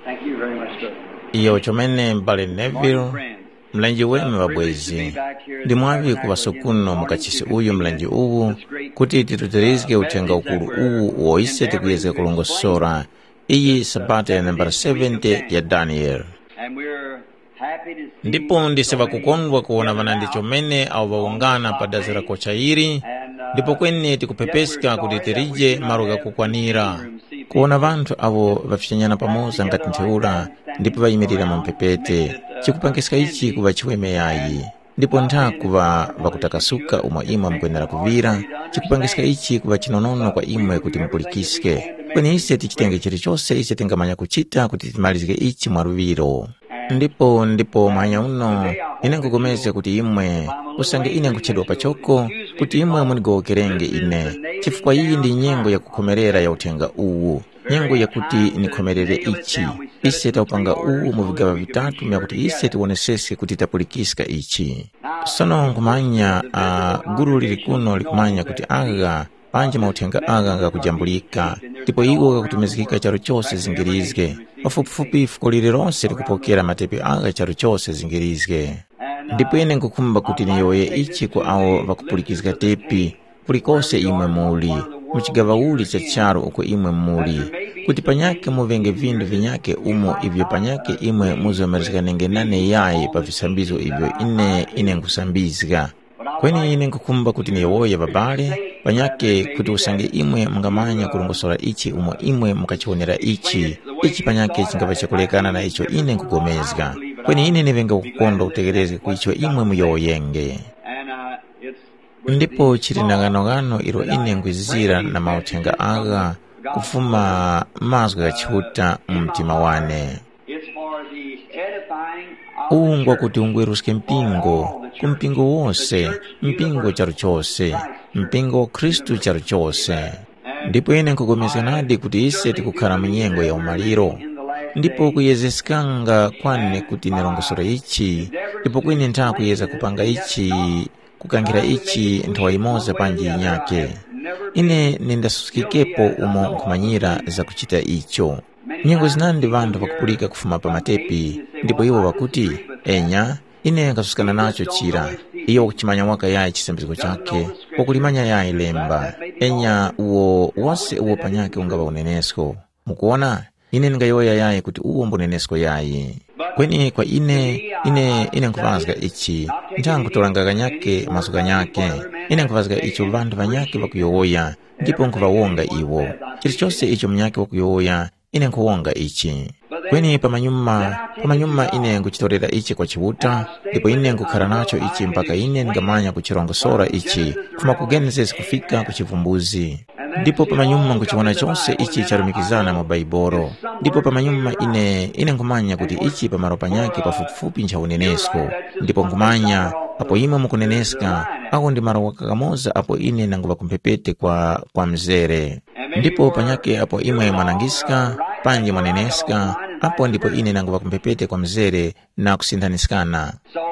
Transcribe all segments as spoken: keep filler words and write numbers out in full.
Thank you very much, sir. Iyo chomene mbale Neville mlanji wenu wabwezi ndi mwavi kuwasukuno mukachisi uyu mlanji uwu kuti tituterizike utenga ukulu uwu woise tikuyeze kulongosora iyi sabata ya nambara seventy ya Daniel. Ndipo ndiseva kukondwa kuona vanandi chomene au waungana padazira kocha iri ndipo kwenye tikupepeska kuti tirije maruga kukwanira kuona vantu avo vafichanyana pamoza ngati ntheula ndipo vayimirira mampepete chikupangiska ichi kuva chiweme yayi ndipo ntha kuva vakutakasuka umwe imwe mkwenera kuvira chikupangiska ichi kuva chinonono kwa imwe kuti mpulikiske kwenye ise tichitenge chilichonse ise tingamanya kuchita kuti timalizike ichi mwaruviro. Ndipo ndipo mwanya uno ine nkugomeze kuti imwe usange ine nkuchedwa pachoko kuti imwe munigokerenge ine chifukwa iyi ndi nyengo ya kukomerera ya utenga uwu nyengo ya kuti nikomerere ichi ise taupanga uwu muvigava vitatu mya kuti ise tiwonesese kuti tapulikiska ichi. Sono nkumanya uh, guru lirikuno likumanya kuti aga panje mautenga aga nga kujambulika ndipo iwo kakutumizikika charo chose zingirizge pafupifupi fuko lili lonse likupokera matepe aga charo chose zingirizge. Ndipo ine nkukumba kuti niyoye ichi kwa awo vakupulikizika tepi kulikose imwe muli muchigava uli cha charo uko imwe muli kuti panyake muvenge vindu vinyake umo ivyo panyake imwe muzomerizika nenge nane yaye pa visambizo ivyo ine ine nkusambizika. Kweni ine nkukumba kuti niyoye babale panyake kuti usange imwe mungamanya kulongosora ichi umo imwe mukachionera ichi ichi panyake chingava chakulekana na icho ine nkugomezga kweni ine nivenga kukonda utegereze kuicho imwe muyoyenge. Ndipo chiri nagano-gano iro ine nkwizira na mautenga aga kufuma mazga gachihuta mumtima wane uungwa kuti ungweruske mpingo kumpingo wose mpingo charo chose mpingo Kristu charo chose. Ndipo ine nkugomeza nadi kuti ise tikukhala munyengo ya umaliro ndipo kuyezeskanga kwane kuti nilongosora ichi ndipo kwine ntha kuyeza kupanga ichi kukangira ichi nthawa imoza panji inyake ine nindasukikepo umo nkumanyira za kuchita icho. Nyengo zinandi vandu vakupulika kufuma pa matepi ndipo iwo vakuti enya ine nkasusikana nacho chira iyo kuchimanya waka yae chisembezeko chake wakulimanya yae lemba enya uwo wose uwo panyake ungava unenesko mukuona ine ningayoya yae kuti uwo mbunenesko yae kweni kwa ine ine ine nkuvazga ichi ntangu tolanga nyake masuka nyake ine nkuvazga icho vandu vanyake vakuyoya ndipo nkuvawonga iwo chilichose icho mnyake wakuyoya ine nkuwonga ichi kweni pamanyuma pamanyuma ine nkuchitorera ichi kwa chiwuta ndipo ine nkukhala nacho ichi mpaka ine ngamanya kuchirongosora ichi kuma ku Genesis kufika kuchivumbuzi. Ndipo pamanyuma nkuchiona chonse ichi charumikizana mu Baibolo ndipo pamanyuma ine ine nkumanya kuti ichi pamaro panyake pafupifupi ncha unenesko ndipo nkumanya apo imwe mukuneneska ako ndi maro wakakamoza apo ine nanguva kumpepete kwa kwa mzere ndipo panyake apo imwe mwanangiska panje mwaneneska apo ndipo ine nanguva kumpepete kwa mzere na kusintaniskana.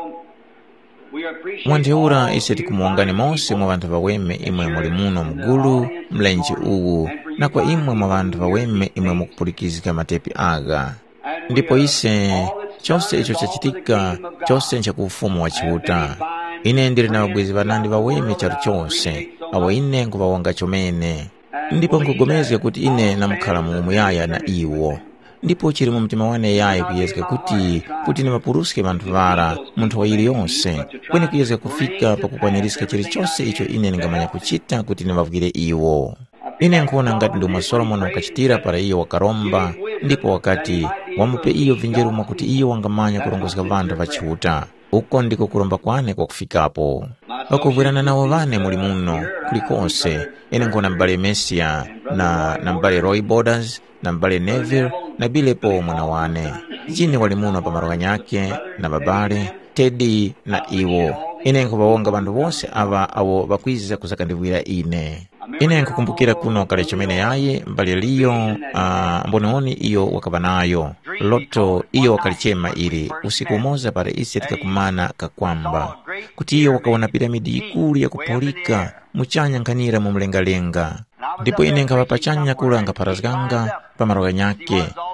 Mwantheura ise tikumuongani monse mwa vantu vaweme imwe muli muno mgulu mlenji uwu na kwa imwe mwa vantu vaweme imwe mukupulikizika matepi aga. Ndipo ise chose icho chachitika chose ncha kuufumu wa chiwuta ine ndiri na wabwezi vanandi vaweme charu chose awo ine nkuvawonga chomene ndipo nkugomezga kuti ine namukhala mumu yaya na iwo ndipo chiri mu mtima wane yaye kuyezeka kuti kuti nimapuruske vantu vara munthu wa ili yonse kweni kuyezeka kufika pakukwanirisika chiri chose icho ine ningamanya kuchita kuti nimavukire iwo. Ine nkuona ngati ndomwe Solomon wakachitira para iyo wakaromba ndipo wakati wamupe iyo vinjeruma kuti iyo wangamanya kulongozeka vantu vachihuta uko ndiko kulomba kwane kwa kufikapo wakuvwirana nawo vane muli muno kulikonse. Ine nkuona mbale Mesia na na mbale Roy Borders na mbale Neville na bilepo mwana wane jini wali muno pa maroga nyake na babale Teddy na iwo. Ine nkuvawonga vandu wose ava awo vakwiza kuzakandivwira ine. Ine nkukumbukira kuno kale chomene yaye mbale liyo uh, mbononi iyo wakabanayo loto iyo wakalichema ili usiku moza para isi tikakumana kakwamba kuti iyo wakaona piramidi ikulu ya kupolika muchanya nkanira mumlenga-lenga ndipo ine nkavapachanya kula ngaparazganga pamaroga nyake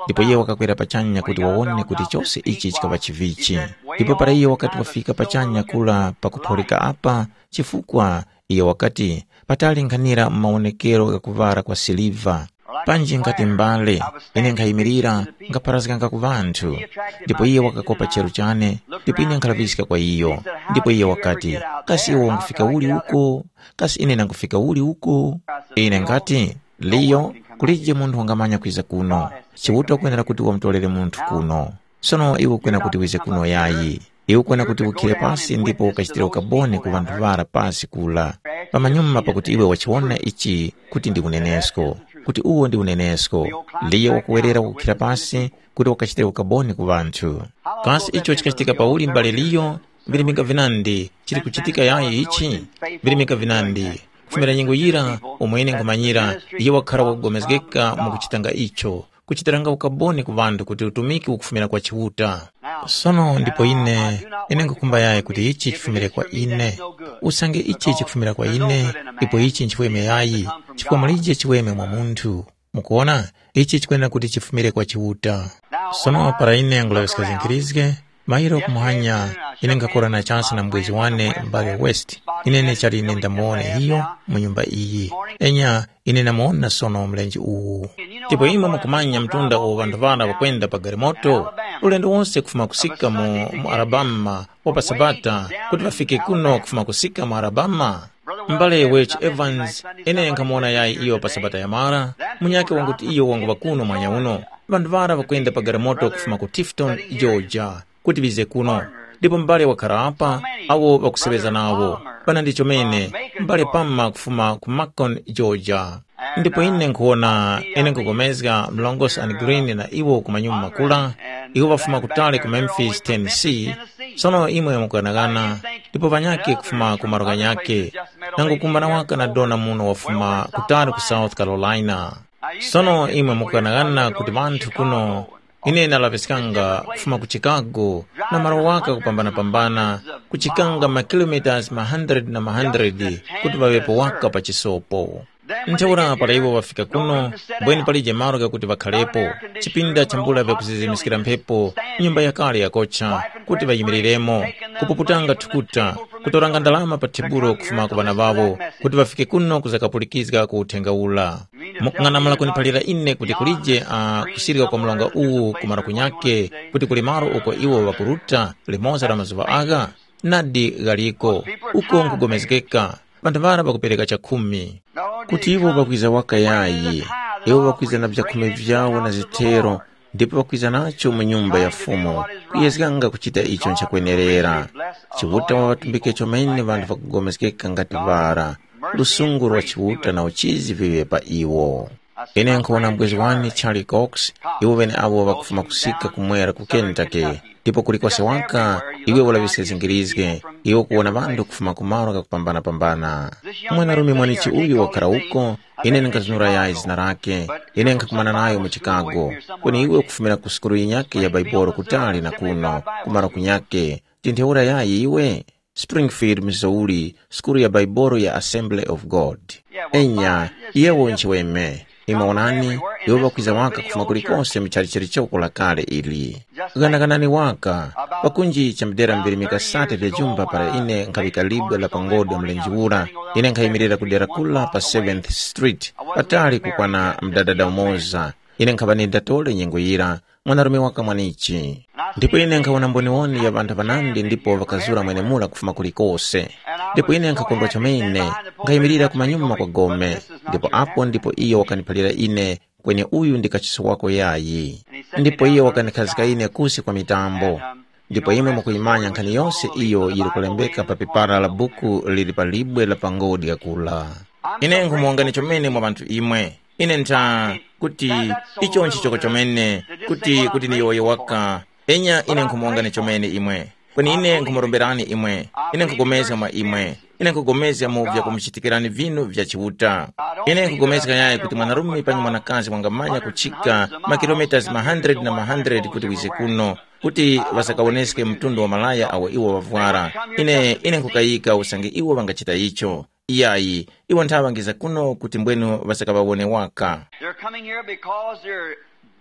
ndipo iye wakakwera pachanya kuti waone kuti chose ichi chikava chivichi. Ndipo para iye wakati wafika pachanya kula pakuphoreka apa, chifukwa iye wakati patalinganira maonekero yakuvara kwa siliva. Panji ngati mbale, ine nkhayimirira ngapharazikanga ku vanthu. Ndipo iye wakakopa chero chane, ndipo ine nkhalapizika kwa iyo. Ndipo iye wakati, kasi iwo ngufika uli uko, kasi ine nangufika uli uko. Ine ngati, liyo, kulije munthu wangamanya kwiza kuno. Chiwuta ukwenera kuti wamtolere munthu kuno. Sono iwo kwena kuti wize kuno yayi. Iwo kwena kuti ukhile pasi ndipo ukachitira ukabone ku vanthu vara pasi kula. Pamanyuma pakuti iwe wachiona ichi kuti ndi unenesko. Kuti uwo ndi unenesko. Liye wakuwerera kukhila pasi kuti wakachitira ukabone ku vanthu. Kasi icho chikachitika pauli mbale liyo, vilimika vinandi, chiri kuchitika yayi ichi, vilimika vinandi. Kufumira nyingo yira, umwene ngumanyira, iye wakhala wakugomezgeka mukuchitanga icho. Kuchitiranga ukaboni ku vanthu kuti utumiki ukufumira kwa chiwuta. Sono ndipo ine, ine ngukumba yaye kuti ichi chifumire kwa ine. Usange ichi chikufumira kwa ine, ipo ichi nchifueme yayi, chifukwa malije chiweme mwa munthu. Mukuona, ichi chikwena kuti chifumire kwa chiwuta. Sono para ine ngulavisika zinkirizge, mairo kumuhanya, ine ngakora na chansi na mbwezi wane mbale West. Ine nechari ine ndamuone hiyo munyumba iyi. Enya ine namuona sono mlenji uu. Tipo ima mukumanya mtunda o vandavana wakwenda pa garimoto. Ulendo wonse kufuma kusika mu, mu Alabama wapa sabata kuti wafike kuno kufuma kusika mu Alabama. Mbale Welch Evans ine nkamuona yayi iyo pa sabata ya mara. Munyake wanguti iyo wangu wakuno mwanya uno. Vandavara wakwenda pa garimoto kufuma ku Tifton, Georgia. Kuti bize kuno. Ndipo mbale wakarapa, awo wakusebeza nawo. Pana ndicho mene, mbale pama kufuma ku Macon, Georgia. Ndipo ine nkuona, ine nkugomezga Mlongos and Green na iwo kumanyumu makula. Iwo wafuma kutale ku Memphis, Tennessee. Sono imwe mkuanagana. Ndipo vanyake kufuma kumaroga nyake. Nangu kumbana waka na dona muno wafuma kutale ku South Carolina. Sono imwe mkuanagana kuti vanthu kuno. Ine nalavisikanga kufuma ku Chicago na maro waka kupambana pambana kuchikanga ma kilometers ma hundred na ma hundred kuti wawepo waka pa chisopo. Nchaura pala iwo wafika kuno, bweni palije maroga kuti wakhalepo, chipinda chambula vya kuzizimisikira mphepo, nyumba ya kale ya kocha, kuti wayimiriremo, kupuputanga tukuta, kutoranga ndalama pa tiburo kufuma kubana vavo, kuti wafike kuno kuzakapulekizga kuutenga ula. Mukungana mala kunipalira ine kuti kulije a uh, kusirika kwa mlonga uu kumara kunyake, kuti kulimaro uko iwo wakuruta, limoza ramazuva aga, nadi galiko, uko nkugomezgeka, bandavara bakupereka cha kumi. Kuti iwo bakwiza waka yayi, iwo bakwiza na vya kumi vyao na zitero, ndipo bakwiza nacho mu nyumba ya fumo, kuyezganga kuchita icho nchakwenerera. Chiwuta wa watumbike chomene vandu vakugomezgeka ngati vara, lusunguru wa chiwuta na uchizi viwe pa iwo. Ine nkuona mbwezi wani Charlie Cox, iwo wene awo wakufuma kusika kumwera ku Kentucky. Tipo kulikwase waka, iwe wala visike zingirizge, iwo kuona vandu kufuma kumaroga kupambana pambana. Mwena rumi mwanichi uyu wakara uko, ine nkazunura ya izina rake, ine nkakumana nayo mu Chicago. Kweni iwe kufumira kuskuru yinyake ya Baiboro kutali na kuno, kumara kunyake, tinteura ya iwe. Springfield, Missouri, skuru ya Baiboro ya Assembly of God. Enya, yewo nchiweme. Imaonani, iwo wakwiza waka kufuma kulikose mcharichari choko la kale ili. Ganaganani waka, wakunji chamdera mbili mikasate vya jumba para ine nkabika libwe la pangode mlenjiwura, ine nkaimirira kudera kula pa seventh street, patali kukwana mdadada umoza, ine nkabanida tole nyengwira, mwanarume waka mwanichi. Ndipo ine nkaona mboniwoni ya vanta vanandi ndipo wakazura mwene mula kufuma kulikose. Ndipo ine nkakondwa chomene, nkaimirira kumanyuma kwa gome, ndipo hapo ndipo iyo wakanipalira ine kwenye uyu ndikachiso wako yayi. Ndipo iyo wakanikazika ine kusi kwa mitambo. Ndipo ime mkuimanya nkani yonse iyo ili kulembeka papipara la buku lilipalibwe la pangodi ya kula. Ine nkumuongani chomene mwa bantu imwe. Ine nta kuti icho nchichoko chomene, kuti kuti ni yoye waka. Enya ine nkumuongani chomene imwe. Kweni ine nkumurumberani imwe, ine nkugomeza mwa imwe, ine nkugomeza mu vya kumuchitikirani vinu vya chiwuta. Ine nkugomeza yaye kuti mwanarumi panyi mwanakazi wangamanya kuchika ma kilometers ma hundred na ma hundred kuti wize kuno, kuti wasakawoneske mtundu wa malaya awa iwo wavwara. Ine ine nkukayika usangi iwo wangachita icho. Iyayi, iwo ntawangiza kuno kuti mbwenu wasakawawone waka.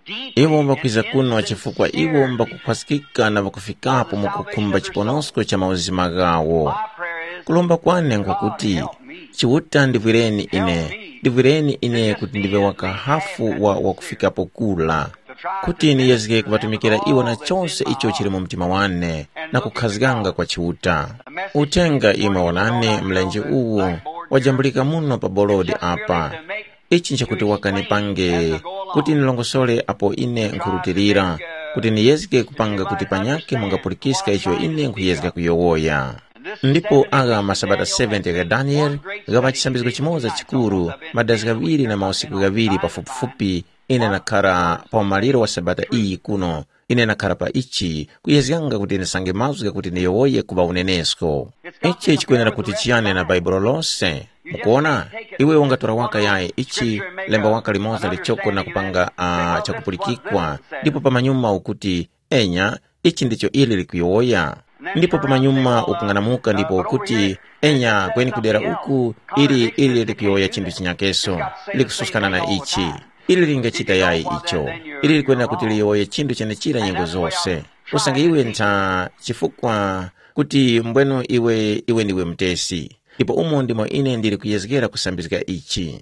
iwo mbakwiza kuno chifukwa iwo mbakukhwasikika na bakufikapo mukukhumba chiponosko cha mauzima gawo. Kulomba kwane nkukuti chiwuta ndivwireni ine ndivwireni ine kuti ndive wakahafu wa wakufikapo kula kuti niyezike kubatumikira iwo na chonse icho chiri mu mtima wane na kukhazikanga kwa chiwuta. Utenga ime onane mlenje uwu wajambulika muno pa bolodi apa. Ichi nchakuti wakanipange kuti nilongosole apo ine nkurutirira kuti niyezike kupanga kuti panyake mungapulikisika icho ine nkuyezika kuyowoya. Ndipo aga masabata seventy ga Daniel gaba chisambiziko chimoza chikuru madazi gaviri na mausiku gaviri pafupifupi ine nakara pa umaliro wa sabata iyi kuno ine nakara pa ichi kuyezikanga kuti nisange mazwi kuti niyowoye kuba unenesko. Ichi chikuenera kuti chiyane na Bible lonse. Mukuona iwe ungatora waka yae ichi lemba waka limoza lichoko na kupanga uh, chakupulikikwa ndipo pamanyuma ukuti enya ichi ndicho ili likuyowoya. Ndipo pamanyuma ukunganamuka ndipo ukuti enya kweni kudera uku ili ili likuyowoya chindu chinyakeso likususkana na ichi ili lingachita yae icho ili likuena kuti liyowoye chindu chene chira nyengo zose. Usange iwe nta chifukwa kuti mbweno iwe iwe niwe mtesi. Ndipo umo ndimo ine ndiri kuyezekera kusambizika ichi.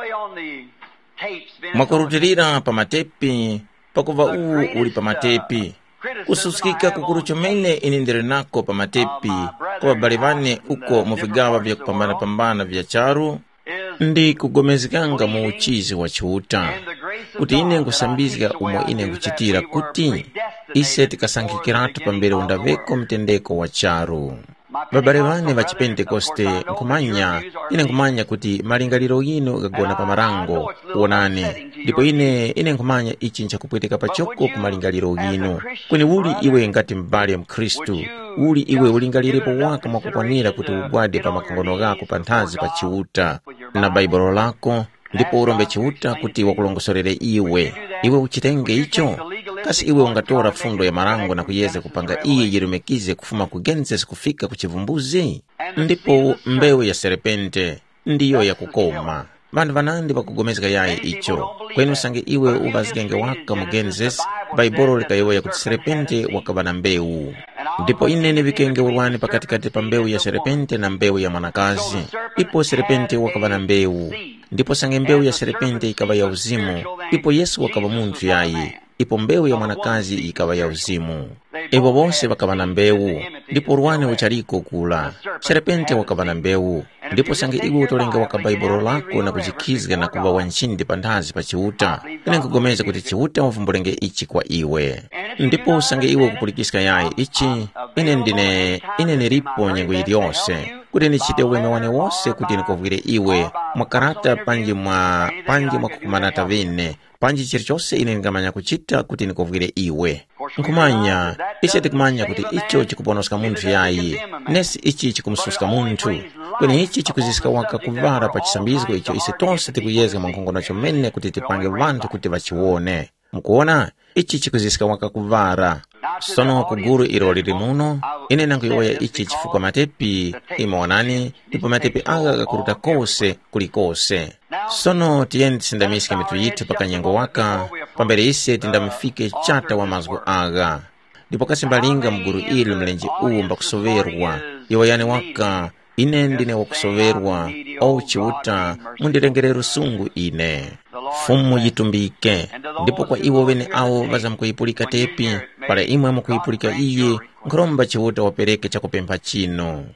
Mwakurutirira pa matepi pakuva uu uli pa matepi kususikika kukuru chomene ine ndiri nako pa matepi kwa balivane uko muvigawa vya kupambana pambana vya charu ndi kugomezikanga mu uchizi wa chiwuta kuti ine nkusambizika umo ine nkuchitira kuti ise tikasankikiratu pambere undaveko mtendeko wa charu. Babare vane va Chipentekoste nkumanya ine nkumanya kuti malingaliro yino gagona pa marango uonane. Ndipo ine ine nkumanya ichi nchakupweteka pachoko ku malingaliro yino kweni uli iwe ngati mbali mkristu uli iwe ulingalirepo waka mwakukwanira kuti ugwade pa makongono gako pa nthazi pa chiwuta na Bible lako ndipo urombe chiwuta kuti wakulongosorere iwe iwe uchitenge icho. Kasi iwe ungatora fundo ya marango na kuyeza kupanga iye yirumekize kufuma kugenze kufika kuchivumbuzi. Ndipo mbewu ya serpente ndiyo ya kukoma vandu vanandi vakugomezeka yaye icho kwenu sange iwe uvazigenge waka mugenzes Bible likayoya kuti serpente wakavana mbewu. Ndipo inene vikenge urwani pakatikati pa mbewu ya serpente na mbewu ya mwanakazi. Ipo serpente wakavana mbewu ndipo sange mbewu ya serpente ikava ya uzimu ipo Yesu wakava muntu yaye ipo mbewu ya mwanakazi ikava ya uzimu. Ipo bose wakavana mbewu ndipo urwani uchaliko kula serpente wakavana mbewu ndipo sange iwe utolenga waka Bible lako na kujikizga na kuva wanchindi pandazi pa chiwuta ine nkugomeza kuti chiwuta wavumbulenge ichi kwa iwe. Ndipo sange iwe kupulikisika yaye ichi ine ndine ine niripo nyengo iliyose kuti nichite uweme wane wose kuti nikovwire iwe mwakarata panji mwa panji mwa kukumanata vine panji chirichose ine ngamanya kuchita kuti nikovwire iwe. Nkumanya ise tikumanya kuti icho chikuponoska muntu yayi nesi ichi chikumsuska muntu kweni ichi chikuzisika waka kuvara pa chisambizgo icho ise tonse tikuyezga mwankongono chomene kuti tipange vantu kuti vachiwone. Mkuona ichi chikuzisika waka kuvara sono kuguru iro liri muno ine nankuyoya ichi chifukwa matepi imaonani ndipo matepi aga gakuruta kose kulikose. Sono tiyendi sindamisike mitu yitu paka nyengo waka pambere ise tindamifike chata wa mazgo aga ndipo kasimbalinga mguru ili mlenji uu mbakusoverwa iwayani waka ine ndine wakusoverwa au chiwuta mundirengere rusungu ine fumu yitumbike. Ndipo kwa iwo wene awo vaza mkuipulika tepi para imwe mkuipulika iye nkromba chiwuta wapereke chakupempa chino.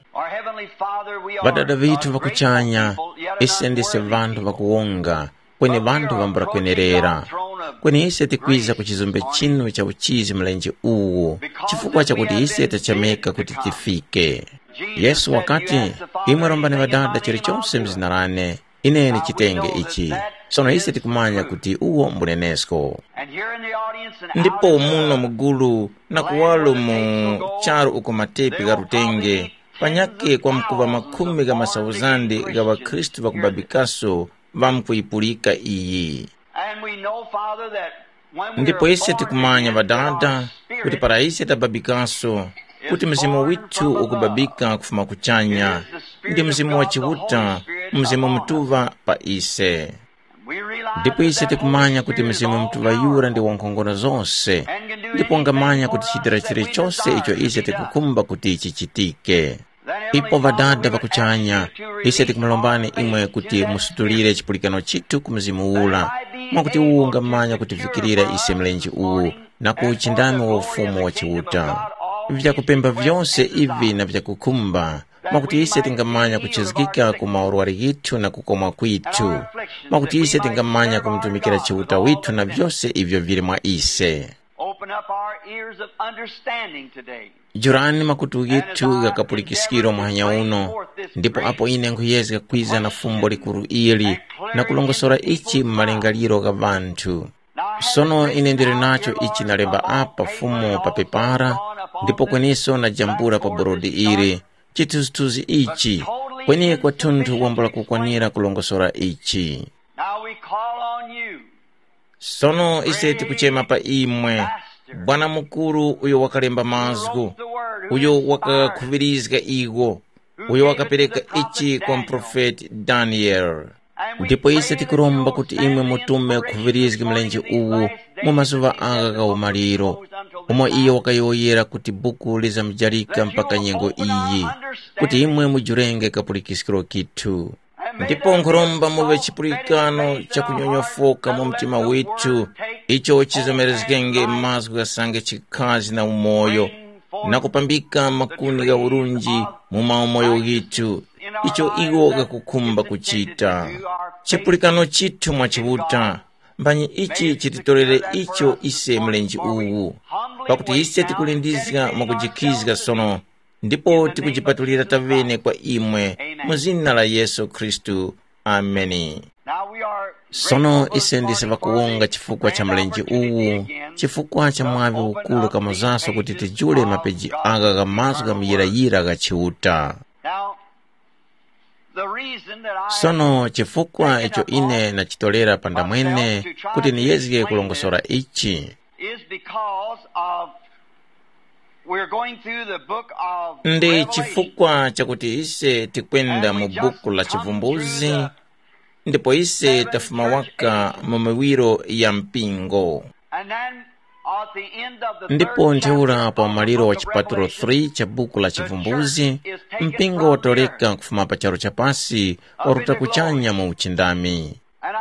Vadada vitu vakuchanya ise ndise vantu vakuonga kweni vantu vambura kwenerera kweni ise tikwiza kuchizumbe chino cha uchizi mlenje uwu chifukwa chakuti ise tachameka kuti tifike. Yesu wakati imwe rombane vadada chirichonse mzinarane ine ni chitenge ichi sono ise tikumanya kuti uwo mbunenesko. Ndipo muno mugulu na kuwalo mu charu uko matepi garutenge panyake kwa mkuva makumi ga masauzandi ga wakristu vakubabikaso vamkuipulika iyi. Ndipo ise tikumanya vadada kuti para ise tababikaso kuti mzimu witu ukubabika kufuma kuchanya ndi mzimu wa chiwuta mzimu mtuva pa ise. ndipo ise tikumanya kuti mzimu mtuvayura ndi wankhongono zonse, ndipo ngamanya kuti chitira chilichonse icho ise tikukumba kuti chichitike. Ipo vadada vakuchanya, ise tikumalombani imwe kuti musutulire chipulikano chitu ku mzimu ula, mwakuti uwu ngamanya kuti vikirira ise mlenji uwu na kuchindami wa ufumu wa chiuta. Vyakupemba vyonse ivi na vyakukumba, mwakuti ise tingamanya kuchizikika ku maurwari gitu na kukoma kwitu, mwakuti ise tingamanya kumtumikira chiuta witu na vyose ivyo vili mwa ise. Jurani makutu gitu gakapulikisikiro mwanya uno, ndipo apo ine nkuyezga kwiza na fumbo likuru ili na kulongosora ichi mmalengaliro ga vantu. Sono ine ndiri nacho ichi nalemba apa fumo papepara, ndipo kweniso na jambura pa borodi ili chitustuzi ichi kweni kwa tuntu wambola kukwanira kulongosora ichi. Sono ise tikuchema pa imwe Bwana mukuru uyo wakalemba mazgu, uyo wakakuvirizga igo, uyo wakapereka ichi kwa mprofeti Daniel. Ndipo ise tikuromba kuti imwe mutume kuvirizga mlenji uwu mu mazuva aga ga umaliro, umwe iyo wakayoyera kuti buku liza mjarika mpaka nyengo iyi, kuti imwe mujurenge kapulikisikiro kitu. Ndipo nkuromba muwe chipulikano cha kunyonyofoka mu mtima witu, icho chizomerezgenge mazgu gasange chikazi na umoyo, na kupambika makuni ga urunji mu maumoyo gitu, icho iwo gakukumba kuchita. Chipulikano chitu mwa chibuta, mbanyi ichi chititolere icho ise mlenji uwu, pakuti ise tikulindizga mwakujikizga sono, ndipo tikujipatulira tavene kwa imwe muzina la Yesu Kristu. Ameni. Sono ise ndise vakuonga chifukwa cha mlenji uwu, chifukwa cha mwavi ukulu kamozaso kuti tijule mapeji aga ga mazu ga miyirayira ga chiuta. Sono chifukwa icho ine na chitolera pandamwene kuti niyezge kulongosora ichi, ndi chifukwa chakuti ise tikwenda mu buku la chivumbuzi, ndipo ise tafuma waka mu miwiro ya mpingo. Ndipo nteura pa maliro wa chipatulo three cha buku la chivumbuzi, mpingo watoleka kufuma pa charo cha pasi waruta kuchanya mu uchindami.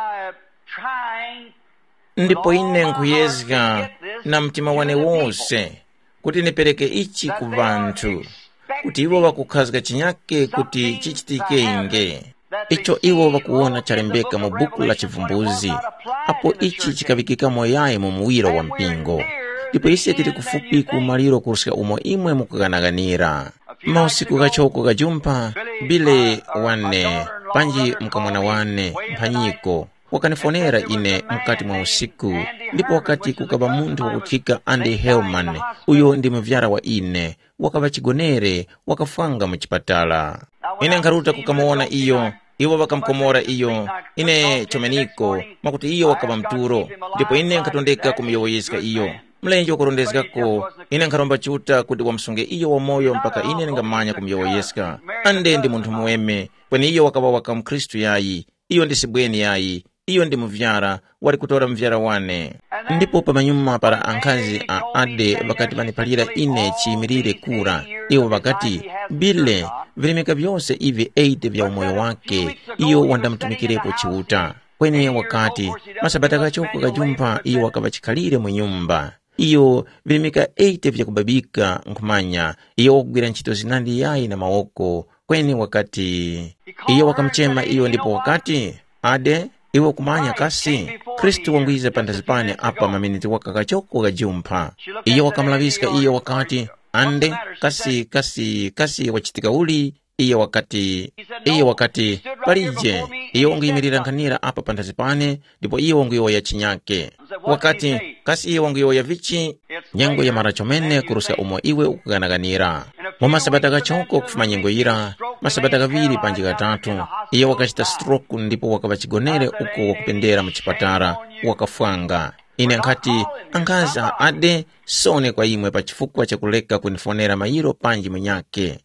Ndipo ine nkuyezga na mtima wane wose kuti nipereke ichi ku vantu, kuti iwo wakukhazga chinyake kuti chichitike inge. Icho iwo wakuona chalembeka mu buku la chivumbuzi, apo ichi chikavikika moyaye mu muwiro wa mpingo. Ndipo ise tiri kufupi ku maliro kurusika umo imwe mukuganaganira. Mausiku gachoko gajumpa, bile wane, panji mkamwana wane, mpanyiko, wakanifonera ine mkati mwa usiku, ndipo wakati kukaba muntu wakutika Andy Hellman, uyo ndi mvyara wa ine, wakaba chigonere, wakafanga mchipatala. Ine nkaruta kukamuona iyo, iwo wakamkomora iyo, ine chomeniko, makuti iyo wakaba mturo, ndipo ine nkatondeka kumiyowoyeska iyo. Mlenji wakurondezgako, ine nkaromba chuta kuti wamsunge iyo wa moyo mpaka ine ngamanya kumiyowoyeska. Ande ndi muntu muweme, kweni iyo wakaba waka mkristu yayi, iyo ndi sibweni yayi, iyo ndi mvyara, wari kutora mvyara wane. Ndipo pa manyuma para ankazi a ade wakati vanipalira ine chimirire kura, iyo wakati bile vilimika vyose ivi eight vya umoyo wake, iyo wanda mtumikirepo chiuta. Kwenye wakati masabata gachoko gajumpa iyo wakaba chikalire mwenyumba, iyo vilimika eight vya kubabika nkumanya, iyo wakugwira nchito zinandi yayi na maoko. Kwenye wakati iyo wakamchema iyo, ndipo wakati ade iwo kumanya kasi Kristu wangwiza pandazipane apa maminiti waka gachoko gajumpa. Iyo wakamlaviska iyo wakati ande kasi kasi kasi wachitika uli. Iyo wakati iyo wakati palije iyo wangu imirira nkanira apa pandazipane, ndipo iyo wangu iwo ya chinyake. Wakati kasi iyo wangu iwo ya vichi nyengo ya marachomene kurusa umo iwe ukuganaganira. Mama sabata gachoko kufuma nyengo ira, masabata gaviri panji gatatu, iyo wakachita stroke, ndipo wakabachigonere uko wakupendera mchipatara, wakafwanga. Ine nkati angaza ade sone kwa imwe pachifukwa cha kuleka kunifonera mayiro panji mnyake,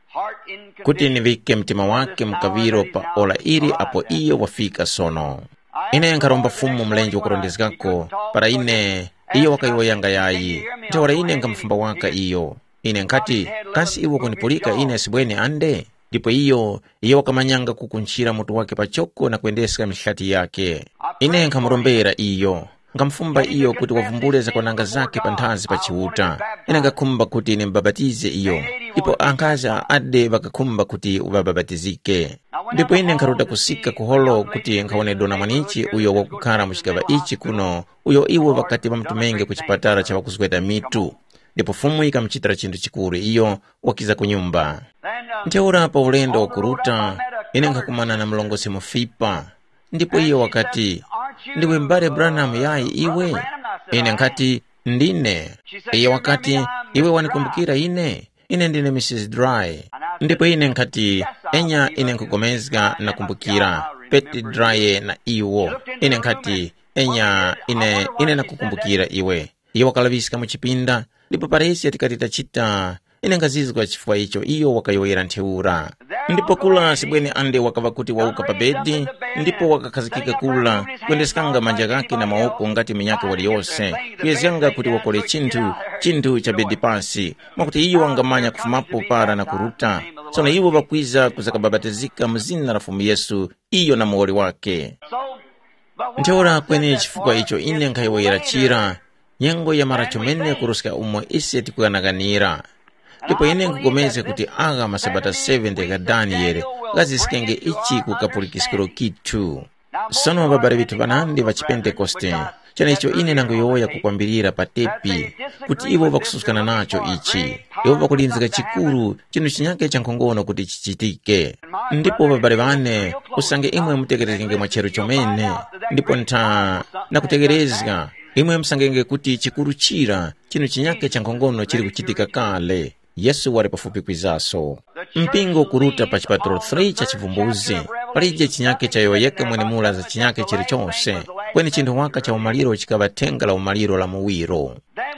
kuti nivike mtima wake mkaviro pa ola iri apo iyo wafika sono. ine nkaromba fumu mlenji wakurondezekako para ine iyo wakaiwoyanga yayi ntewara ine nkamfumba waka iyo ine nkati kasi iwo kunipulika ine sibweni ande ndipo iyo iyo wakamanyanga kukunchira mutu wake pachoko na kuendeseka mishati yake ine nkamurombera iyo nkamfumba iyo kuti wavumbule za kwananga zake panthazi pachiuta ine ngakumba kuti ine mbabatize iyo ndipo ankaza ade bakakumba kuti ubababatizike ndipo ine nkaruta kusika kuholo kuti nkaonedwa na mwanichi uyo wakukhala muchikava ichi kuno uyo iwo wakati pamtumenge kuchipatara cha wakuzweta mitu ndipo fumu ikamchitira chintu chikuru iyo wakiza kunyumba nteura pa ulendo wakuruta ine nkakumana na mlongosi mufipa ndipo iyo wakati ndiwe mbare Branham yayi iwe ine nkati ndine iyo wakati iwe wanikumbukira ine ine ndine Missus Dry ndipo ine nkati enya ine nkugomezga na kumbukira Petty Dry na iwo ine nkati enya ine ine nakukumbukira iwe iyo wakalabisika muchipinda ndipo paresi atikati tachita ine ngazizwa chifukwa icho iyo wakayoyera ntheura ndipo kula sibweni ande wakava kuti wauka pa bedi ndipo wakakhazikika kula kuendesikanga manja gake na maoko ngati minyake waliyose kuyezyanga kuti wakole chinthu chinthu cha bedi pasi mwakuti iyo wangamanya kufumapo para na kuruta sono iwo wakwiza kuzakababatizika mzina la fumu Yesu iyo na muoli wake ntheura kwenye chifukwa icho ine nkayoyera chira nyengo ya mara chomene kurusika umwe ise tikuyanaganira ndipo ine nkugomeze kuti aga masabata seventy ga Daniel gazisikenge ichi kukapulikisikiro kitu sono babare bitu banandi va Pentecoste chana icho ine nangoyoya kukwambirira pa tepi kuti iwo vakususikana nacho ichi iwo vakulinzika chikuru chinthu chinyake cha nkhongono kuti chichitike ndipo babare bane usange imwe mutegerezenge mwachero chomene ndipo ntha na kutegerezga imwe msangenge kuti chikuru chira chinthu chinyake cha nkhongono chiri kuchitika kale Yesu wari pafupi kwizaso mpingo kuruta pa chipatro three cha chivumbuzi palije chinyake cha yoyeka mwene mula za chinyake chiri chonse kweni chinthu waka cha umaliro chikabatenga la umaliro la muwiro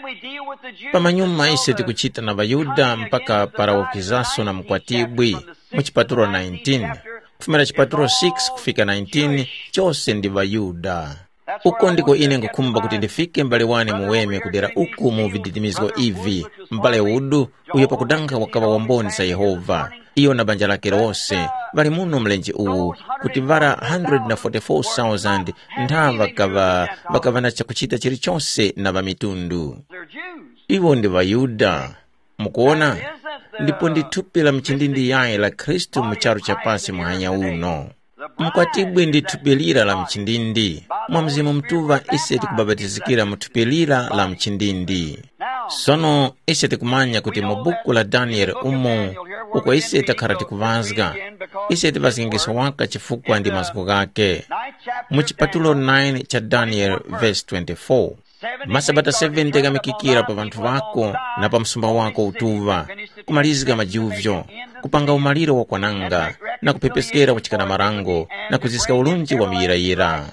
pamanyuma ise tikuchita na Vayuda mpaka para wakizaso na mkwatibwi muchipatro nineteen kufumira chipatro six kufika nineteen chose ndi Vayuda uko ndiko ine ngukumba kuti ndifike mbale wane muweme kudera uku mu viditimizgo ivi mbale udu uyo pakudanga wakava wamboni za Yehova iyo na banja lake lose bali muno mlenji uwu kuti vara one hundred forty-four thousand ndava kava vakava na chakuchita chiri chonse na vamitundu iwo ndi Vayuda mukuona ndipo ndithupila mchindindi yaye la Kristu mucharu cha pasi mwanya uno mkwatibwe ndithupilira la mchindindi mwa mzimu mtuva ise tikubabatizikira mthupilira la mchindindi sono ise tikumanya kuti mubuku la Daniel umo uko ise takharati kuvazga ise tivazingiso waka chifukwa ndi maziko gake muchipatulo nine cha Daniel verse twenty-four masabata seventy gamikikira pa vanthu vako na pa msumba wako utuva kumalizika majuvyo kupanga umaliro wa kwananga na kupepeskera wachikana marango na kuzisika ulunji wa miyirayira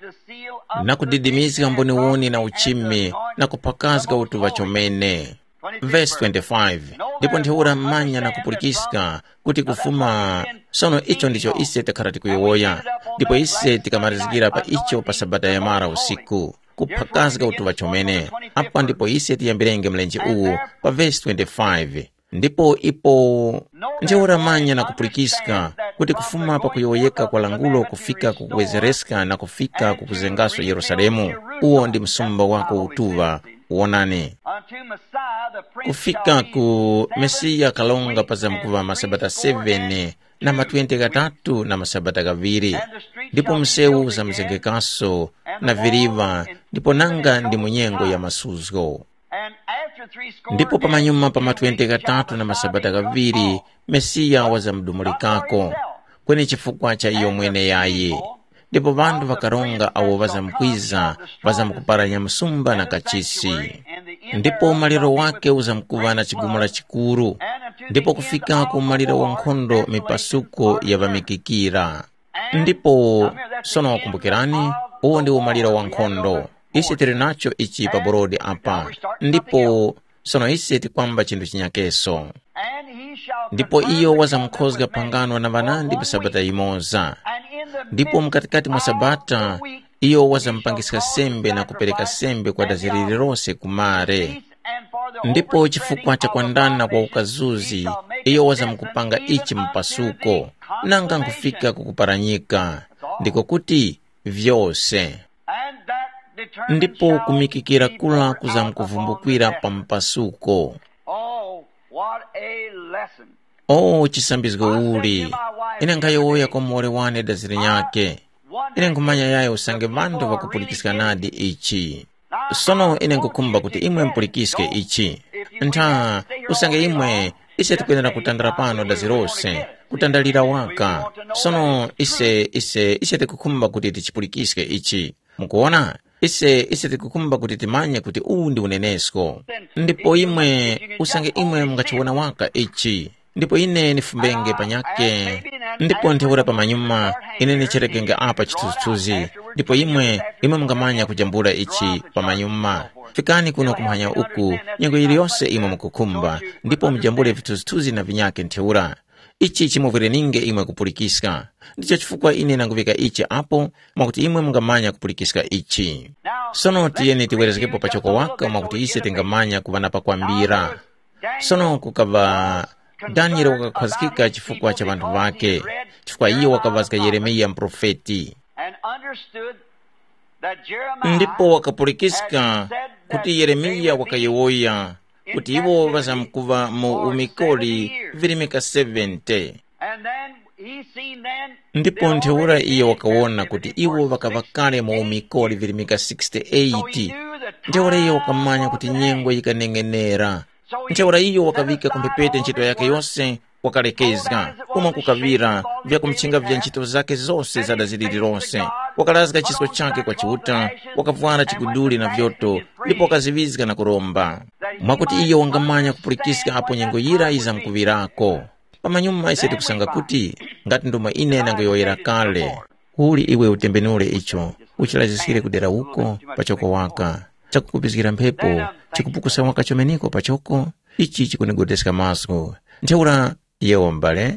na kudidimizika mboni woni na uchimi na kupakazika utuva chomene verse twenty-five ndipo ntheura manya na kupulikisika kuti kufuma sono icho ndicho ise takharati kuyowoya ndipo ise tikamalizikira pa icho pa sabata ya mara usiku kupakazika utuva chomene apa ndipo ise tiyambirenge mlenji uwu pa verse twenty-five ndipo ipo ntheura manya na kupulikisika kuti kufuma pa kuyoyeka kwa langulo kufika kukuwezereska na kufika kukuzengaso Yerusalemu uwo ndi msumba wako utuva uonane kufika ku Mesiya kalonga pa zamkuva masabata seven na ma twenty gatatu na masabata gaviri ndipo msewu za mzengekaso na viriva ndipo nanga ndi munyengo ya masuzgo ndipo pamanyuma pa ma twenty gatatu na masabata gaviri Mesiya wazamdumulikako kweni chifukwa cha iyo mwene yaye ndipo vandu vakaronga awo vazamkwiza vazamkuparanya msumba na kachisi ndipo umaliro wake uzamkuvana chigumula chikuru ndipo kufika ku umaliro wa nkhondo mipasuko ya vamikikira ndipo sono wakumbukirani uwo ndi umaliro wa nkhondo ise tiri nacho ichi pa borodi apa ndipo sono ise tikwamba chintu chinyakeso ndipo iyo wazamkhozga pangano na vanandi pa sabata imoza, ndipo mkatikati mwa sabata iyo wazampangisika sembe na kupereka sembe kwa dazi lililonse kumare, ndipo chifukwa cha kuandana kwa ukazuzi iyo wazamkupanga ichi mpasuko nanga nkufika kukuparanyika, ndiko kuti vyose, ndipo kumikikira kula kuzamkuvumbukira pa mpasuko. Oh, chisambizgo uli ine ngayowoya kwa mwore wane daziri nyake, ine nkumanya yaye usange vandu vakupulikisika nadi ichi. Sono ine nkukumba kuti imwe mpulikiske ichi, nta usange imwe ise tukwendera kutandara pano dazirose kutandalira waka. Sono ise ise ise tikukumba kuti tichipulikiske ichi, mkuona? Ise ise tikukumba kuti timanye kuti uu ndi unenesko, ndipo imwe usange imwe mngachiwona waka ichi, ndipo ine nifumbenge panyake, ndipo ntiwura pa manyuma ine nicherekenge apa chituzutuzi, ndipo imwe imwe mngamanya kujambula ichi pa manyuma. Fikani kuno kumhanya uku nyengo iliyose imwe mkukumba, ndipo mjambule vituzutuzi na vinyake ntiwura. Ichi chimuvire ninge imwe kupulikiska, ndicho chifukwa ine nanguvika ichi apo mwakuti imwe mngamanya kupulikiska ichi. Sono tiyeni tiwerezekepo pachoko waka mwakuti ise tingamanya kuvana pa kwambira. Sono kukava Daniel wakakhazikika chifukwa cha vantu vake, chifukwa iyo wakavazika Yeremia mprofeti, ndipo wakapulikiska kuti Yeremia wakayewoya kuti iwo vazamkuva mu umikoli virimika seventy, ndipo ntheura iyo wakawona kuti iwo vakavakale mu umikoli virimika sixty-eight. Ntheura iyo wakamanya kuti nyengo ikanengenera. Ntheura iyo wakavika kumpepete ntchito yake yose, wakalekeza uma kukavira vya kumchinga vya ntchito zake zose za dazilili lonse, wakalazika chiso chake kwa chiuta, wakavwana chikuduli na vyoto, ndipo wakazivizika na kuromba, mwakuti iyo wangamanya kupulikisika apo nyengo yira iza mkuvirako. Pamanyuma ise tikusanga kuti ngati nduma ine nangoyoyera kale, uli iwe utembenule icho uchilazisikire kudera uko pachoko waka, chakukupizikira mphepo chikupukusa waka chomeniko pachoko, ichi chikunigodesika maso. Ntheura yewo mbale.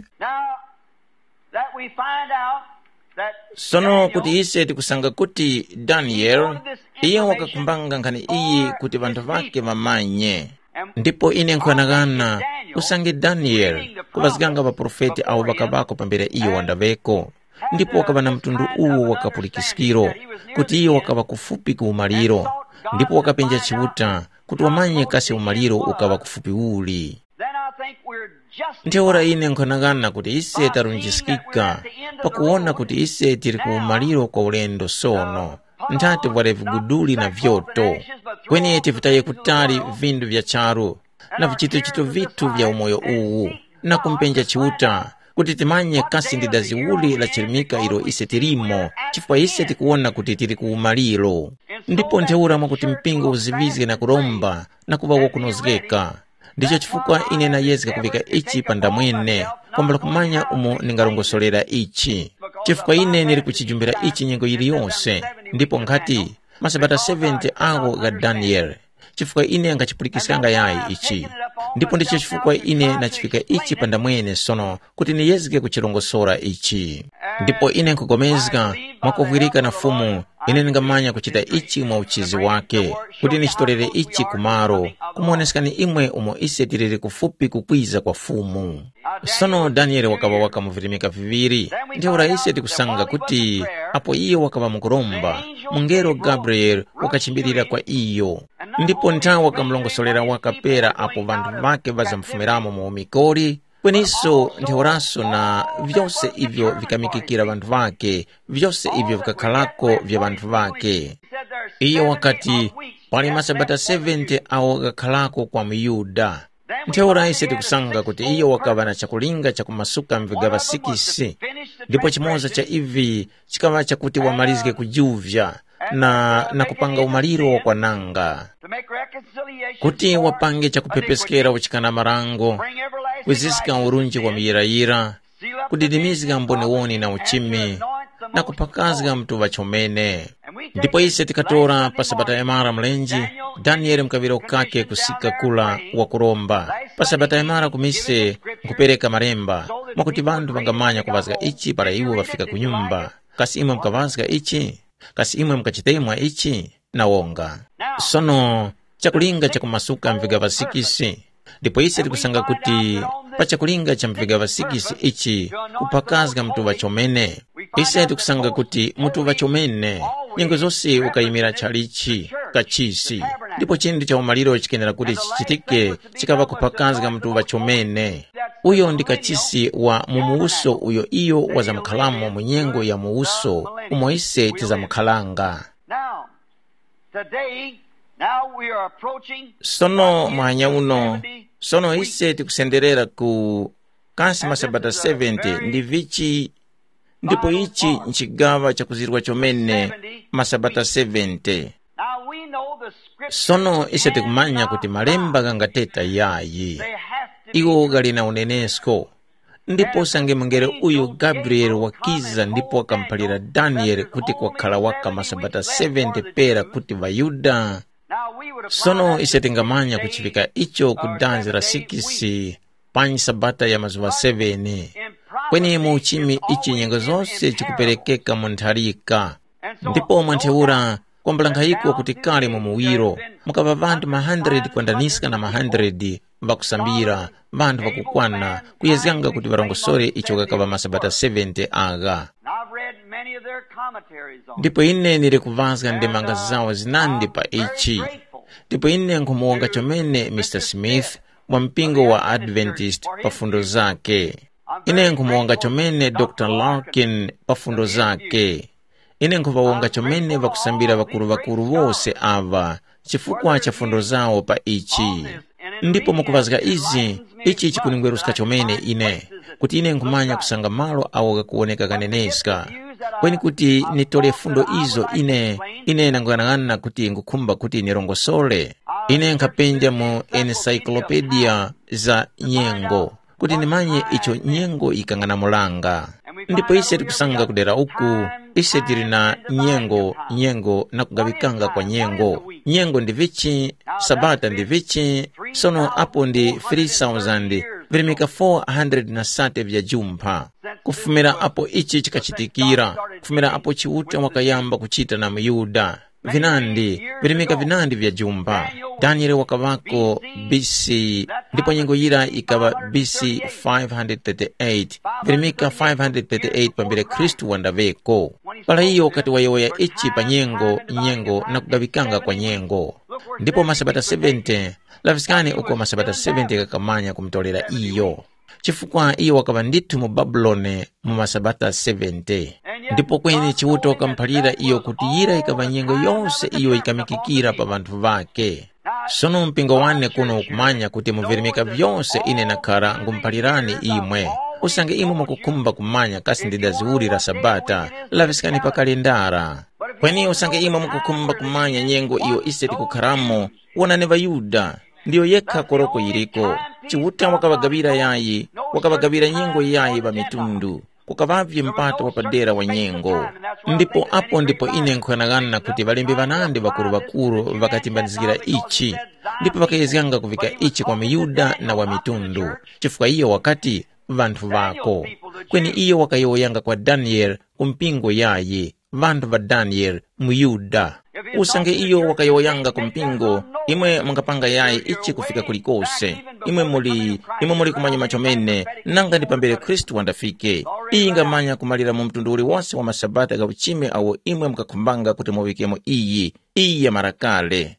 Sono kuti ise tikusanga kuti Daniel iye wakakumbanga nkhani iyi kuti vantu vake vamanye, ndipo ine nkwanagana usange Daniel kuvazikanga vaprofeti au vakavako pambere iyo wandaveko, ndipo wakava na mtundu uwo wakapulikisikiro kuti iyo wakava kufupi kuumaliro, ndipo wakapenja chiuta kuti wamanye kasi umaliro ukava kufupi uli. Ntheura ine nkwanagana kuti ise tarunjisikika pakuona kuti ise tiri kuumaliro kwa ulendo sono, nthati vwale viguduli na vyoto, kweni tivitaye kutali vindu vya charu na vichito-chito vitu vya umoyo uwu, na kumpenja chiuta kuti timanye kasi ndidaziwuli la chirimika ilo ise tirimo, chifukwa ise tikuona kuti tiri kuumaliro. Ndipo ntheura mwakuti mpingo uzivizike na kuromba na kuva wakunozgeka, ndicho chifukwa ine nayezeka kuvika ichi pandamwene kwamba kumanya umo ningarongosolera ichi, chifukwa ine nili kuchijumbira ichi nyengo iliyonse, ndipo ngati masabata seventy awo ga Daniel, chifukwa ine angachipulikisikanga yayi ichi, ndipo ndicho chifukwa ine nachifika ichi pandamwene sono kuti niyezike kuchirongosora ichi. Ndipo ine nkugomezga mwakovwirika na fumu, ine ningamanya kuchita ichi mwa uchizi wake, kuti nichitolere ichi kumaro, kumuonesikani imwe umo ise tiriri kufupi kukwiza kwa fumu. Sono Daniel wakava waka muvirimika viviri, ntheura ise tikusanga kuti apo iyo wakava mukuromba, mungero Gabriel wakachimbirira kwa iyo, ndipo nta wakamlongosolera wakapera apo vantu vake vazamfumiramo mu umikoli, kweniso ntheuraso na vyose ivyo vikamikikira vantu vake, vyose ivyo vikakhalako vya vantu vake. Iyo wakati pali masabata seventy awo gakhalako kwa Myuda. Ntheura ise tikusanga kuti iyo wakava na chakulinga chakumasuka mvigava six, ndipo chimoza cha ivi chikava chakuti wamalizike kujuvya na na kupanga umaliro wa kwa nanga, kuti wapange chakupepeskera uchikana marango, kuzisika urunji wa miyirayira, kudidimizika mbone woni na uchimi, na kupakazika mtu vachomene. ndipo ise tikatora pa sabata ya mara mlenji Daniel mkaviro kake kusika kula wa kuromba pa sabata ya mara kumise nkupereka maremba mwakuti bantu bangamanya kuvazga ichi para iwo wafika kunyumba kasi imwe mkavazga ichi kasi imwe mkachitemwa ichi na wonga sono chakulinga cha kumasuka mviga vasikisi ndipo ise tikusanga kuti pa chakulinga cha mviga vasikisi ichi kupakazga mtu vachomene ise tikusanga kuti mtu vachomene nyengo zonse ukayimira chalichi kachisi ndipo chindi cha umaliro chikenera kuti chichitike chikava kupakazga mtu vachomene uyo ndi kachisi wa mumuuso uyo iyo wazamkhalamo munyengo ya muuso umo ise tizamkhalanga. Sono mwanya uno sono ise tikusenderera ku kasi masabata seventy ndi vichi ndipo ichi nchigava cha kuzirwa chomene masabata seventy. Sono ise tikumanya kuti malemba gangateta yayi iwo galina unenesko ndipo sange mungere uyu Gabriel wakiza ndipo akampalira Daniel kuti kwakhala waka masabata seventy pera kuti vayuda. Sono ise tingamanya kuchivika icho kudanzira sikisi panyi sabata ya mazuva seven kweni muuchimi ichi nyengo zonse chikuperekeka muntharika ndipo mwantheura kwambalankhayiko kuti kale mumuwiro mukava vantu ma one hundred kwandanisika na ma one hundred vakusambira vantu vakukwana kuyezanga kuti varongosore icho kakava masabata seventy aga. Ndipo ine nili kuvazga ndemanga zawo zinandi pa ichi ndipo ine nkumuwonga chomene Mister Smith wa mpingo wa Adventist pa fundo zake. Ine nkumuwonga chomene Doctor Larkin pa fundo zake. Ine nkuvawonga chomene vakusambira vakuru vakuru vose ava chifukwa cha fundo zawo pa ichi. Ndipo mukuvazga izi ichi chikuningweruska chomene ine kuti ine nkumanya kusanga malo awo kakuoneka kaneneska kweni kuti nitole fundo izo ine ine nangoyanang'ana kuti ngukhumba kuti nirongosole. Ine nkapenja mu encyclopedia za nyengo kuti nimanye icho nyengo ikangana mulanga. Ndipo ise tikusanga kudera uku ise tiri na nyengo nyengo na kugawikanga kwa nyengo. Nyengo ndi vichi, sabata ndi vichi, sono apo ndi three thousand virimika four hundred na sate vya jumpa. Kufumira apo ichi chikachitikira, kufumira apo chiuta wakayamba kuchita na myuda vinandi virimika vinandi vya jumpa. Daniel wakavako B C ndipo nyengo yira ikava B C five thirty-eight virimika five thirty-eight pambere Kristu wandaveko. Pala hiyo kati wayoya ichi pa nyengo nyengo na kugawikanga kwa nyengo. Ndipo masabata seventy laviskani uko masabata seventy kakamanya kumtolera iyo chifukwa iyo wakava nditu mu Babylone mu masabata seventy. Ndipo kweni chiuta wakampalira iyo kuti yira ikava nyengo yonse iyo ikamikikira pa vantu vake. Sono mpingo wane kuno ukumanya kuti muvirimika vyonse ine nakara ngumpalirani imwe. Usange imwe mukukumba kumanya kasi ndidaziwulira sabata lavisikani pa kalendara. Kweni usange imwe mukukumba kumanya nyengo iyo ise tikukharamo wonane vayuda ndiyo yekha koroko yiriko. Chiuta wakavagabira yayi wakavagabira nyengo yayi pa mitundu kukavavye mpata wapadera wa nyengo. Ndipo apo ndipo ine nkwanagana kuti valembe vanandi vakuru vakuru vakatimbanizikira ichi ndipo vakayezganga kuvika ichi kwa miyuda na wa mitundu chifukwa iyo wakati vantu vako kweni iyo wakayoyanga kwa Daniel kumpingo yaye vantu va Daniel muyuda. Usange iyo wakayoyanga kumpingo imwe mungapanga yaye ichi kufika kulikose imwe muli imwe muli kumanya machomene nanga ndi pambere Kristu wandafike. Iyi ngamanya kumalira mu mtundu uli wonse wa masabata ga uchime awo imwe mkakumbanga kuti muwikemo iyi iyi ya marakale.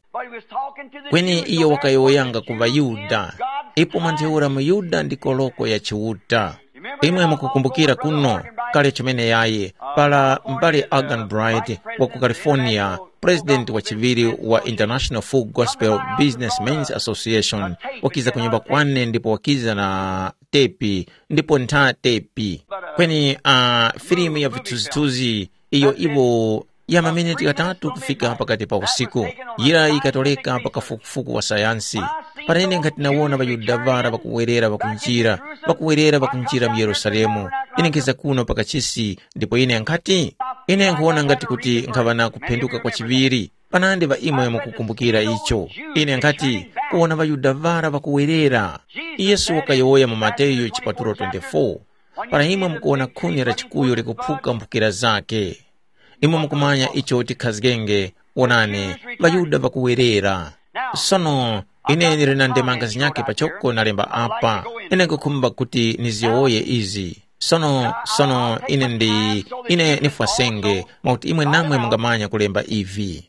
Kweni iyo wakayoyanga kuva Yuda ipo mwantheura mu Yuda ndi koloko ya chiuta. Imwe mukukumbukira kuno kale chomene yaye pala mbali Agan Bright wa ku California, president wa chiviri wa International Full Gospel Businessmen's Association, wakiza kunyumba kwane ndipo wakiza na tepi ndipo nta tepi kweni uh, filimu ya vituzituzi iyo iwo ya maminiti katatu kufika pakati pa usiku yira ikatoleka paka fukufuku wa sayansi. Panene ngati nawona vayuda vara vakuwerera vakunjira vakuwerera vakunjira mu Yerusalemu ine nkeza kuno pakachisi ndipo ine nkati ine nkuona ngati kuti nkhavana kuphenduka kwa chiviri panandi va imwe mukukumbukira icho. Ine nkati kuona vayuda vara vakuwerera. Yesu wakayoya mu Mateyu chipatulo twenty-four para imwe mukuona khuni ra chikuyo likuphuka mphukira zake. Imwe mukumanya icho tikhazgenge onani vayuda vakuwerera. Sono ine nirina ndemanga zinyake pachoko nalemba apa. Ine kukumba kuti niziyoye izi. Sono sono ine ndi ine nifwasenge mauti imwe namwe mungamanya kulemba ivi.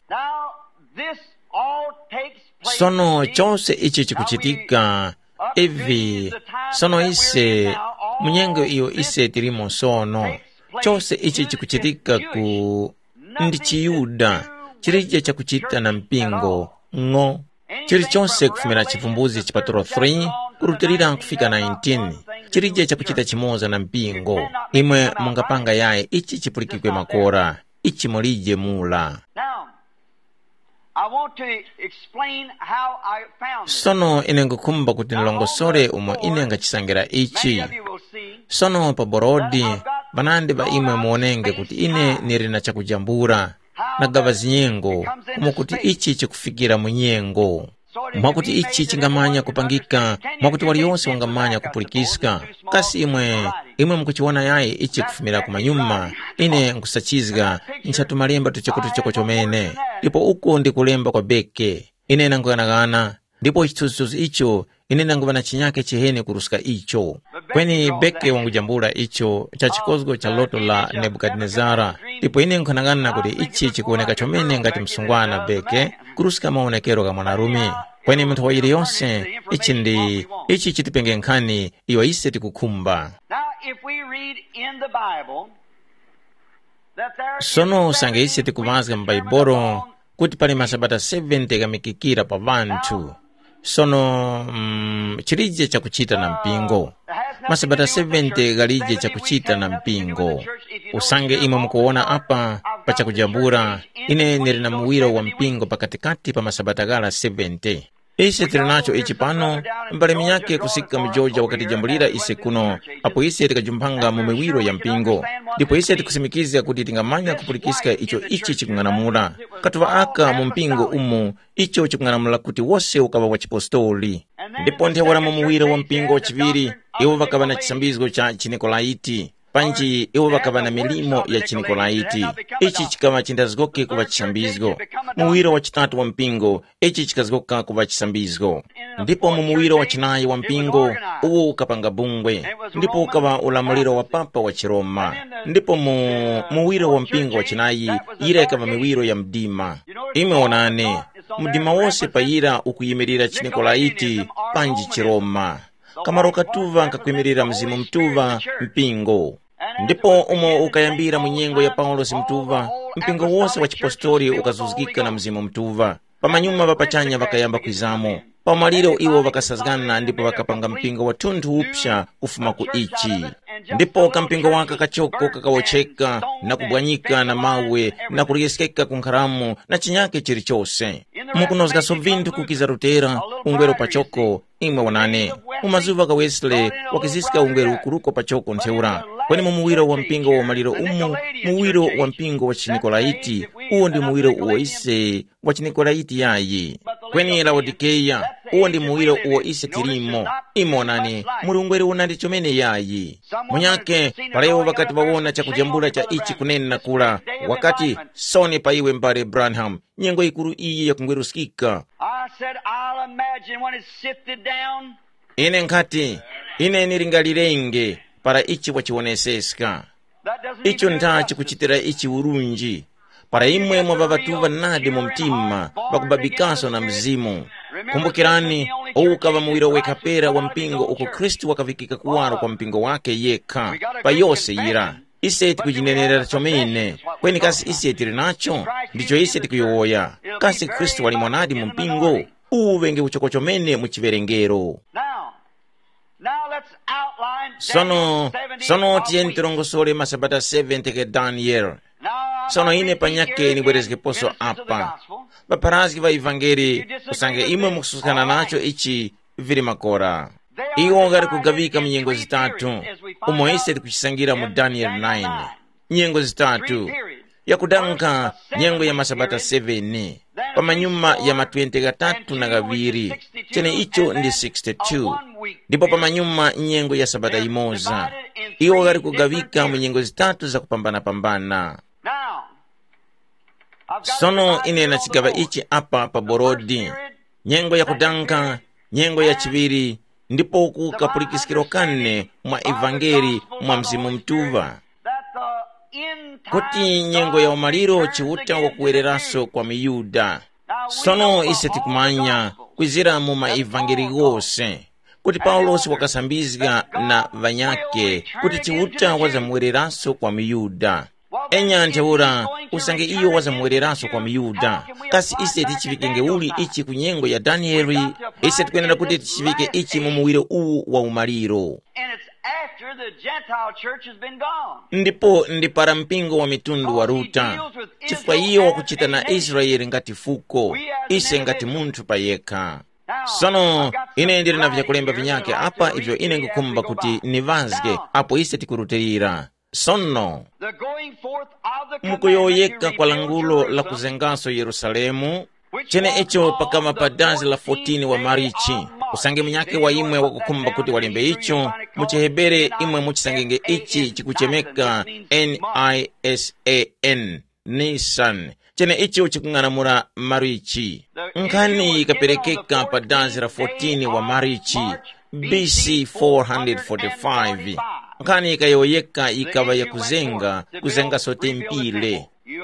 Sono chose ichi chikuchitika ivi. Sono ise munyengo iyo ise tirimo sono. Chose ichi chikuchitika ku ndi chiyuda chirije chakuchita na mpingo ngo. Chiri chonse kufumira chivumbuzi chipatulo three kurutirira kufika nineteen chirije chakuchita chimoza na mpingo. Imwe mungapanga yae ichi chipulikikwe makora ichi mulije mula. Sono ine ngukumba kuti nilongosore umo ine ngachisangira ichi. Sono pa borodi banandi ba imwe muonenge kuti ine nirina chakujambura nagava zinyengo umo kuti ichi chikufikira munyengo. Mwakuti ichi chingamanya kupangika, mwakuti waliyonse wangamanya kupulikiska. Kasi imwe, imwe mkuchiwana yae ichi kufumira kumanyuma. Ine nkusachizga, nchatumalemba tuchoko tuchoko chomene. Ndipo uko ndi kulemba kwa beke. Ine nanguanagana. Ndipo ichituzuzu icho, ine nanguwana chinyake chihene kuruska icho. Kweni beke wangujambura icho, chachikozgo cha loto la Nebukadnezara. Ndipo ine nkuanagana kuti ichi chikuoneka chomene ngati msungwana beke, kuruska maonekero ka mwanarumi. Kweni mtu wa ili yonse, ichi ndi, ichi chitipenge nkani, iyo ise tikukumba. Sono sange ise tikuvazga mbaiboro, kuti pali masabata seven tegamikikira pa vantu. Sono, mm, chirije chakuchita na mpingo. Masabata seven tegalije chakuchita na mpingo. Usange imwe mkuona apa, pachakujambura, ine nirina muwira wa mpingo pakatikati pa masabata gala seventy. Ise tirinacho ichi pano, mbale minyake kusika mjoja wakati jambulira ise kuno, apo ise tikajumpanga mumiwiro ya mpingo. Dipo ise tikusimikizia kuti tingamanya kupulikiska icho ichi chikunganamula. Katuwa aka mumpingo umu, icho chikunganamula kuti wose ukawa wachipostoli. Dipo ntewara mumiwiro wa mpingo wachiviri, iwo wakaba na chisambizgo cha Chinikolaiti. Panji iwo wakaba na milimo ya Chinikolaiti. Ichi chikama chindazgoke kuwa chisambizgo. Muwiro wa chitatu wa mpingo, ichi chikazgoka kuwa chisambizgo. Ndipo mumuwiro wa chinayi wa mpingo, uwo ukapanga bungwe. Ndipo ukawa ulamuliro wa papa wa Chiroma. Ndipo mu, muwiro wa mpingo wa chinayi, ira ikava miwiro ya mdima. Ime onane, mdima wose pa ira ukuyimirira Chinikolaiti, panji Chiroma. Kamaroka tuva nkakuyimirira mzimu mtuva, mpingo. Ndipo umo ukayambira munyengo ya Paulo simtuva, mpingo wose wa chipostori ukazuzgika na mzimu mtuva. Pamanyuma vapachanya vakayamba kuizamo. Pamaliro iwo vakasazgana ndipo vakapanga mpingo wa tundu upsha kufuma ku ichi. Ndipo kampingo waka kachoko kakawocheka na kubwanyika na mawe na kuriyeskeka kunkaramu na chinyake chirichose. Mukunozga so vintu kukizarutera ungwero pachoko imwe wanane. Umazuva ka Wesley wakizisika ungwero ukuruko pachoko nteura. Kweni mumuwiro wa mpingo wa maliro umu, muwiro wa mpingo wa Chinikolaiti, uo ndi muwiro uo ise wa Chinikolaiti yayi. Kweni Laodikeya, uo ndi muwiro uo ise tirimo, imo nani, murungwero unandi chomene yayi. Munyake, paleo wakati wawona cha kujambula cha ichi kuneni na kula, wakati soni pa iwe mbare Branham, nyengo ikuru iyi ya kungweru skika. Ine nkati, ine niringalirenge, para ichi wachiwoneseska. Icho ntachi kuchitira ichi urunji. Para imwe mwa babatuva nadi mumtima, bakubabikaso na mzimu. Kumbukirani, ukava muwiro wekapera wa mpingo uko Kristu wakavikika kuwaro kwa mpingo wake yeka. Pa yose ira. Iseti kujinenera chomene. Kweni kasi iseti rinacho, ndicho iseti kuyowoya. Kasi Kristu walimonadi mumpingo, uwenge uchoko chomene muchiverengero. Sono, sono tientirongosole masabata seven teke Daniel. Sono ine panyake ni bwerezike poso apa. Baparazgi va evangeli, usange imwe mkususkana nacho ichi viri makora. Iwo ngari kugavika mnyengo zitatu. Umo ise kuchisangira mu Daniel nine. Nyengo zitatu. yakudanka nyengo ya masabata seveni pamanyuma ya matwente gatatu na gaviri chene icho ndi sixty-two ndipo pamanyuma nyengo ya sabata imoza iwo gali kugavika mu nyengo zitatu za kupambana pambana. Sono ine na chigava ichi apa pa borodi nyengo ya kudanka nyengo ya chiviri ndipo kukapulikisikiro kane mwa evangeli mwa mzimu mtuva kuti nyengo ya umaliro chiuta wakuwereraso kwa miyuda. Sono ise tikumanya kwizira mu maevangeli gose kuti Paulosi wakasambizga na vanyake kuti chiuta wazamuwereraso kwa miyuda. Enya nteura usange iyo wazamuwereraso kwa miyuda kasi ise tichivike uli ichi kunyengo ya Danieli ise tikwenera kuti tichivike ichi mu muwiro uwu wa umaliro. Ndipo ndi para mpingo wa mitundu wa ruta chifukwa iyo wakuchita na Israeli ngati fuko ise ngati munthu payekha. Sono ine ndiri na vyakulemba vinyake apa ivyo ine ngukumba kuti nivazge apo ise tikurutirira. Sono mukuyoyeka kwa langulo la kuzengaso Yerusalemu chene echo pakama padazi la fourteen wa Marichi usange mnyake wa imwe wakukumba kuti walembe icho muchehebere imwe muchisangenge ichi chikuchemeka N I S A N Nisan chene icho chikung'anamura Marichi. Nkhani ikaperekeka padazi la fourteen wa Marichi B C four forty-five. Nkhani ikayoyeka ikava ya kuzenga kuzenga sote mpile.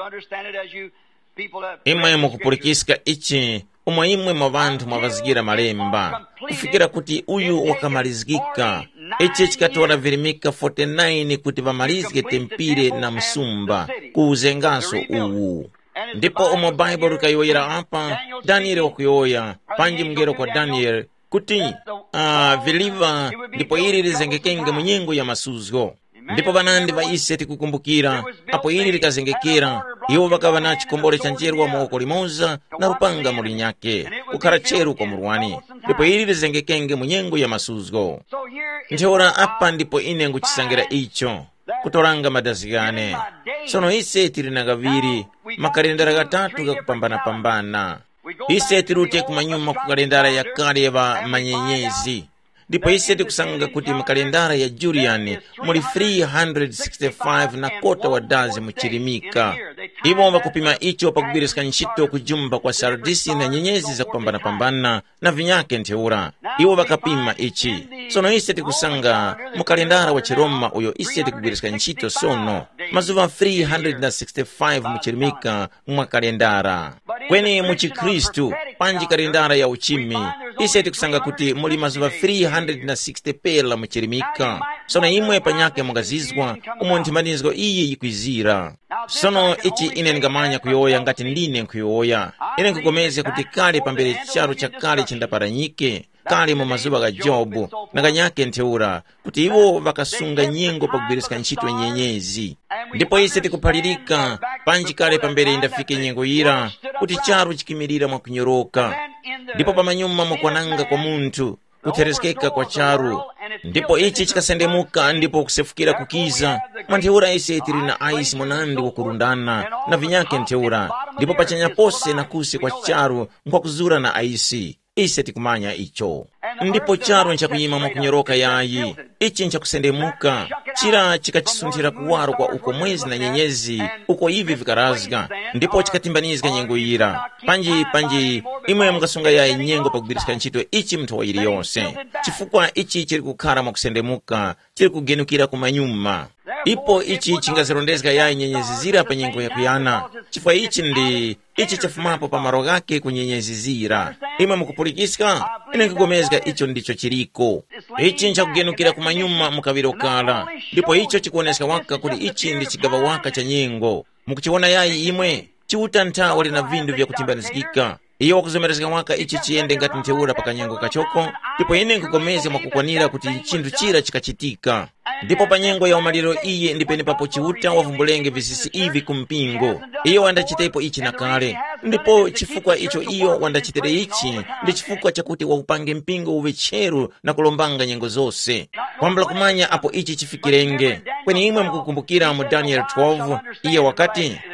Imwe mukupulikisika ichi umwe imwe mwa vantu mwavazigira malemba kufikira kuti uyu wakamalizgika ichi chikatola virimika forty-nine kuti vamalizge tempile na msumba kuuzengaso uwu. Ndipo umo Bible kayoyera apa Daniel wakuyoya panji mgero kwa Daniel kuti uh, viliva ndipo ili lizengekenge munyengo ya masuzgo. Ndipo vanandi va ise tikukumbukira apo ili likazengekera iwo vakava na chikombole cha njeru wa mwoko limoza na rupanga mulinyake kukhala cheru kwa murwani ndipo ili lizengekenge munyengo ya masuzgo. Nteora apa ndipo ine nguchisangira icho kutoranga madazigane. Sono ise tiri na gaviri makalendera gatatu ga kupambana pambana. Ise tirute kumanyuma kukalendara ya kale va manyenyezi ndipo ise tikusanga kuti makalendara ya Julian muli three sixty-five na kota wa dazi muchirimika. Iwo wakupima icho pakubiriska nchito kujumba kwa sardisi na nyenyezi za kupambana pambana na vinyake nteura. Iwo wakapima ichi. Sono ise tikusanga mukalendara wa Chiroma uyo ise tikubiriska nchito sono mazuva three sixty-five muchirimika mwa kalendara. Kweni muchikristu panji kalendara ya uchimi ise tikusanga kuti muli mazuva three sixty pela muchirimika. Sono imwe panyake mungazizwa umontimanizgo iyi yikwizira. Sono ichi ine ngamanya kuyoya ngati ndine nkuyoya ine nkukomeze kuti kale pambere charo cha kale chindaparanyike kale mu mazuva ga Jobu na ganyake nteura kuti iwo vakasunga nyengo pakubiriska nchito nyenyezi. Ndipo ise tikupalirika panji kale pambere indafike nyengo ira kuti charo chikimirira mwa kunyoroka ndipo pamanyuma mukwananga kwa muntu kutereskeka kwa charu ndipo ichi chikasendemuka ndipo kusefukira kukiza mwanteura ise tiri na aisi monandi wakurundana na vinyake nteura ndipo pachanya pose na kusi kwa charu mkwa kuzura na aisi ise tikumanya icho. Ndipo charu nchakuyima mwakunyoroka yayi ichi nchakusendemuka chira chikachisuntira kuwaro kwa uko mwezi na nyenyezi uko hivi vikarazga ndipo chikatimbanizga nyengo ira panji panji imwe mkasunga yayi nyengo pakubiriska nchito ichi mtu wa ili yonse chifukwa ichi chiri kukara mwakusendemuka chiri kugenukira kumanyuma. Ipo ichi chingazirondezga yayi nyenyezi zira pa nyengo ya kuyana chifukwa ichi ndi ichi chafumapo pa maro gake kunyenyezi zira. Imwe mukupulikiska ine nkugomezga icho ndicho chiriko ichi nchakugenukira kumanyuma mukaviro ndipo icho chikuoneska waka kuti ichi ndi chigava waka cha nyengo. Mukuchiona yayi imwe chiuta ntawa lina vindu vya kutimbanizikika iyo wakuzomerezeka waka ichi chiende ngati nteura pakanyengo kachoko ndipo ine nkugomeze mwakukwanira kuti chindu chira chikachitika. Ndipo panyengo ya umaliro iye ndipeni papo chiuta wavumbulenge visisi ivi kumpingo iyo wandachitepo ichi na kale ndipo chifukwa icho iyo wandachitere ichi ndi chifukwa chakuti waupange mpingo uwe cheru na kulombanga nyengo zose kwambula kumanya apo ichi chifikirenge. Kweni imwe mkukumbukira mu Daniel twelve iye wakati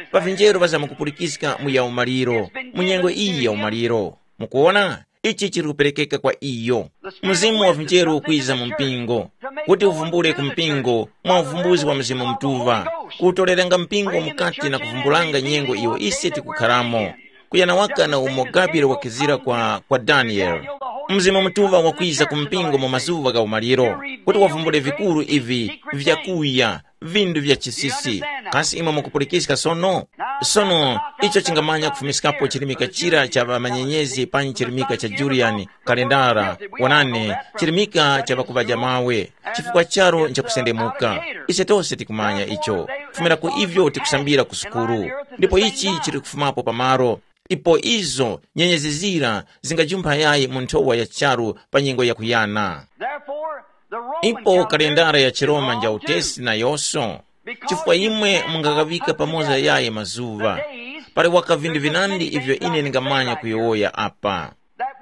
pavinjero vazamukupulikisika mu ya umaliro munyengo iyi ya umaliro. Mukuona ichi chiri kuperekeka kwa iyo mzimu wa vinjero ukwiza mu mpingo kuti uvumbule ku mpingo mwa uvumbuzi wa mzimu mtuva kutolerenga mpingo mukati na kuvumbulanga nyengo iyo ise tikukhalamo kuyana waka na umogabire wakizira kwa, kwa Daniel. Mzimu mtuva wakwiza ku mpingo mu mazuva ga umaliro kuti wavumbule vikulu ivi vyakuya vindu vya chisisi kasi imwe mukupulikisika sono sono icho chingamanya kufumisikapo chilimika chira cha manyenyezi pani chilimika cha Julian kalendara wanane chilimika cha bakubaja mawe chifukwa charo ncha kusendemuka ise tose tikumanya icho kufumira ku ivyo tikusambira kusukuru ndipo ichi chiri kufumapo pamaro ipo izo nyenyezi zira zingajumpa yayi muntowa ya charu panyingo ya kuyana. Ipo kalendara ya Chiroma nja utesi na yoso chifukwa imwe mungagavika pamoza yaye mazuva pale waka vindu vinandi ivyo ine ningamanya kuyoya apa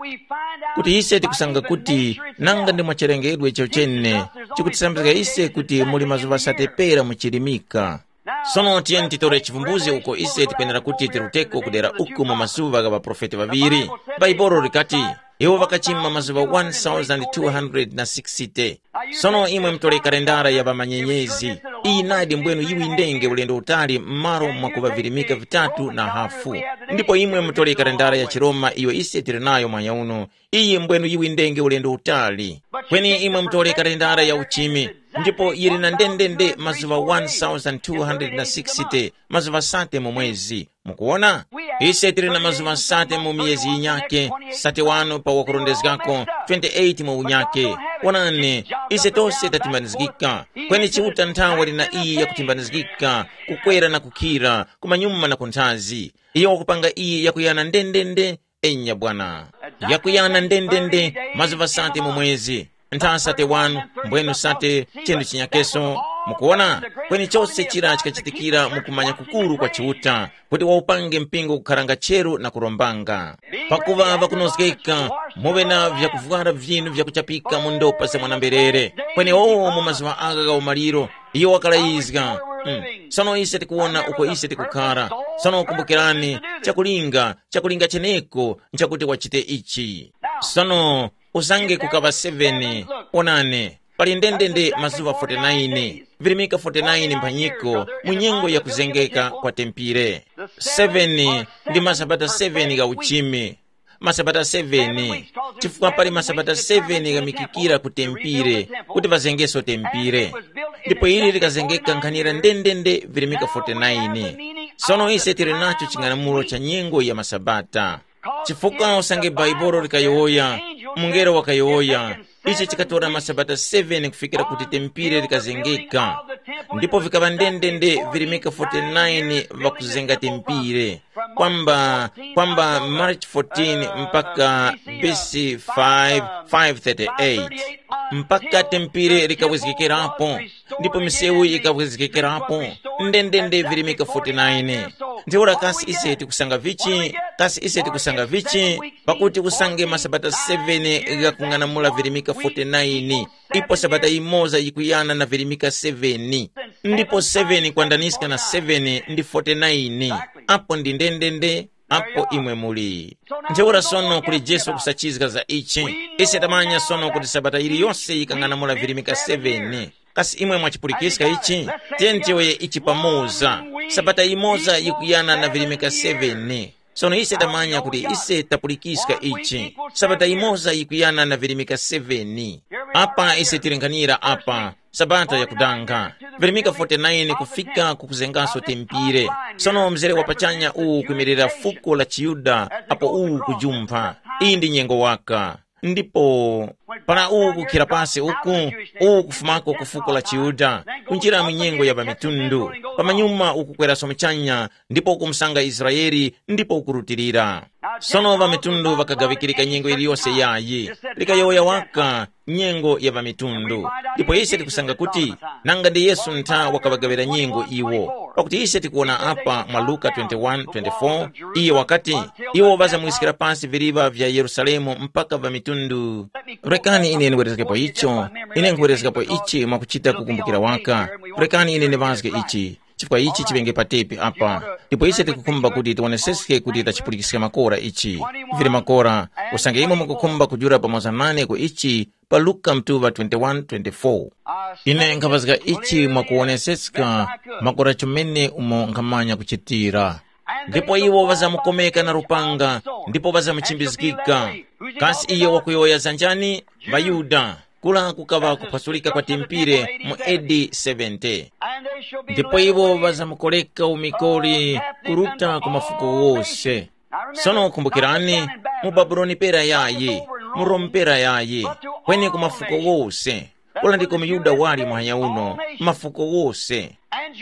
kuti ise tikusanga kuti nanga ndi mwachirengedwe icho chene chikutisambika ise kuti muli mazuva satepera muchilimika. Sono tiyeni titore chivumbuzi uko ise tipenera kuti tiruteko kudera uku mu mazuva ga baprofeti vaviri. Baibolo rikati iwo vakachima mazuva one thousand two hundred sixty. Sono imwe mtole kalendara ya bamanyenyezi iyi nadi mbwenu yiwi ndenge ulendo utali mmaro mwakuvavirimika vitatu na hafu. Ndipo imwe mtole kalendara ya Chiroma iyo ise tirinayo mwanya uno iyi mbwenu yiwi ndenge ulendo utali kweni imwe mtole kalendara ya uchimi ndipo yiri na ndendende mazuva one thousand two hundred sixty mazuva sate mu mwezi. Mukuona ise tiri na mazuva sate mu miezi inyake sate wano pa wakurondezgako twenty-eight mu unyake wanane ise tose tatimbanizgika kweni chiuta ntawa lina iyi ya kutimbanizgika kukwera na kukira kumanyuma na kuntazi iyo wakupanga iyi ya kuyana ndendende enya bwana ya kuyana ndendende mazuva sate mu mwezi nta sate wanu mbwenu sate chendu chinyakeso. Mukuona kweni chose chira chikachitikira mukumanya kukuru kwa chiuta kuti waupange mpingo kukharanga chero na kurombanga pakuva vakunozgeka muve na vyakuvwara vyinu vyakuchapika mundopa za mwanamberere kweni oo mu mazuva aga ga umaliro iyo wakalaizga. Mm. Sono ise tikuona uko ise tikukara sono kumbukirani chakulinga chakulinga cheneko nchakuti wachite ichi sono usange kukava seven onane pali ndendende mazuva forty-nine virimika forty-nine mpanyiko munyengo ya kuzengeka kwa tempire. seven ndi masabata seven ga uchimi masabata seven chifukwa pali masabata seven ga mikikira kutempire kuti vazengeso tempire ndipo ili likazengeka nkhanira ndendende virimika forty-nine. Sono ise tiri nacho chinganamulo cha nyengo ya masabata chifukwa usange Baibolo likayoya mungero wakayoya ichi chikatora masabata seven kufikira kuti tempire likazengeka ndipo vikava ndendende virimika forty-nine vakuzenga tempire kwamba kwamba March fourteen mpaka B C five thirty-eight mpaka tempire likawezekerapo ndipo misewu ikawezekerapo ndendende virimika forty-nine. Ndiora kasi ise tikusanga vichi kasi ise tikusanga vichi pakuti kusange masabata seven gakung'anamula virimika forty-nine ipo sabata imoza ikuyana na virimika seven ndipo seven kuandaniska na seven ndi forty-nine apo ndi ndendende apo imwe muli. Ndiora sono kuli Jesu kusachizga za ichi ise tamanya sono kuti sabata ili yose ikang'anamula virimika seven kasi imwe mwachipulikisika ichi tentiwe ichi pamoza sabata imoza ikuyana na virimika seven sono ise tamanya kuti ise tapulikisika ichi sabata imoza ikuyana na virimika seven apa ise tiringanira apa sabata ya kudanga virimika forty-nine kufika kukuzengaso tempire. Sono mzere wapachanya uu kumirira fuko la Chiyuda apo uu kujumpa iyi ndi nyengo waka ndipo para uu kukira pasi uku uu kufumako kufuko la Chiyuda kunjira mnyengo ya bamitundu pamanyuma ukukwera somichanya ndipo kumsanga Israeli ndipo ukurutirira. Sono bamitundu vakagavikirika nyengo iliyose yayi likayoya waka nyengo ya bamitundu ndipo ise tikusanga kuti nanga ndi Yesu nta wakabagavira nyengo iwo pakuti ise tikuona apa mwa Luka twenty-one twenty-four iye wakati iwo baza mwisikira pasi viriva vya Yerusalemu mpaka bamitundu. Rekani ine niwerezekepo icho ine nkuwerezekepo ichi mwakuchita kukumbukira waka rekani ine nivazge ichi chifukwa ichi chivenge patepi apa. Ndipo ise tikukumba kuti tioneseseke kuti tachipulikisika makora ichi. Vile makora, usange imo mukukumba kujura pamoza nane ku ichi pa Luka mtuva twenty-one twenty-four. Ine nkavazika ichi mwakuonesesika makora chumene umo nkamanya kuchitira. Ndipo iwo vazamukomeka na rupanga, ndipo vazamuchimbizikika. Kasi iyo wakuyoya zanjani, Bayuda. Kula kukava kupasulika kwa timpire mu A D seventy. Ndipo iwo vazamukoleka umikoli kuruta ku mafuko wose. Sono kumbukirani, mu Babuloni pera yaye, mu Rome pera yaye, kweni ku mafuko wose. Kula ndiko Myuda wali mwanya uno, mafuko wose.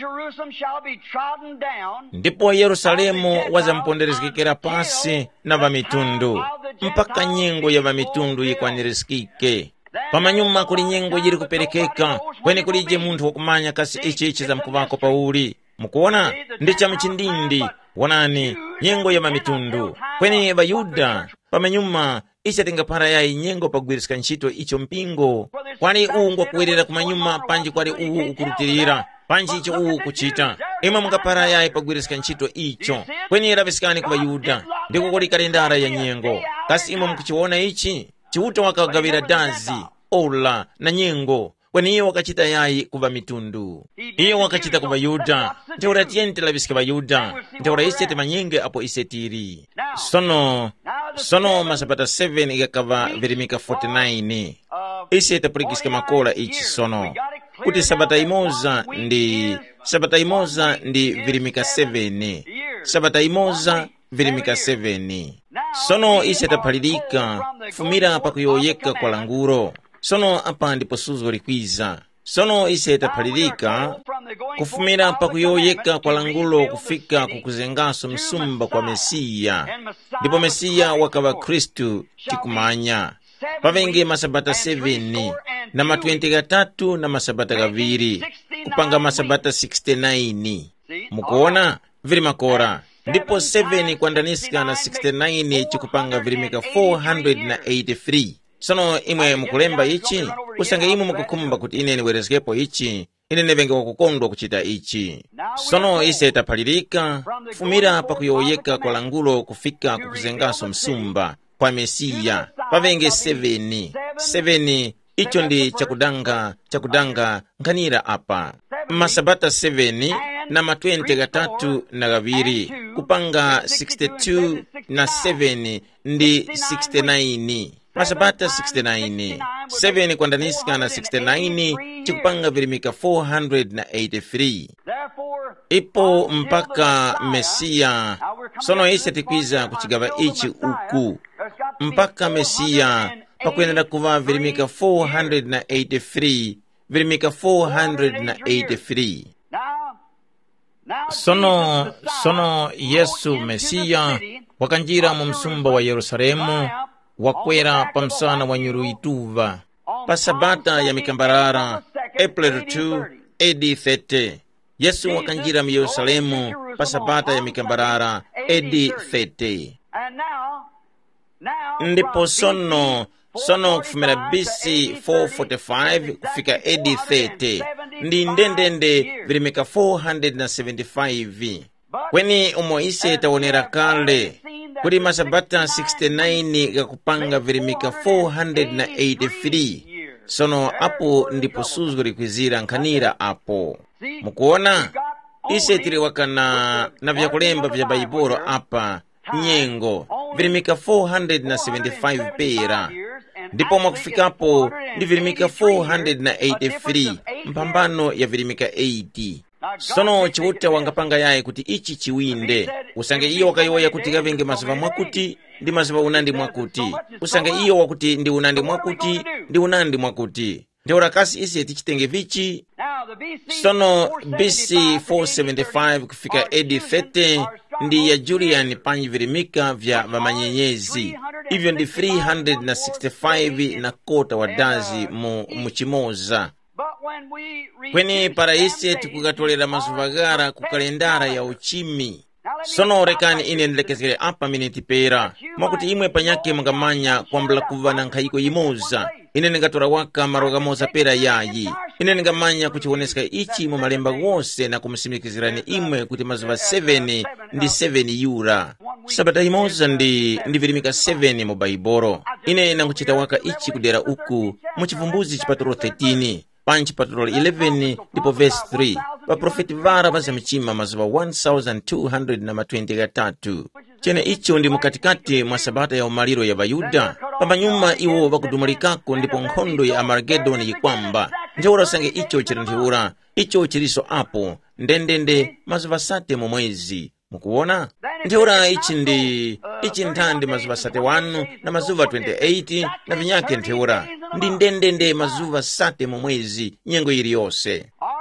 Ndipo Yerusalemu wazamponderezikikira pasi na vamitundu, mpaka nyengo ya vamitundu yikwanirizikike. Pamanyuma kuli nyengo yiri kuperekeka, kweni kulije muntu wakumanya kasi ichi ichi za mkuvako pauli. Mukuona, ndicha mchindindi, wanani, nyengo ya mamitundu. Kweni Bayuda, pamanyuma, icha tinga para ya nyengo pagwirisika nchito icho mpingo. Kwani uu ngwa kuwirira kumanyuma panji kwari uu ukurutirira. Panji icho uu kuchita. Ima mga para ya pagwirisika nchito icho. Kweni ravisikani kwa Bayuda, ndiko kuli kalendara ya nyengo. Kasi ima mkuchiwona ichi. Chiuta wakagavira dazi, ola, na nyengo. Kweni iyo wakachita yai kuva mitundu. Iyo wakachita kuva Yuda. Nteura tiente la visika Bayuda. Nteura isete manyenge apo isetiri. Sono, sono masabata seven ikakava virimika forty-nine. Isete purikisika makola ichi sono. Kuti sabata imoza ndi, sabata imoza ndi virimika seven. Sabata imoza virimika seven. Sono isete palilika, fumira pakuyoyeka kwa languro. Sono apa ndipo suzo likwiza. Sono isete palilika, kufumira pakuyoyeka kwa langulo kufika kukuzengaso msumba kwa Mesiya. Ndipo Mesiya wakava Kristu tikumanya. Pavenge masabata seven, na ma twenty gatatu na masabata gaviri, kupanga masabata sixty-nine. Mukuona, vili makora. Ndipo seven kuandanisika na sixty-nine chikupanga virimika four hundred eighty-three. Sono imwe mukulemba ichi, usange imu mukukumba kuti ine niwerezgepo ichi, ine nevenge wakukondwa kuchita ichi. Sono ise tapalirika, fumira pakuyoyeka kwa langulo kufika kukuzengaso msumba kwa Mesiya. Pavenge seven, seven, icho ndi chakudanga, chakudanga, nkanira apa. Masabata seven, na ma twenty gatatu na gaviri, kupanga sixty-two na seven ndi sixty-nine. Masabata sixty-nine. seven kuandanisika na sixty-nine, chikupanga virimika four hundred eighty-three. Ipo mpaka Mesiya, sono ise tikwiza kuchigava ichi uku. Mpaka Mesiya, pakuenera kuva virimika four hundred eighty-three, virimika four hundred eighty-three. Sono, sono Yesu Mesiya, wakanjira mu msumba wa Yerusalemu, wakwera pamsana wa nyuru ituva. Pasabata ya mikambarara, April two, A D thirty. Yesu wakanjira mu Yerusalemu, pasabata ya mikambarara, A D thirty. Ndipo sono, sono kufumira B C four forty-five kufika A D thirty. Ndi ndendende virimika four hundred seventy-five. Kweni umo ise taonera kale, kuri masabata sixty-nine kakupanga virimika four hundred eighty-three. Sono apo ndipo suzo likwizira nkanira apo. Mukuona? Ise tiriwakana na vyakulemba vya Baibolo apa, nyengo, virimika four hundred seventy-five pera. Ndipo mwakufikapo ndi virimika four hundred eighty-three, mpambano ya virimika eighty. Sono chiwuta wangapanga yae kuti ichi chiwinde. Usange iyo wakayoya kuti gavenge maziva mwakuti, ndi maziva unandi mwakuti. Usange iyo wakuti ndi unandi mwakuti, ndi unandi mwakuti. Ndeora kasi isi etichitenge vichi. Sono B C four seventy-five kufika A D thirty, ndi ya Julian panyi virimika vya vamanyenyezi. Hivyo ndi three hundred sixty-five na kota wadazi mu muchimoza. Kweni para isi tukukatolera masuvagara kukalendara ya uchimi. Sono rekani ine nilekezere apa miniti pera. Mwakuti imwe panyake mngamanya kwa mbla kuva na nkaiko imoza. Ine negatora waka maroga moza pera yayi. ine ningamanya kuchioneseka ichi mu malemba wose na kumsimikizirani imwe kuti mazuva seven ndi seven yura. Sabata imoza ndi ndivirimika seven mu Baibolo. Ine nanguchita waka ichi kudera uku mu chivumbuzi chipatulo thirteen panchi chipatulo eleven ndipo verse three. Pa profeti vara vaza mchima mazuva one thousand two hundred na matwenty gatatu. Chene icho ndi mukatikati mwa sabata ya umaliro ya Bayuda. Pamba nyuma iwo vakudumulikako ndipo nkhondo ya Armageddon yikwamba. Njeura sange icho chirintiura. Icho chiriso apo ndendende mazuva sate mu mwezi. Mukuona? Njeura ichi ndi ichi nthandi mazuva sate wanu na mazuva twenty-eight na vinyake njeura. Ndi ndendende mazuva sate mu mwezi nyengo iliyose.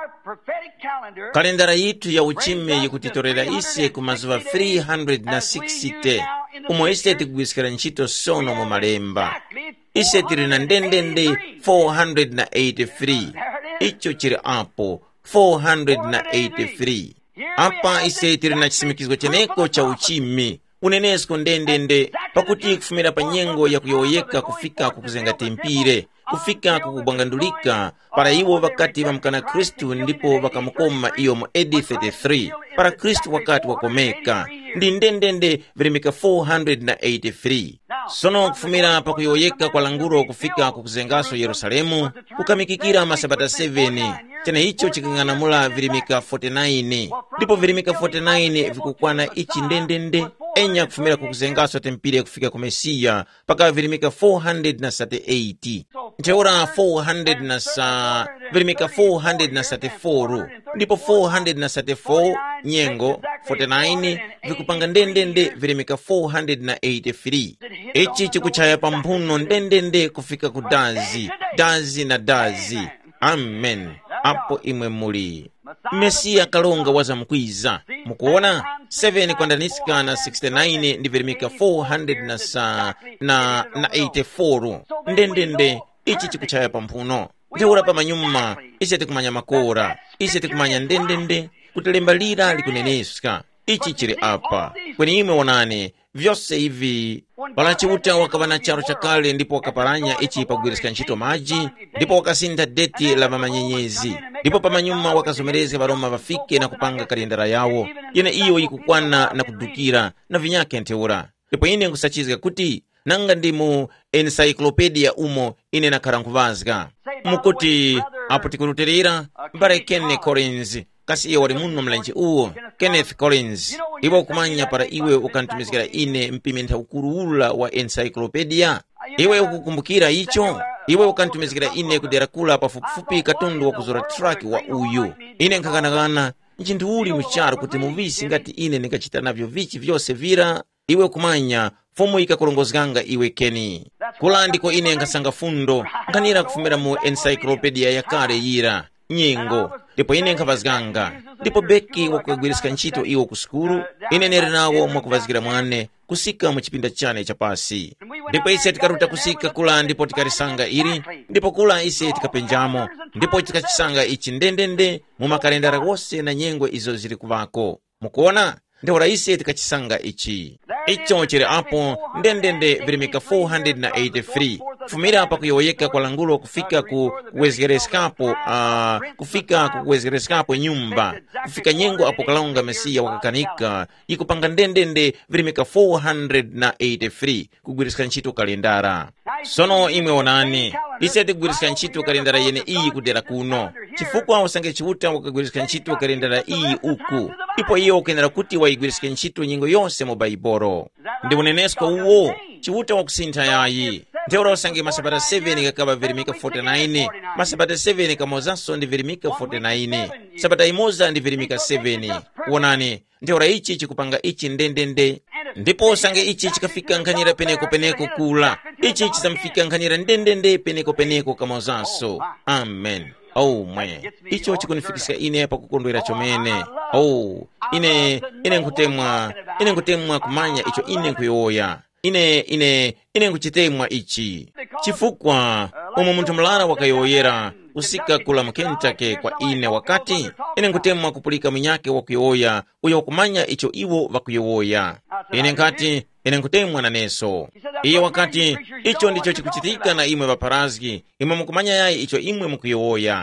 Kalendara yitu ya uchime yikutitorera ise ku mazuva three hundred sixty. Umo ise tikugwisikira ntchito sono mu malemba. Ise tiri na ndendende four hundred eighty-three. Icho chiri apo four hundred eighty-three. Apa ise tiri na chisimikizgo cheneko cha uchimi. Unenesko ndendende pakuti kufumira pa nyengo ya kuyoyeka kufika kukuzenga tempire. Kufika kukubwangandulika para iwo wakati wamkana Kristu ndipo wakamukoma iyo mu A D thirty-three. Para Kristu wakati wakomeka ndi ndendende virimika four hundred eighty-three. Sono kufumira pa kuyoyeka kwa languro kufika kukuzengaso Yerusalemu kukamikikira masabata seven. Tena icho chikinganamula virimika forty-nine. Ndipo virimika forty-nine vikukwana ichi ndendende enya kufumira kukuzengaso tempire kufika ku Mesiya paka virimika four hundred thirty-eight. Nteora four hundred na sa virimika four hundred thirty-four. Ndipo four hundred thirty-four nyengo forty-nine vikupanga ndendende virimika four hundred eighty-three. Ichi chikuchaya pampuno ndendende kufika ku dazi dazi na dazi. Amen. Apo imwe muli Mesiya kalonga waza mkwiza. Mukuona? seven kwandanisika na sixty-nine ndi virimika four hundred na sa na na eighty-four. Ndendende ichi chikuchaya pampuno. Njeura pa manyuma ise tikumanya makora. Ise tikumanya ndendende kutelembalira likuneneska. Ichi chiri apa. Kweni ime wanane vyose hivi walachiuta wakavana charo chakale ndipo wakaparanya ichi pagwirisika ntchito maji ndipo wakasinda deti la mamanyenyezi ndipo pamanyuma wakazomereze varoma vafike na kupanga kalendara yawo yene iyo ikukwana na kudukira na vinyake nteura. Ndipo ine nkusachizika kuti nanga ndimu encyclopedia umo ine nakarankuvazga mukuti apo tikuruterera mbare Kenneth Collins kasi iye wali muno mlanji uwo Kenneth Collins. Iwo kumanya para iwe ukantumizikira ine mpimenta ukuruula wa encyclopedia. Iwe ukukumbukira icho. Iwe ukantumizikira ine kudera kula pafupifupi katundu wa kuzora track wa uyu. Ine nkakanagana nchintu uli mcharo kuti muvisi ngati ine nikachita navyo vichi vyose vira. Iwe kumanya fomu ikakulongozganga iwe Kenny. Kula ndiko ine nkasanga fundo nkanira kufumira mu encyclopedia ya kare yira nyengo. Ndipo ine nkavazganga. Ndipo beki wakugwirisika ntchito iwo kuskuru. Ine nere nawo mwakuvazgira mwane kusika mu chipinda chane cha pasi. Ndipo ise tikaruta kusika kula ndipo tikarisanga iri. Ndipo kula ise tikapenjamo. Ndipo tikachisanga ichi ndendende mu makalendara wose na nyengo izo ziri kuvako. Mukuona? Ndeora ise tikachisanga ichi. Icho chiri apo ndendende virimika four hundred eighty-three. Fumira apa kuyoyeka kwa langulo kufika ku kuwezereskapo uh, kufika ku kuwezereskapo nyumba kufika nyengo apo kalonga Mesiya wakakanika ikupanga ndendende virimika four hundred eighty-three kugwirisika ntchito kalendara. Sono imwe onani ise tikugwirisika ntchito kalendara yene iyi kudera kuno chifukwa wasange chiuta wakagwirisika ntchito kalendara iyi uku. Ipo iyo ukenera kuti waigwirisika ntchito nyingo yonse mu Baibolo. Ndi unenesko uwo chiuta wakusintha yayi. Nteura wasange masabata seven kakaba virimika forty-nine. Masabata seven kamozanso ndi virimika forty-nine. Sabata imoza ndi virimika seven. Uonani nteura ichi chikupanga ichi ndendende. Ndipo sange ichi chikafika nkanyira peneko peneko kula. Ichi chisamfika nkanyira ndendende peneko peneko kamozanso. Amen. Oh mwe, icho chikunifikisa ine hapa kukondwera chomene. Oh, ine ine nkutemwa, ine nkutemwa kumanya icho ine nkuyoya. Ine ine ine nkuchitemwa ichi. Chifukwa umu muntu mlara wakayoyera usika kula mkentake kwa ine wakati ine nkutemwa kupulika mnyake wakuyoya uyo kumanya icho iwo wakuyoya. Ine nkati ine nkutemwa na neso. Iyo wakati icho ndicho chikuchitika na imwe vaparazgi imwe mukumanya yayi icho imwe mukuyoya.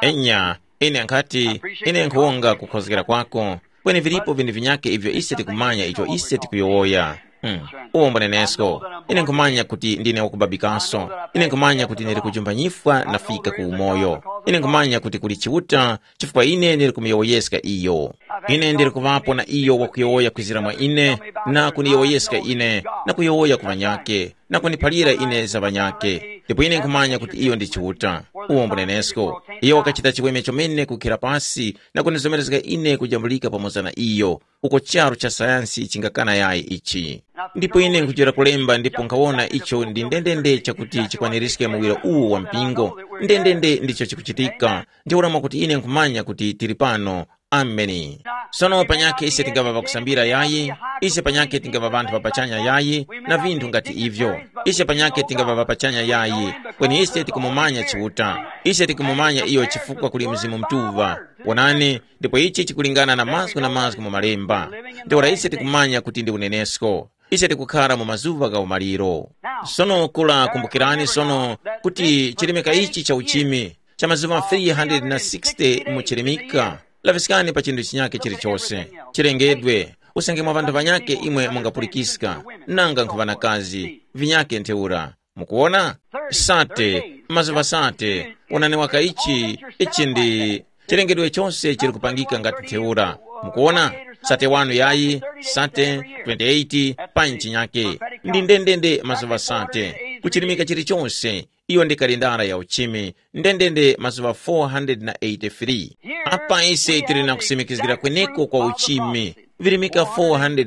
enya ine nkati ine nkuonga kukhozekera kwako kweni vilipo vindu vinyake ivyo ise tikumanya icho ise tikuyowoya. Hmm. Uwo mbonenesko ine nkumanya kuti ndine wakubabikaso, ine nkumanya kuti nili kujumbanyifwa nafika ku umoyo, ine nkumanya kuti kuli chiuta chifukwa ine nili kumiyowoyeska iyo. Ine ndili kuvapo na iyo wakuyowoya kwizira mwa ine na kuniyowoyeska ine na kuyowoya kuvanyake na kunipalira ine za vanyake, ndipo ine nkumanya kuti iyo ndi chiuta. Uwo mbonenesko iyo wakachita chiweme chomene kukira pasi na kunizomerezeka ine kujambulika pamoza na iyo uko charo cha sayansi chingakana yayi ichi. Ndipo ine nkujera kulemba ndipo nkawona icho ndi ndendende chakuti chikwanirisike muwiro uwu wa mpingo. Ndendende ndicho chikuchitika, ndiurama kuti ine nkumanya kuti tili pano. Ameni. Sono panyake ise tingava kusambira yayi, ise panyake tingava vantu papachanya yayi na vintu ngati ivyo. Ise panyake tingava papachanya yayi kweni ise tikumumanya chiuta. Ise tikumumanya iyo chifukwa kuli mzimu mtuva wonani, ndipo ichi chikulingana na mazgu na mazgu mu malemba. Ndiora ise tikumanya kuti ndi unenesko, ise tikukhala mu mazuva ga umaliro. Sono kula kumbukirani sono kuti chilimika ichi cha uchimi cha mazuva three hundred sixty muchilimika lavisikani pa chindu chinyake chili chose chilengedwe usange mwa vantu vanyake imwe mungapulikiska nanga nkuvana kazi vinyake nteura. Mukuona sate mazuva sate unane waka ichi ichi ndi chilengedwe chose chili kupangika ngati nteura. Mukuona sate wanu yayi sate twenty-eight panchi nyake ndi ndendende mazuva sate kuchilimika chili chose. Iyo ndi kalendara ya uchimi ndendende mazuva four hundred eighty-three. Apa ise tili na kusimikizira kweneko kwa uchimi vilimika four hundred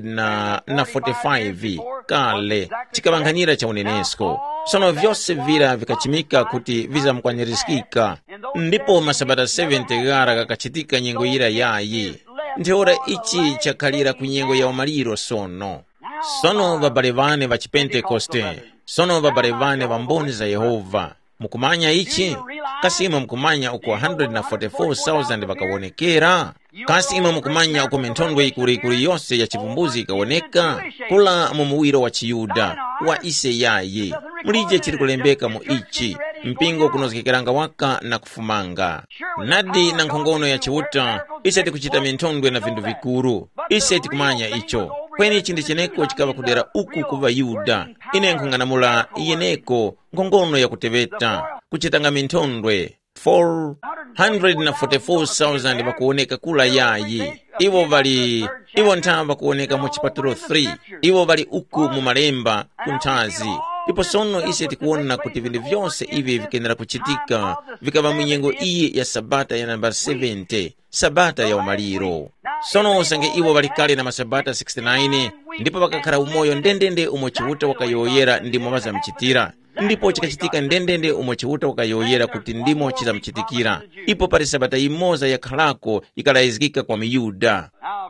forty-five kale chikavanganira cha unenesko. Sono vyose vira vikachimika kuti viza mkwanirizikika. Ndipo masabata seventy gara kakachitika nyengo ira yayi. Ndiora ichi chakalira kunyengo ya umaliro sono. Sono vabalevane va chipentekoste, sono vabalevane va mboni za Yehova. Mukumanya ichi? Kasimo mukumanya uko one hundred forty-four thousand vakawonekera. Kasimo mukumanya uko mentondwe ikuri ikuri yose ya chivumbuzi ikawoneka kula mumuwiro wa chiyuda wa ise yayi. Mulije chiri kulembeka mu ichi mpingo kunozikikeranga waka na kufumanga nadi na nkhongono ya chiuta. Ise tikuchita mentondwe na vindu vikuru. Ise tikumanya icho kweni ichi ndi cheneko chikava kudera uku kuva yuda. Ine nkhunganamula iyeneko nkhongono ya kuteveta kuchitanga mentondwe four hundred forty-four thousand vakuoneka kula yayi. Iwo vali iwo ntava kuoneka mu chipatulo three. Iwo vali uku mu malemba kunthazi. Ipo sono ise tikuona kuti vindu vyose ivi vikenera kuchitika vikava munyengo iye ya sabata ya namba seventy, sabata ya umaliro. Sono usange iwo valikale na masabata sixty-nine ndipo vakakhala umoyo ndendende umo chiuta wakayoyera ndimo vazamchitira. Ndipo chikachitika ndendende umo chiuta wakayoyera kuti ndimo chizamchitikira. Ipo pali sabata imoza ya khalako ikalaizikika kwa miyuda.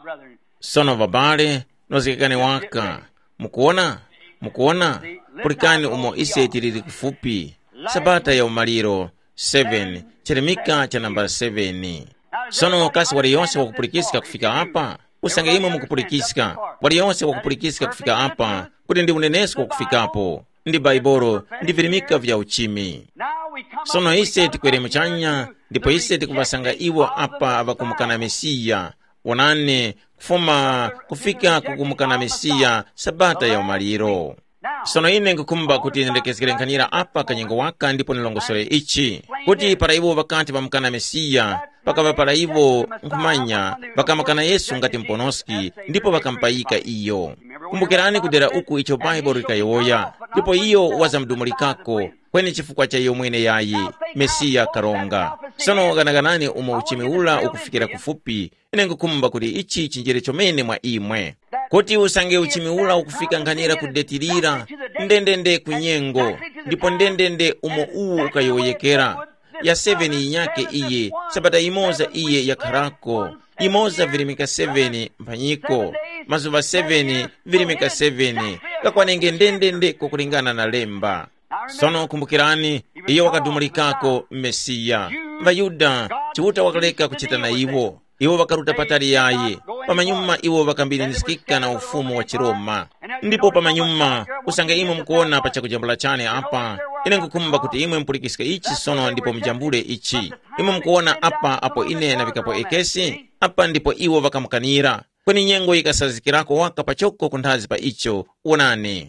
Sono vabale nozikakane waka. Mukuona? Mukuona? Pulikani umo ise tilili kufupi. Sabata ya umaliro seven, chilimika cha namba seven. Sono kasi wali yonse wakupulikisika kufika hapa. Usange imo mukupulikisika. Wali yonse wakupulikisika kufika hapa. Kuti ndi unenesko kufika hapo. Ndi baiboro, ndi vilimika vya uchimi. Sono ise tikwere mchanya, ndipo ise tikuvasanga iwo hapa avakumukana Mesiya. Wanane kufuma kufika kukumukana Mesiya sabata ya umaliro. Sono ine nkukumba kuti ndekezgerenkanira apa kanyengo waka ndipo nilongosole ichi. Kuti para iwo wakati vamukana Mesiya, pakava para iwo nkumanya, vakamakana Yesu ngati mponoski, ndipo vakampayika iyo. Kumbukirani kudera uku icho Bible rikayoya, ndipo iyo wazamdumulikako, kweni chifukwa cha iyo mwene yayi, Mesiya karonga. Sono ganaganani umo uchimi ula ukufikira kufupi, ine nkukumba kuti ichi chinjere chomene mwa imwe. Kuti usange uchimi ula ukufika nganira kudetirira, ndendende kunyengo, ndipo ndendende umo uwu ukayoyekera. Ya seven inyake iye, sabata imoza iye ya karako, imoza vilimika seven mpanyiko, mazuva seven vilimika seven, kakwanenge ndendende kukulingana na lemba. Sono kumbukirani, iyo wakadumulikako Mesiya. Vayuda, chiuta wakaleka kuchita na iwo. Iwo wakaruta patali yaye. Pamanyuma iwo wakambirinisikika na ufumu wa Chiroma. Ndipo pamanyuma usange imo mkuona pa chakujambula chane apa. ine nkukumba kuti imwe mpulikisika ichi sono ndipo mjambule ichi. Imwe mkuona apa apo ine navikapo ekesi, apa ndipo iwo vakamukanira. Kweni nyengo ikasazikirako waka pachoko kunthazi pa icho, uonani.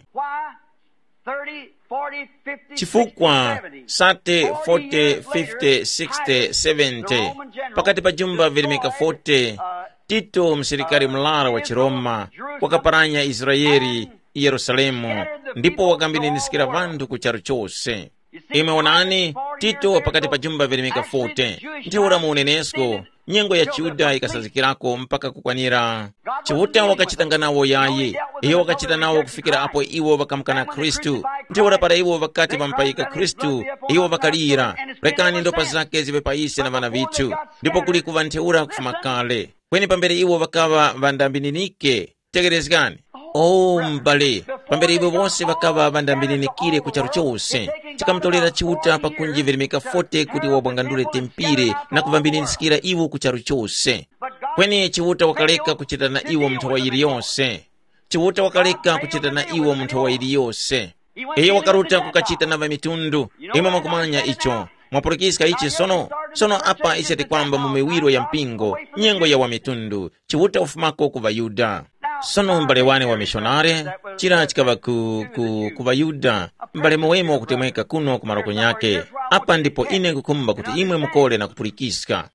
Chifukwa sate, forty, fifty, sixty, seventy, pakati pa jumba vilimika forty, Tito msirikari mlara wa Chiroma, wakaparanya Israeli, Yerusalemu, ndipo wakambinisikira vandu kucharu chose. Ime wanani, Tito pakati pa jumba vilimika forty, ntiura muunenesko, nyengo ya Chiuda ikasazikirako mpaka kukwanira. Chiuta wakachitanga nawo yaye, iyo wakachita nawo kufikira apo iwo wakamkana Kristu. Ntiura para iwo wakati vampaika Kristu, iwo wakalira, rekani ndopa zake zive paise na vana vitu, ndipo kulikuva ntiura kufumakale. Kweni pambere iwo wakava vandambininike, tegerezgani. Oh mbale, pambere iwo wose wakava vandambininikire kucharu chose. Chikamtolera Chiuta pakunji vilimika forty kuti wabwangandule tempire na kuvambinisikira iwo kucharu chose. Kweni Chiuta wakaleka kuchita na iwo mthawairi yonse. Chiuta wakaleka kuchita na iwo mthawairi yonse. Eye wakaruta kukachita na vamitundu, ima makumanya icho. Mwapurikisika ichi sono, sono apa iseti kwamba mumewiro ya mpingo, nyengo ya wamitundu, Chiuta ufumako kuva Yuda. Sono mbale wane wa mishonare, chira chikava ku, ku, kuva Yuda, mbale mwemo kutemweka kuno kumaroko nyake. Apa ndipo ine kukumba kuti imwe mkole na kupurikisika.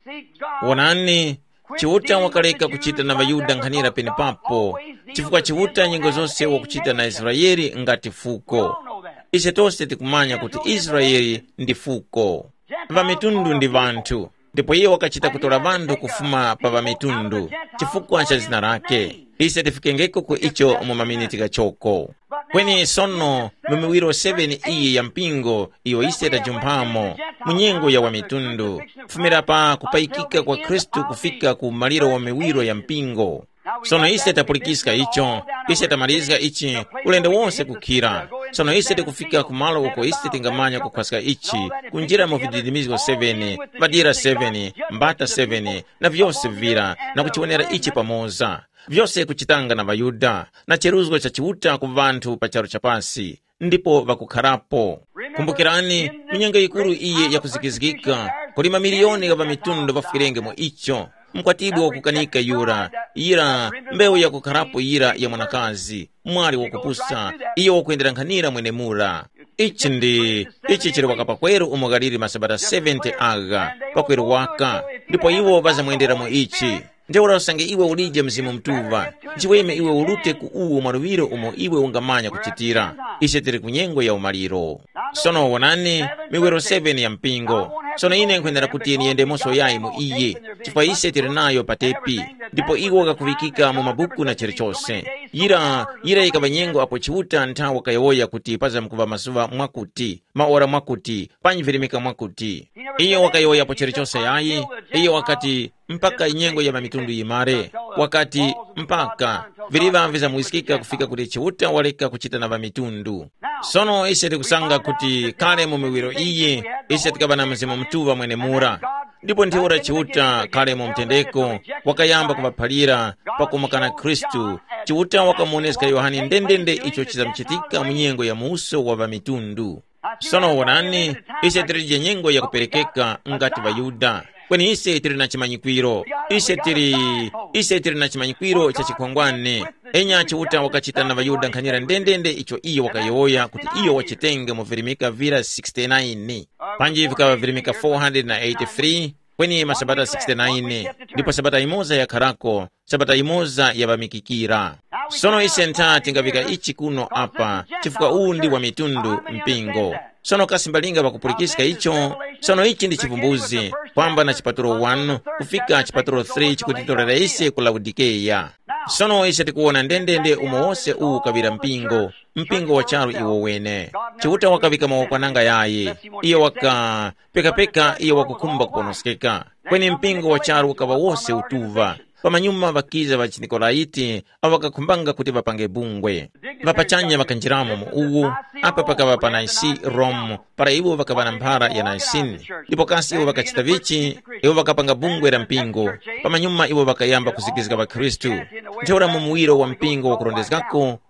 Wanani, Chiuta wakaleka kuchita na vayuda nkhanira pene papo, chifukwa Chiuta nyengo zonse wa kuchita na Israeli ngati fuko. Ise tose tikumanya kuti Israeli ndi fuko. Vamitundu ndi vantu, ndipo iye wakachita kutola vandu kufuma pa vamitundu, chifukwa cha zina lake. Ise tifikengeko ku icho mumaminitika choko. Kweni sono mumiwiro seven iye ya mpingo, iyo ise tajumpamo, munyengo ya wamitundu, fumira pa kupaikika kwa Kristu kufika ku maliro wa miwiro ya mpingo. Sono ise tapulikisika icho, ise tamalizika ichi, ulende wonse kukira. Sono ise tikufika kumalo uko ise tingamanya kukwasika ichi, kunjira muvididimiziko seven, vadira seven, mbata seven, na vyose vira, na kuchiwonera ichi pamoza. Vyose kuchitanga na vayuda, na cheruzgo cha Chiuta kuvantu pacharo chapasi, ndipo vakukharapo. Kumbukirani, minyenga ikuru iye ya kuzikizikika, kulima milioni ya vamitundu vafukirenge mo icho. Mkwatibu wa kukanika yura, ira mbeo ya kukharapo ira ya mwanakazi, mwari wa kupusa, iyo wa kuendera nkhanira mwene mura. Ichi ndi, ichi chiri wakapakweru umogaliri masabata seventy aga, pakweru waka, ndipo iwo vaza mwendera mo ichi. Ndeura usange iwe ulije mzimu mtuva, nchiweme iwe ulute ku uwo maruviro umo iwe ungamanya kuchitira. Ise tiri kunyengo ya umaliro. Sono wanani, miwero seven ya mpingo. Sono ine nkwendera kuti niende moso yai mu iye, chifukwa ise tiri nayo patepi, ndipo iwo kakuvikika mu mabuku na chirichose. Ira, ira ikabanyengo apo Chiuta ntawa kayoya kuti paza mkuva masuva mwakuti, maora mwakuti, panyivirimika mwakuti. Iyo wakayoya apo chirichose yai, iyo wakati mpaka inyengo ya mamitundu imare, wakati mpaka viriva viza muisikika kufika kuti Chiuta waleka kuchita na vamitundu. Sono ise tikusanga kuti kale mumiwiro iye, ise tikabana mzimu mtuva mwene mura. Ndipo ntiura Chiuta kale mu mtendeko, wakayamba kubapalira, pakumakana Kristu. Chiuta wakamuoneska Yohani ndendende icho chizamchitika munyengo ya muuso wa vamitundu. Sono wanani, ise tirije nyengo ya kuperekeka ngati vayuda. Kweni ise tiri na chimanyikwiro, ise tiri, ise tiri na chimanyikwiro cha chikwangwane. Enya Chiuta wakachita na vayuda nkhanira ndendende icho iyo wakayoya kuti iyo wachitenge mu virimika vira sixty-nine. Panji vikava virimika four hundred eighty-three, kweni masabata sixty-nine, ndipo sabata imoza ya karako, sabata imoza ya vamikikira. Sono ise nta tingavika ichi kuno apa, chifukwa uu ndi wa mitundu mpingo. Sono kasimbalinga wakupulikisika icho, sono ichi ndi chivumbuzi, kwamba na chipaturo one, kufika chipaturo three chikutitorera ise kulaudikeya. Sono ise tikuona ndendende umo wose uu kavira mpingo, mpingo wa charu iwo wene. Chiuta wakavika mawakwananga yaye, iyo waka peka peka iyo wakukumba kuponoskeka. Kweni mpingo wa charu wakava wose utuva. Pamanyuma vakiza vachinikolaiti, awakakumbanga kuti vapange bungwe. Vapachanya vakanjiramo mu uwu, apa pakava pa Naisi Rome, para iwo vakavana mphara ya Naisini. Ndipo kasi iwo vakachita vichi, iwo vakapanga bungwe la mpingo. Pamanyuma iwo vakayamba kuzikizika va Kristu. Ntheura mu muwiro wa mpingo wa kurondezekako,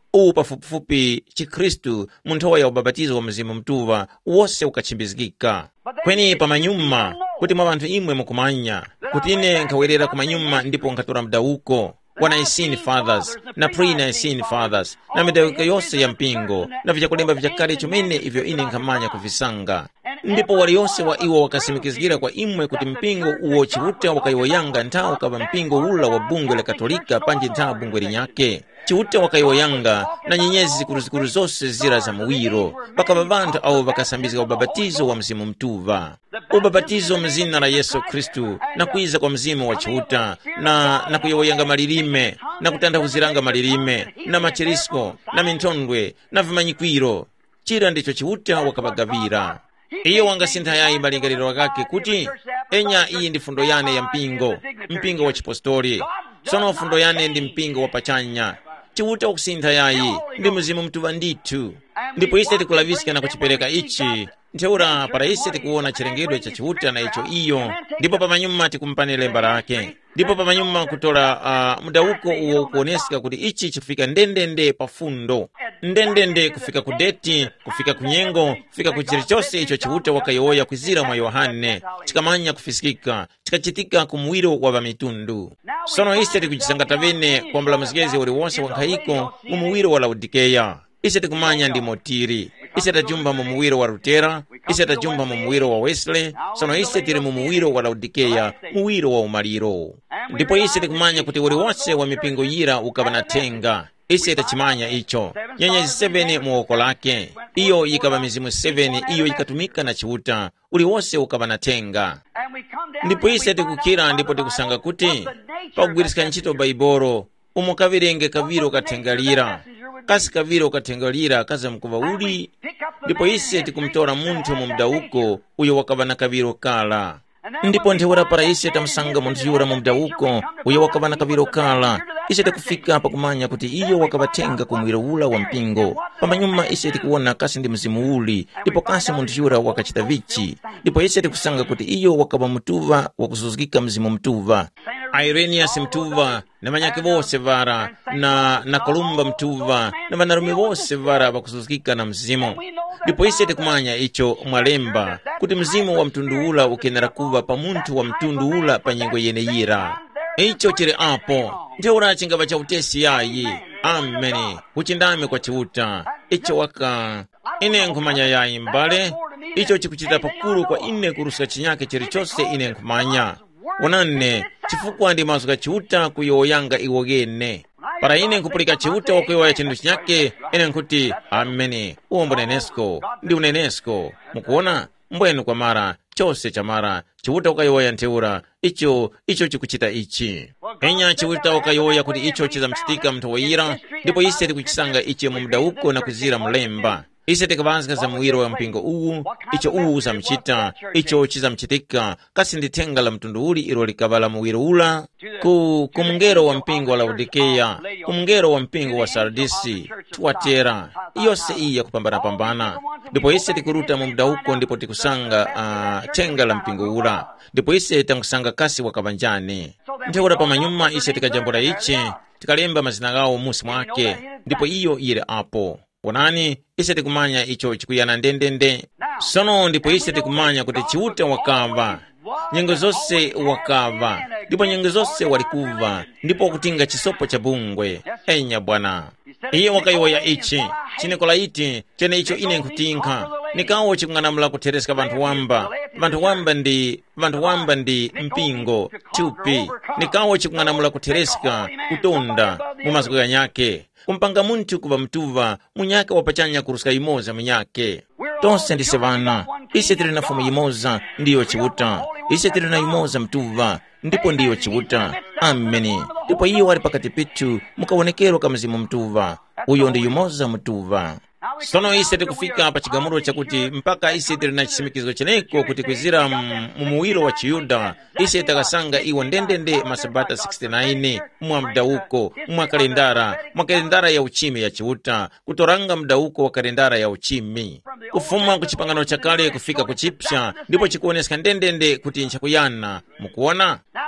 uwu pafupifupi chikristu munthowa ya ubabatizo wa mzimu mtuva wose ukachimbizikika. Kweni pamanyuma kuti mwa vanthu imwe mukumanya kuti ine nkhawerera kumanyuma ndipo nkatora mdauko wa Nicene Fathers na pre-Nicene Fathers na midauko yonse ya mpingo na vichakulemba vichakale chomene ivyo ine nkhamanya kuvisanga. Ndipo wali yonse wa iwo wakasimikizgira kwa imwe kuti mpingo uwo chiuta wakayiwoyanga nthawi kava mpingo ula wa bungwe la Katolika panji nthawi bungwe linyake. Chiuta wakayiwoyanga na nyenyezi zikuluzikulu zonse zira za muwiro pakava vanthu awo vakasambizika ubabatizo wa mzimu mtuva. Ubabatizo mzina la Yesu Kristu na kuiza kwa mzimu wa chiuta na na kuyiwoyanga malilime na kutandahuziranga malilime na machirisko na minthondwe na vimanyikwiro. Chira ndicho chiuta wakavagavira. Iyo wangasintha yayi malingaliro wakake kuti enya iyi ndi fundo yane ya mpingo, mpingo wa chipostoli. Sono fundo yane ndi mpingo wa pachanya. Chiuta wakusintha yayi ndi mzimu mtuva ndithu. Ndipo ise tikulavisika na kuchipereka ichi. Ntheura para ise tikuona chilengedwe cha chiuta na icho iyo. Ndipo pamanyuma tikumpane lemba lake. Ndipo pamanyuma kutola uh, mudauko uwo kuonesika kuti ichi chifika ndendende pafundo. Ndendende kufika kudeti, kufika kunyengo, kufika kuchirichose icho chiuta wakayoya kwizira mwa Yohane. Chikamanya kufisikika, chikachitika kumuwiro wa vamitundu. Sono ise tikuchisangata vene kwa mbala mzigezi wali wonse wankhaiko mumuwiro wa Laodikeya. Ise tikumanya ndi motiri. Ise tajumba mumuwiro wa Lutera. Ise tajumba mumuwiro wa Wesley. Sono ise tiri mumuwiro wa Laodikeya, muwiro wa umaliro. Ndipo ise tikumanya kuti wali wonse wa mipingo yira ukavanatenga. Ise tachimanya icho. Nyenyezi seveni muoko lake. Iyo yikava mizimu seveni, iyo yikatumika na chiuta. Uli wose ukavanatenga. Ndipo ise tikukira ndipo tikusanga kuti pakugwirisika ntchito baibolo umo kavirenge kaviro katengalira. Kasi kaviro katengalira kaza mkuva uli. Ndipo ise tikumtora munthu mu mdauko uyo wakavana kaviro kala. Ndipo ntheura para ise tamsanga munthu yura mu mdauko uyo wakavana kaviro kala. Ise tikufika pakumanya kuti iyo wakavatenga kumwiro ula wa mpingo. Pamanyuma ise tikuona kasi ndi mzimu uli. Ndipo kasi munthu yura wakachita vichi. Ndipo ise tikusanga kuti iyo wakava mtuva wakusuzikika mzimu mtuva. Irenaeus mtuva na manyake vose vara na na Kolumba mtuva na vanarume vose vara vakusuzikika na mzimu. Ndipo ise tikumanya icho mwalemba kuti mzimu wa mtundu ula ukenera kuva pa munthu wa mtundu ula pa nyengo yene yira. Icho chiri apo ntheura chingava cha utesi yayi. Ameni kuchindame kwa chiuta. Icho waka ine nkumanya yayi mbale. Icho chikuchita pakulu kwa ine kurusa chinyake chirichose ine nkumanya. Onane chifukwa ndi mazuka chiuta kuyoyanga iwogene. Para ine nkupulika chiuta wakuyoya chindu chinyake ine nkuti ameni uwo mbunenesko ndi unenesko. Mukuona mbwenu kwa mara chose cha mara chiuta wakayoya ntheura icho icho chikuchita ichi. Enya chiuta wakayoya kuti icho chizamchitika mthowoyira. Ndipo ise tikuchisanga ichi mu mdauko na kuzira mlemba. Ise tikavanzika za muwiro wa mpingo uwu, icho uwu zamchita, icho chizamchitika, kasi nditenga la mtundu uli ilo likavala muwiro ula, ku kumungero wa mpingo wa Laodikeya, kumungero wa mpingo wa Sardisi, Tuatera, yose iya kupambana pambana. Ndipo ise tikuruta mu mdauko ndipo tikusanga uh, tenga la mpingo ula, ndipo ise tankusanga kasi wakavanjani. Ntheura pamanyuma ise tikajambula ichi, tikalemba mazina gawo musi mwake, ndipo iyo ile apo. Onani ise tikumanya icho chikuyana ndendende. Sono ndipo ise tikumanya kuti chiuta wakava. Nyengo zose wakava. Ndipo nyengo zose walikuva. Ndipo kutinga chisopo cha bungwe. Enya bwana. Iyo wakayoya ichi. Chinekola iti. Chene icho ine nkutinka. Nikawo chikunganamula kutereska vantu wamba. Vantu wamba ndi, vantu wamba ndi mpingo. Chupi. Nikawo chikunganamula kutereska. Kutonda. Mumazuko ya nyake. Kumpanga muntu kuva mtuva, munyake wapachanya kurusika imoza munyake. Tonse ndise vana, ise tiri na fumu imoza, ndiyo chiuta. Ise tiri na imoza mtuva, ndipo ndiyo chiuta. Ameni. Ndipo iyo wali pakati pitu, mukawonekero kamzimu mtuva. Uyo ndi imoza mtuva. Sono ise tikufika pa chigamuro chakuti mpaka ise tiri na chisimikizo cheneko kuti kwizira mumuwiro wa chiyuda. Ise takasanga iwo ndendende masabata sixty nine mwa mdauko, mwa kalendara, mwa kalendara ya uchimi ya chiuta, kutoranga mdauko wa kalendara ya uchimi. Kufuma kuchipangano chakale kufika kuchipsha, ndipo chikuoneska ndendende kuti nchakuyana. Mukuona?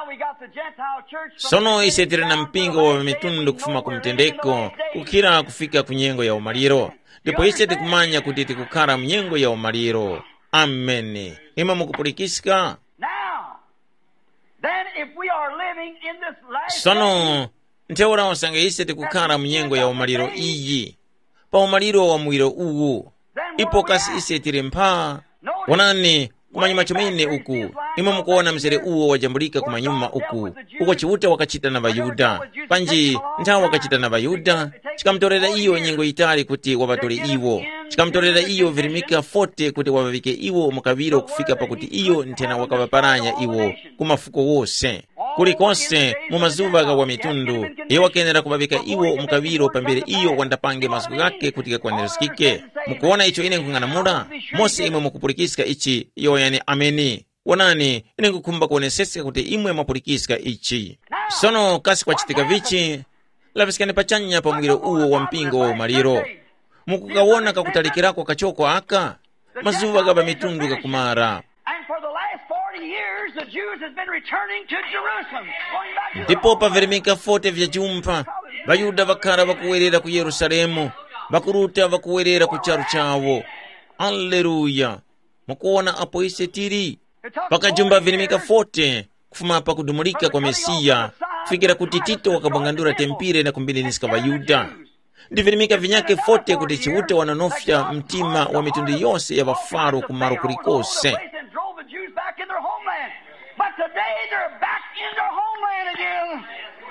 sono ise tili na mpingo wa mitundu kufuma kumtendeko kukira kufika kunyengo ya umaliro, ndipo ise tikumanya kuti tikukhala mnyengo ya umaliro. Ameni. Ima mukupulikisika. Sono nteura osanga ise tikukhala mnyengo ya umaliro iyi pa umaliro wa mwiro uwu, ipo kasi ise tili mpha wanani kumanyuma chomene uku imwe mukuona mzere uwo wajambulika kumanyuma uku uko chiuta wakachita na Bayuda panji nthawi wakachita na Bayuda chikamtorera iyo nyengo itali kuti wabatole iwo, chikamtorera iyo Verimika forty kuti wavavike iwo mukaviro kufika pakuti iyo ntena wakawaparanya iwo kumafuko wose kulikonse mumazuva wa mitundu iyo wakenera kubavika iwo mukaviro pambere iyo wandapange masuku gake kuti kakwanirisikike. Mukuona icho ine nkung'anamula mose imwe mukupulikisika ichi iyo yani ameni. Wanani ine nkukumba kuoneseseka kuti imwe mapulikisika ichi. Sono kasi kwa chitika vichi lavisikani pachanya pa mwiro uwo wa mpingo wa umaliro. Mukukawona kakutalikirako kachoko aka mazuva gaba mitundu kakumara. Ndipo pa Verimika forty vya jumpa Bayuda vakara vakuwerera ku Yerusalemu vakuruta vakuwerera ku charu chawo. Alleluya. Mukuona apo ise tiri pakajumba Verimika forty kufuma pa kudumulika kwa Mesiya fikira kuti Tito wakabangandura tempire na kumbilinisika Bayuda. Ndi Verimika vinyake forty kuti chiuta wananofya mtima wa mitundu yose ya vafaro kumaro kulikose. But today they're back in their homeland again.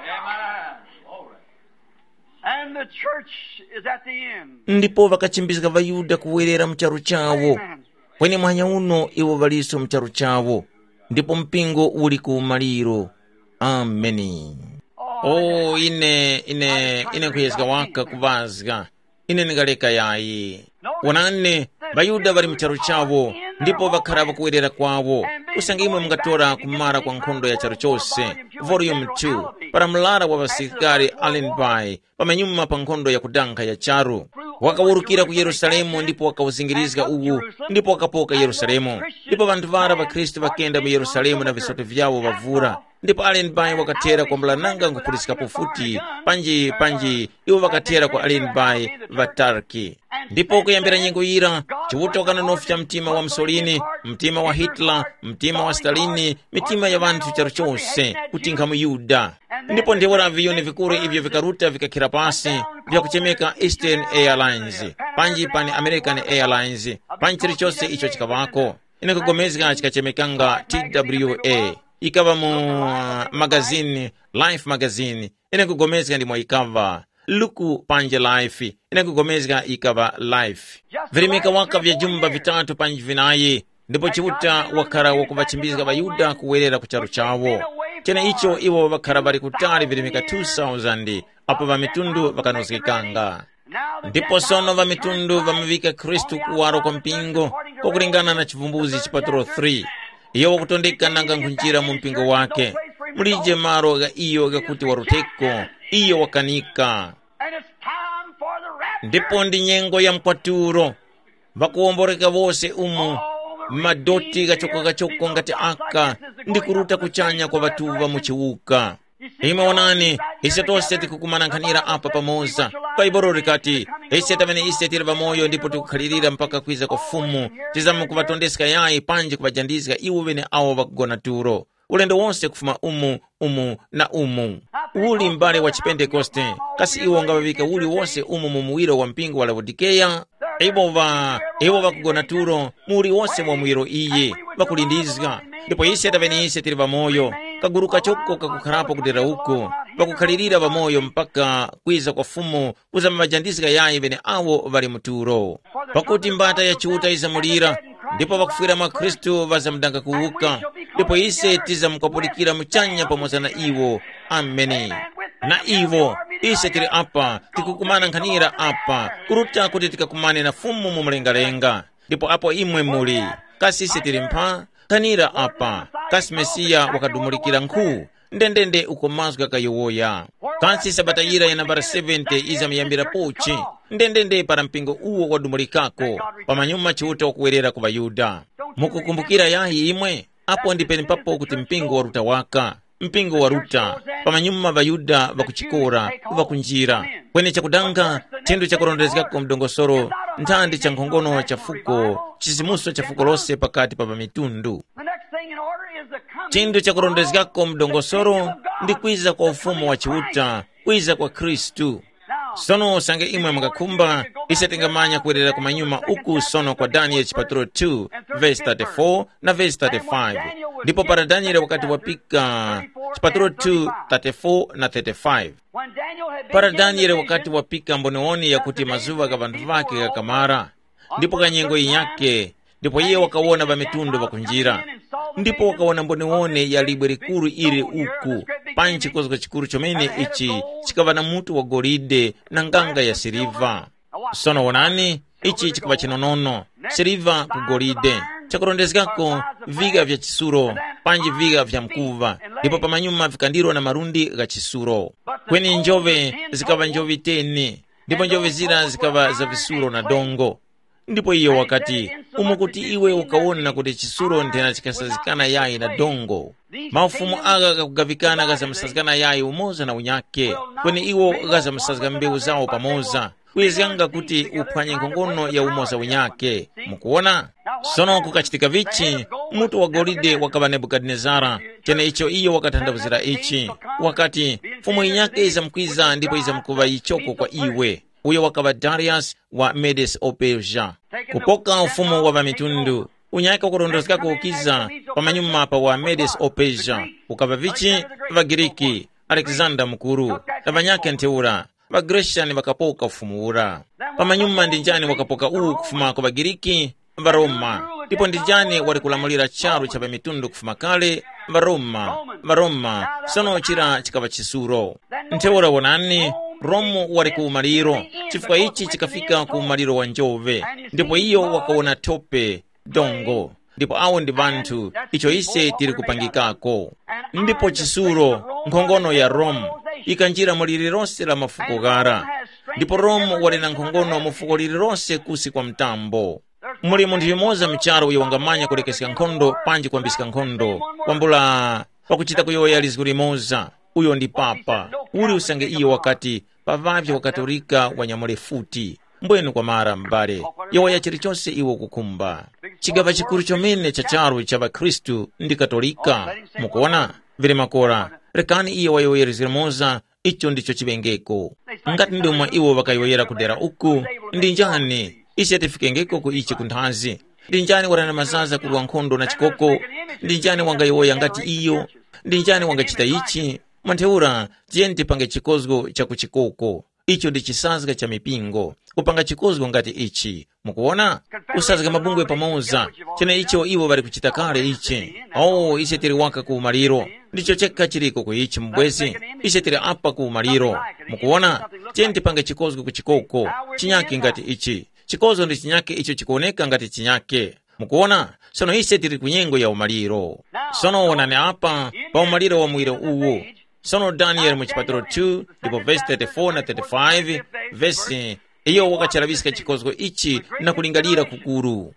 And the church is at the end. Ndipo vakachimbizika Vayuda kuwerera mcharu chawo. Kwenye mwanya uno iwo valiso mcharu chawo. Ndipo mpingo uli kumaliro. Ameni. Oh, ine ine ine kuyezga waka kuvazga. Ine nigaleka yayi. Wanane Bayuda bali mcharu chawo ndipo vakara vakuwerera kwawo. Usanga imwe mngatora kumara kwa nkhondo ya charu chose volume two para mlara wa vasikari Allenby pamenyuma pa nkhondo ya kudanka ya charu. Wakawurukira ku Yerusalemu ndipo wakawuzingirizga uwu ndipo wakapoka Yerusalemu. Ndipo vantu vara va Kristu vakenda mu Yerusalemu na visoto vyawo vavura. Ndipo Allenby wakatera kwa mlananga nkupulisika pofuti panji panji iwo wakatera kwa Allenby vatarki. Ndipo kuyambira nyengo ira chiuta wakananofya mtima wa Mussolini, mtima wa Hitler, mtima wa Stalini, mitima ya vantu charu chose kutinka mu Yuda. Ndipo ndiwora viyoni vikuru ivyo vikaruta vikakira pasi vya kuchemeka Eastern Airlines panji pani American Airlines panji chiri chose icho chikavako. Ine kugomezga chikachemekanga T W A ikava mu uh, magazine Life magazine. Ine kugomezga ndimo ikava Luku panje Life. Ine kugomezga ikava Life. Verimika waka vya jumba vitatu panji vinayi ndipo chiuta wakara wakuvachimbiza Bayuda kuwerera kucharu chawo. Chene icho iwo wakara bari kutali Verimika two thousand apo vamitundu vakanosikanga. Ndipo sono vamitundu vamivika Kristu kuwaro kwa mpingo kwa kulingana na chivumbuzi chipatro three. Iyo wakutondeka nanga nkunjira mu mpingo wake mulije maro ga iyo ga kuti waruteko iyo wakanika. Ndipo ndi nyengo ya mkwaturo vakuomboreka vose umu madoti gachoko gachoko ngati aka ndi kuruta kuchanya kwa vatuva muchiuka. Ima wanani ise tose tikukumanankanira apa pamoza paiborori kati ise tamene ise tiri vamoyo ndipo tikukhalirira mpaka kwiza kwa fumu tizamu kuvatondesika yayi panji kuvajandizika iwo vene awo vakugona turo ulendo wonse kufuma umu umu na umu uli mbale wa Chipentekoste kasi iwo ngavavika uli wonse umu mumuwiro wa mpingo wa Laodikeya. Ibo va iwo vakugona turo muri wonse mwa mwiro iye vakulindizika. Ndipo ise tamene ise tiri vamoyo kaguru kachoko kakukharapo kudera uko vakukhalirira vamoyo mpaka kwiza kwa fumu kuzama majandizika yayi vene awo vali muturo. Pakuti mbata ya chiuta izamulira ndipo vakufira mwa Kristu vazamdanga kuuka ndipo ise tizamukapulikira muchanya pamoza na iwo. Ameni. Na iwo ise tiri apa tikukumana nkhanira apa kuruta kuti tikakumane na fumu mumulengalenga. Ndipo apo imwe muli kasi ise tiri mpha kanira apa kasi Mesiya wakadumulikira nkhu ndendende ukomazga kayowoya kasi sabatayira ya nambara seventy izamiyambira pochi ndendende para mpingo uwo wadumulikako pamanyuma chiuta wakuwerera ku Bayuda. Mukukumbukira yahi imwe apo ndipeni papo kuti mpingo waruta waka mpingo wa Ruta pamanyuma bayuda bakuchikora bakunjira kwene chakudanga tendo chakurondezekako mdongosoro nthandi cha nkhongono cha fuko chizimuso cha fuko lose pakati pa pamitundu. Tendo chakurondezekako mdongosoro ndi kwiza kwa ufumu wa chiuta, kwiza kwa Kristu. Sono sange imwe makakumba isatengamanya kuwerera kumanyuma uku sono kwa Daniel chapter two verse thirty-four na verse thirty-five. Ndipo para Daniel wakati wapika chapter two thirty-four na thirty-five. Para Daniel wakati wapika mboneoni ya kuti mazuva ka vantu vake kakamara. Ndipo kanyengo yake, ndipo iye wakawona bamitundu bakunjira. Ndipo wakawona mboneone ya libwe rikuru iri uku panchi kozgo chikuru chomene ichi chikava na mutu wa golide na nganga ya siliva. Sono wonani ichi chikava chinonono siliva ku golide chakurondezekako viga vya chisuro panji viga vya mkuva ndipo pamanyuma vikandiro na marundi ga chisuro. Kweni njove zikava njovi teni ndipo njove zira zikava za visuro na dongo. Ndipo iyo wakati umukuti iwe ukawona kuti chisuro ndena chikasazikana yayi na dongo. Maufumu aga kakugavikana gaza msazikana yayi umoza na unyake. Kweni iwo gaza msazika mbeu zao pamoza. Kuyezanga kuti uphwanye nkhongono ya umoza unyake. Mukuona? Sono kukachitika vichi, mutu wa golide wakaba Nebukadnezara. Chene icho iyo wakatandavuzira ichi. Wakati fumu inyake iza mkwiza ndipo iza mkuva ichoko kwa iwe. Uyo wakaba Darius wa Medes Opersia. Kupoka ufumu wa bamitundu. Unyaka kurondozika kukiza pamanyuma pa wa Medes Opersia. Ukaba vichi va Giriki, Alexander mkuru, na banyake nteura. Ba Grecian wakapoka ufumu ura. Pamanyuma ndinjani wakapoka uu kufuma kwa Giriki, ba Roma. Ndipo ndinjani walikulamulira charu cha bamitundu kufuma kale, ba Roma. Ba Roma, sono chira chikaba chisuro. Nteura wanani, Romu wali kuumaliro, chifukwa ichi chikafika kuumaliro wa njove. Ndipo iyo wakawona tope, dongo. Ndipo awo ndi bantu, icho ise tiri kupangikako. Ndipo chisuro, nkhongono ya Romu, ikanjira mulilirose la mafuko gara. Ndipo Romu wali na nkhongono mufuko lilirose kusi kwa mtambo. Muli muntu yumoza mcharo uyo wangamanya kulekesika nkhondo, panji kuambisika nkhondo. Kwambula, pakuchita kuyoya lizguri moza. Uyo ndi papa. Uli usange iyo wakati pavavya wa Katolika wanyamule futi. Mbwenu kwa mara mbale. Yawa ya chirichose iwo kukumba. Chigava chikuru chomene cha charu cha Kristu ndi Katolika. Mukuona? Vile makora. Rekani iyo wa yoyeri zirimoza. Icho ndicho chibengeko. Ngati ndumwa iwo wakayoyera kudera uku. Ndi njani. Isi atifikengeko ku ichi kunthazi. Ndi njani warana mazaza kuruwa nkhondo na chikoko. Ndi njani wangayoya ngati iyo. Ndi njani wangachita ichi. Manteura, tienti pange chikozgo cha kuchikoko. Icho ndi chisazga cha mipingo. Kupanga chikozgo ngati ichi. Mukuona? Usazga mabungwe pamoza. Chene icho iwo bali kuchita kale ichi. Oh, ise tiri waka kuumaliro. Ndicho cheka chiriko ku ichi mbwezi. Ise tiri apa kuumaliro. Mukuona? Tienti pange chikozgo kuchikoko. Chinyake ngati ichi. Chikozo ndi chinyake icho chikuoneka ngati chinyake. Mukuona? Sono ise tiri kunyengo ya umaliro. Sono wanane apa pa umaliro wa mwiro uwo. Sono Daniel mu chapter two, ndipo verse thirty-four na thirty-five, verse iyo wakachalabisika chikozgo ichi na kulingalira kukuru.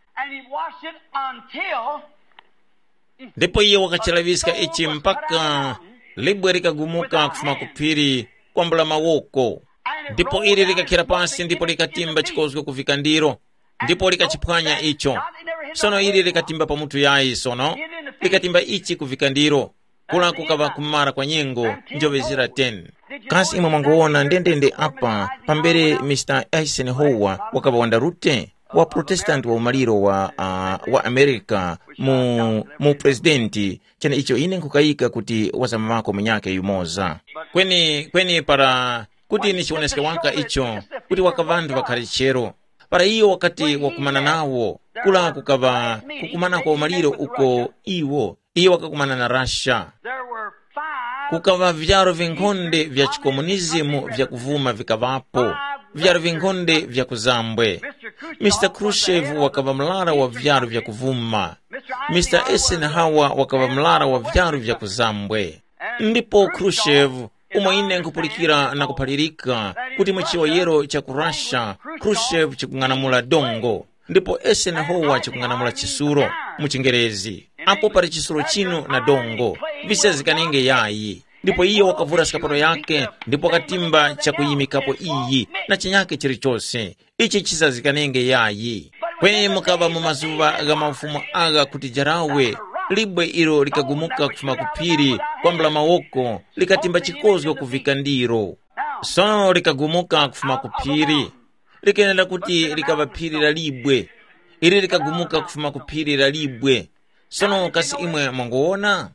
Ndipo iyo wakachalabisika ichi mpaka libwe likagumuka kufuma kupiri kwambula mawoko. Ndipo ili likakira pasi ndipo likatimba chikozgo kufika ndiro. Ndipo likachipwanya icho. Sono ili likatimba pa mutu yayi sono. Likatimba ichi kufika ndiro. Kula kukava kumara kwa nyengo njove zira ten. Kasi ima mwanguona ndendende apa pambere mister Eisenhower wakava wandarute wa protestant wa umaliro wa uh, wa Amerika mu mu presidenti chene icho ine nkukayika kuti wazama wako mnyake yumoza. Kweni kweni para kuti nichioneske wanka icho kuti wakavandu wakarichero. Para iyo wakati wakumana nawo kula kukava kukumana kwa umaliro uko iwo. Iyo wakakumana na Russia. Kukava vyaro vinkonde vya chikomunizimu vya kuvuma vikavapo. Vyaro vinkonde vya kuzambwe. mister Khrushchev wakava mlara wa vyaro vya kuvuma. mister Eisenhower wakava mlara wa vyaro vya kuzambwe. Ndipo Khrushchev umoine nkupulikira na kupalirika kuti mchiwoyero cha kurasha Khrushchev chikung'anamula dongo. Ndipo Eisenhower chikung'anamula chisuro muchingerezi. apo pali chisulo chino na dongo visazikanenge yayi. Ndipo iye wakavula sikapolo yake, ndipo katimba chakuyimikapo iyi na chinyake chilichonse ichi chisazikanenge yayi. Kweni mukava mu mazuva ga mafumu aga kuti jarawe libwe ilo likagumuka kufuma kupiri kwambula mawoko likatimba chikozwe kuvika ndiro. Sono likagumuka kufuma kupiri likenenda kuti likava piri la libwe ili likagumuka kufuma kupiri la libwe. Sono kasi imwe mwangoona.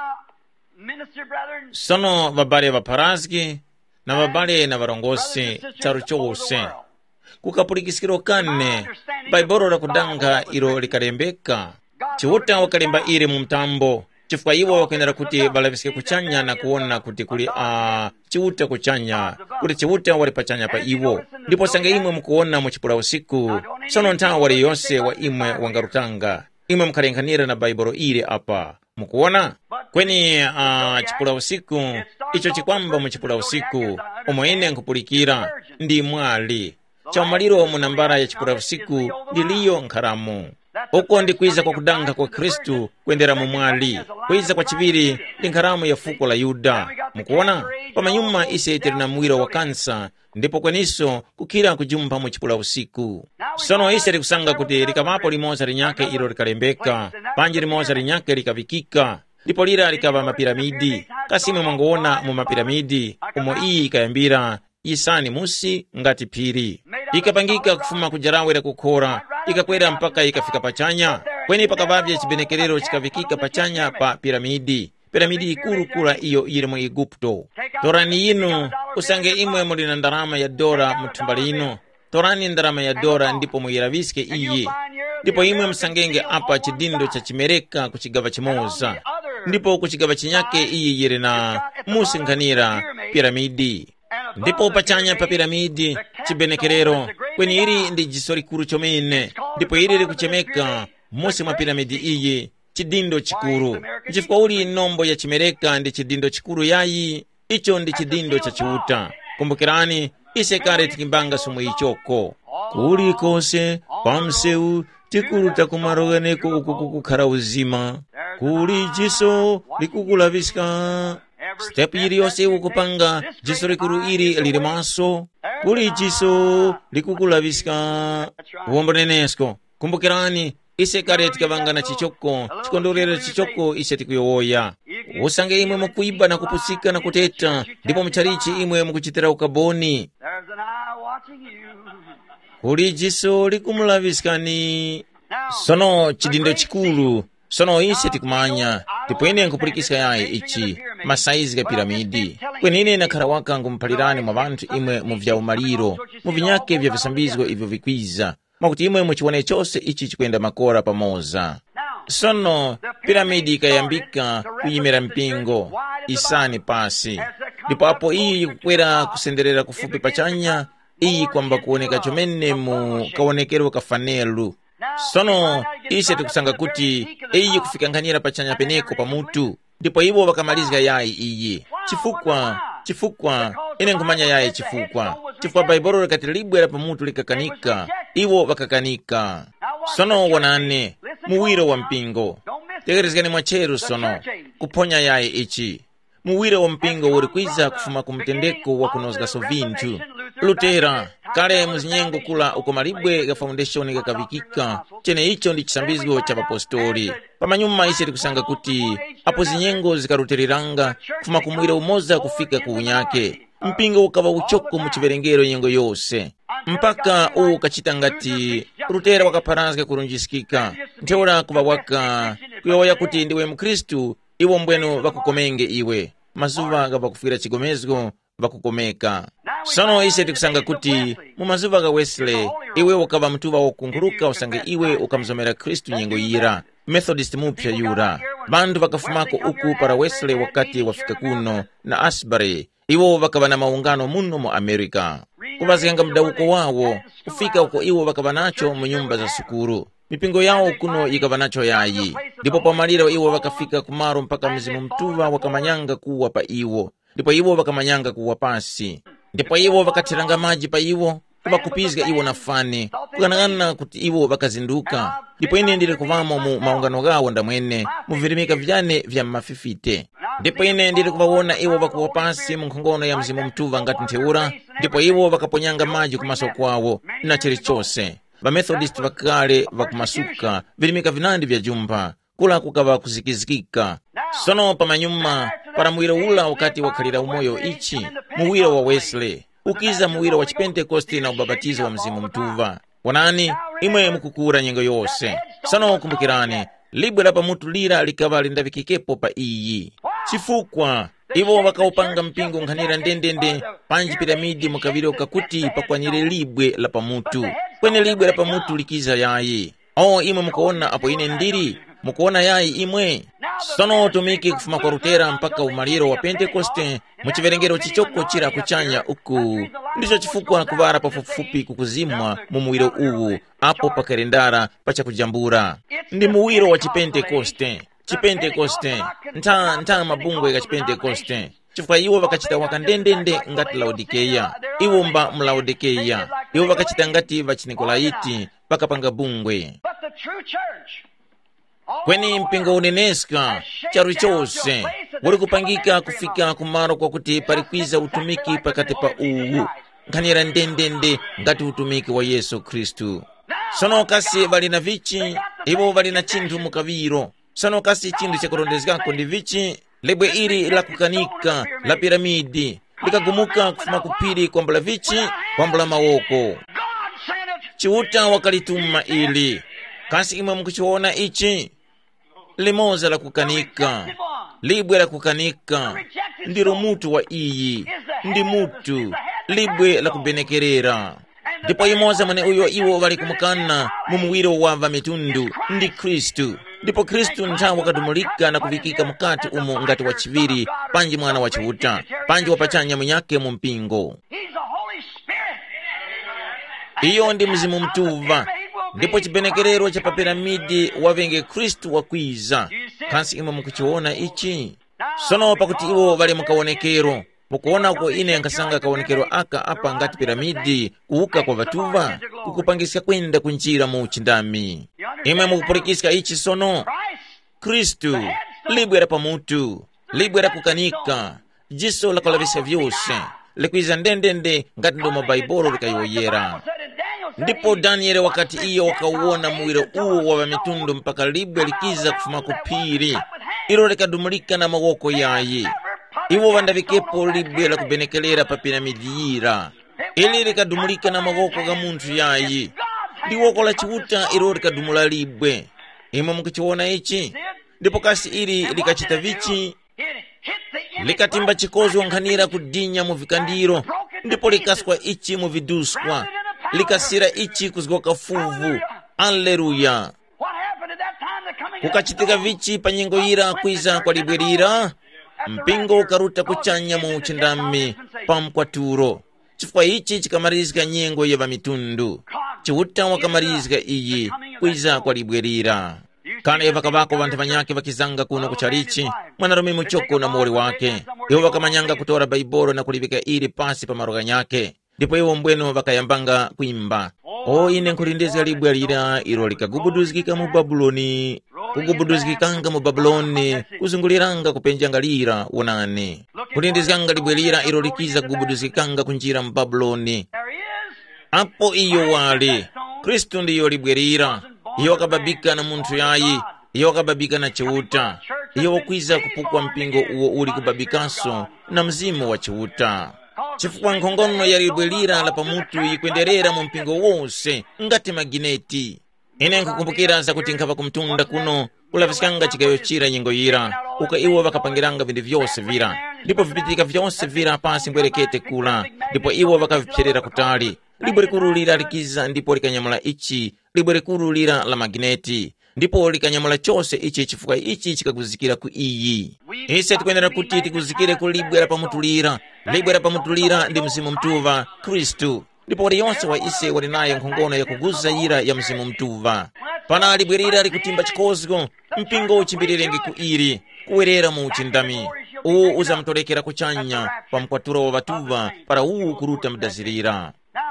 Sono babale vaparazgi na babale na varongosi charo chose kukapulikisikiro kane baibolo la kudanga ilo likalembeka chiwuta wakalemba ire mu mtambo chifukwa iwo wakenera kuti balavisike kuchanya na kuona kuti kuli a uh, chiwuta kuchanya kuti chiwuta wali pachanya pa iwo. Ndipo sange imwe mukuona muchipula usiku sono ntawa wali yonse wa imwe wangarutanga imwe mkalenkanira na baibolo ire apa mukuona. Kweni uh, chipula usiku icho chikwamba muchipula usiku omwene nkupulikira ndi mwali cha umaliro munambara ya chipula usiku ndiliyo nkharamu. Oko ndi kuiza kwa kudanga kwa Kristu kuendera mu mwali. Kuiza kwa chiviri ndi nkharamu ya fuko la Yuda. Mukuona pamanyuma ise itiri na mwiro wa kansa ndipo kweniso kukira kujumba mu chipula usiku. Sono ise likusanga kuti likavapo limoza linyake ilo likalembeka panji limoza linyake likavikika ndipo lira likava mapiramidi kasimwe mwangoona mu mapiramidi umo iyi ikayambira isani musi ngati piri ikapangika kufuma kujarawera kukhora ikakwera mpaka ikafika pachanya. Kweni pakavavya chibenekerero chikavikika pachanya pa piramidi piramidi ikulu kula iyo ili mu Igupto. Torani inu usange imwe muli na ndarama ya dora muthumba lino. Torani ndarama ya dora ndipo muiraviske iyi. Ndipo imwe msangenge apa chidindo cha chimereka kuchigava chimoza. Ndipo kuchigava chinyake iyi yiri na musinkanira piramidi. Ndipo pachanya pa piramidi chibenekerero kweni iri ndi jisori kuru chomene. Ndipo iri likuchemeka musi mwa piramidi iyi chidindo chikuru. Chifukwa uli nombo ya chimereka ndi chidindo chikuru yayi icho ndi chidindo cha chiuta. Kumbukirani ise kare tikimbanga sumu ichoko kuli kose pamseu tikuru takumaroganeko uku kukukara uzima kuli jiso likukulaviska. Step iri yose ukupanga jiso likuru iri lilimaso kuli jiso likukulaviska. Uwombo nenesko kumbukirani ise kare tikavanga na chichoko chikondolero chichoko ise tikuyowoya. Usange imwe mukuiba na kupusika na kuteta ndipo mcharichi imwe mukuchitira ukaboni kuli jiso likumulaviskani. Sono chidindo chikulu sono ise tikumanya ndipo ine nkupulikisa yaye ichi masaizi ga piramidi. Kweni ine nakharawaka ngumpalirani mwa vantu imwe muvya umaliro muvinyake vya visambizgo ivyo vikwiza makuti imwe muchiwane chose ichi chikwenda makora pamoza. Sono piramidi ikayambika kuyimira mpingo isani pasi ndipo apo iyi kukwera kusenderera kufupi pachanya iyi kwamba kuoneka chomene mu kaonekero kafanelu. Sono ise tikusanga kuti iyi kufika nkhanira pachanya peneko pamutu ndipo iwo wakamalizika yayi iyi. Chifukwa chifukwa ine nkumanya yayi chifukwa chifukwa baibolo likati libwera pamutu likakanika iwo wakakanika. Sono wanane muwiro wa mpingo tegerezgani mwacheru sono kuponya yayi ichi muwiro wa mpingo uri kwiza kufuma kumtendeko wa kunozga so vintu. Lutera kale muzinyengo kula uko malibwe ga foundation gakavikika chene icho ndi chisambizgo cha apostoli. Pamanyuma ise tikusanga kuti apo zinyengo zikaruteriranga kufuma kumwira umoza kufika kuunyake mpingo ukava uchoko muchiverengero nyengo yose mpaka uwu kachita ngati Lutera wakaparazga kurunjisikika nteora kuva waka kuyoya kuti ndiwe mkristu iwo mbwenu vakukomenge iwe mazuva gava kufira chigomezgo vakukomeka. Sono ise tikusanga kuti mu mazuva ga Wesley iwe ukava mtuva wokunguruka usange iwe ukamzomera Kristu nyengo yira Methodist mupya yura. Bandu vakafumako uku para Wesley wakati wafika kuno na Asbury iwo vakava na maungano muno mu Amerika. Kuvazianga mdauko wawo kufika uko iwo vakava nacho mu nyumba za sukuru mipingo yao kuno ikava nacho yayi. Ndipo pamaliro iwo vakafika kumaro mpaka mzimu mtuva wakamanyanga kuwa pa iwo ndipo iwo wakamanyanga kuwa pasi ndipo iwo vakatiranga maji pa iwo vakupizga iwo na fane kukanang'ana kuti iwo vakazinduka. Ndipo ine ndili kuvamo mu maungano gawo ndamwene muvirimika vyane vya mafifite. Ndipo ine ndili kuvaona iwo vakuwa pasi mu nkhongono ya Mzimu Mtuva ngati ntheura, ndipo iwo vakaponyanga maji kumaso kwawo na chilichonse. Vamethodist vakale vakumasuka virimika vinandi vya jumba kula kukava kuzikizikika. Sono pamanyuma para muwiro ula wakati wakhalira umoyo ichi muwiro wa Wesley ukiza muwiro wa Chipentekosti na ubabatizo wa Mzimu Mtuva. Wanani imwe mukukura nyengo yose. Sono kumbukirani libwe la pamutu lira likava lindavikikepo pa iyi chifukwa iwo vakaupanga mpingo nkhanira ndendende panji piramidi mukavire ukakuti pakwanyire libwe la pamutu kwene libwe la pamutu likiza yayi. O imwe mukuona apo ine ndiri mukuona yayi imwe. Sono tumiki kufuma kwa Lutera mpaka umaliro wa Pentekoste muchiverengero chichoko chira kuchanya uku. Ndicho chifukwa kuvara pafupifupi kukuzimwa mu muwiro uwu apo pakalendara pacha kujambura. Ndi muwiro wa Chipentekoste. Chipentekoste nta nta mabungwe ga Chipentekoste. Chifukwa iwo vakachita wakandendende ngati Laodikeya. Iwo mba mlaodikeya. Iwo vakachita ngati vachinikolaiti vakapanga bungwe. Kweni mpingo uneneska charu chose wali kupangika kufika kumaro kwa kuti parikwiza utumiki pakati pa uwu nkhanira ndendende ngati utumiki wa Yesu Kristu. Sono kasi vali na vichi iwo vali na chinthu mukaviro. Sono kasi chinthu chakurondezgako ndi vichi lebwe iri la kukanika la piramidi likagumuka kufuma kupiri kwambula vichi kwambula mawoko. Chiuta wakalituma ili kasi imwe mukuchiona ichi limoza la kukanika libwe la kukanika ndiro mutu wa iyi ndi mutu libwe la kubenekerera. Ndipo imoza mwene uyo iwo vali kumukana mumuwiro wa vamitundu ndi Kristu. Ndipo Kristu nthawi wakadumulika na kuvikika mukati umu ngati wa chiviri panji mwana wa chiuta panji wapachanya munyake mu mpingo. Iyo ndi Mzimu Mtuva. Ndipo chibenekerero cha papiramidi wavenge Kristu wakwiza. Kansi imwe mukuchiona ichi. Sono pakuti iwo vali mukaonekero mukuona uko ine nkasanga kaonekero aka apa ngati piramidi kuuka kwa vatuva kukupangisa kwenda kunjira mu chindami. Imwe mukupurikisika ichi sono Kristu libwe la pamutu libwe la kukanika jiso la kulavisa vyose likwiza ndendende ngati ndo mabaibolo likayoyera. Ndipo Danieli wakati iyo wakauona muwiro uwo wa vamitundu mpaka libwe likiza kufuma kupiri ilo likadumulika na mawoko yayi. Iwo vandavikepo libwe la kubenekelera pa piramidi ira ili likadumulika na mawoko ga munthu yayi. Ndi woko la chiuta ilo likadumula libwe. Imwe mukuchiona ichi. Ndipo kasi ili likachita vichi likatimba chikozo nkhanira kudinya mu vikandiro. Ndipo likaswa ichi mu viduskwa likasira ichi kuzgoka fuvu. Alleluya. Kukachitika vichi pa nyengo ira kwiza kwa libwe lira mpingo ukaruta kuchanya mu chindami pa mkwaturo. Chifukwa ichi chikamarizika nyengo ya vamitundu chiuta wakamarizika iyi kwiza kwa libwe lira. Kana eva kabako vantu vanyake vakizanga kuno kucharichi mwanarume muchoko na mori wake. Iwo vakamanyanga kutora baibolo na kulivika ili pasi pa maroga nyake. Ndipo iwo mbweno vakayambanga kuimba. O ine nkulindezga libwe lira ilo likagubuduzikika mu Babuloni. Kugubuduzikikanga mu Babuloni kuzunguliranga kupenjanga lira unani. Kulindezganga libwe lira ilo likiza kugubuduzikikanga kunjira mu Babuloni. Apo iyo wali Kristu ndiyo libwe lira. Iyo wakababika na muntu yayi. Iyo wakababika na chiuta. Iyo wakwiza kupukwa mpingo uwo uli kubabikaso na mzimu wa chiuta. Chifukwa nkhongono ya libwe lira la pamutu ikwenderera mu mpingo wose ngati magineti. Ine nkukumbukira za kuti nkava kumtunda kuno kulavisikanga chigayo chira nyengo ira uka iwo vakapangiranga vindu vyose vira. Ndipo vipitika vyose vira pasi ngwerekete kula. Ndipo iwo vakavipcherera kutali. Libwe likuru lira likiza ndipo likanyamula ichi libwe likuru lira la magneti. Ndipo likanyamula chose ichi chifukwa ichi chikaguzikira ku iyi. Ise tukwendera kuti tikuzikire ku libwe la pamutulira. Libwe la pamutulira ndi Mzimu Mtuva Kristu. Ndipo wali yonse wa ise wali naye nkhongono ya kuguza ira ya Mzimu Mtuva. Pana libwe lira likutimba chikozgo mpingo uchimbirirengi ku iri kuwerera mu uchindami. Uwu uzamtolekera kuchanya pa mkwaturo wa vatuva para uwu kuruta mdazirira.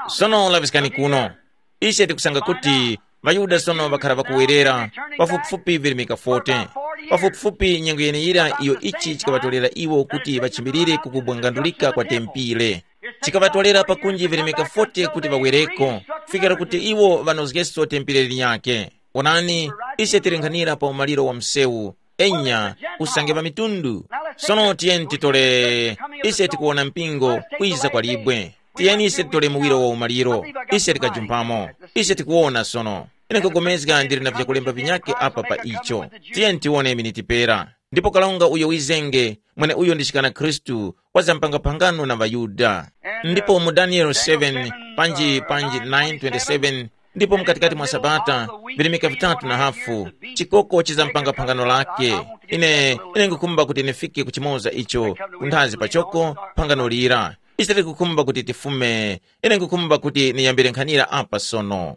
sono lavisikani kuno ise tikusanga kuti vayuda sono vakhala vakuwerera pafupifupi vilimika forty pafupifupi nyengo yeneyira iyo ichi chikavatolera iwo kuti vachimbirire kukubwangandulika kwa tempile chikavatolera pakunji vilimika forty kuti vawereko fikira kuti iwo vanozgeso tempile linyake. Onani ise tirenkhanira pa umaliro wa msewu enya usange va mitundu. Sono tiyeni titole ise tikuona mpingo kuiza kwa libwe, tiyeni ise titole muwiro wa umaliro ise tikajumpamo ise tikuona sono ine kugomezga ndiri na vyakulemba vinyake apa pa icho. Tiyeni tione miniti pera ndipo kalonga uyo wizenge mwene uyo ndishikana Kristu wazampanga pangano na vayuda. Ndipo mu Daniel seven panji panji nine twenty-seven ndipo mkatikati mwa Sabata vilimika vitatu na hafu chikoko chizampanga pangano lake. Ine ine ngukumba kuti nifike kuchimoza icho kunthazi pachoko pangano lira isitiri kukumba kuti tifume. Ine ngukumba kuti niyambire nkhanira apa sono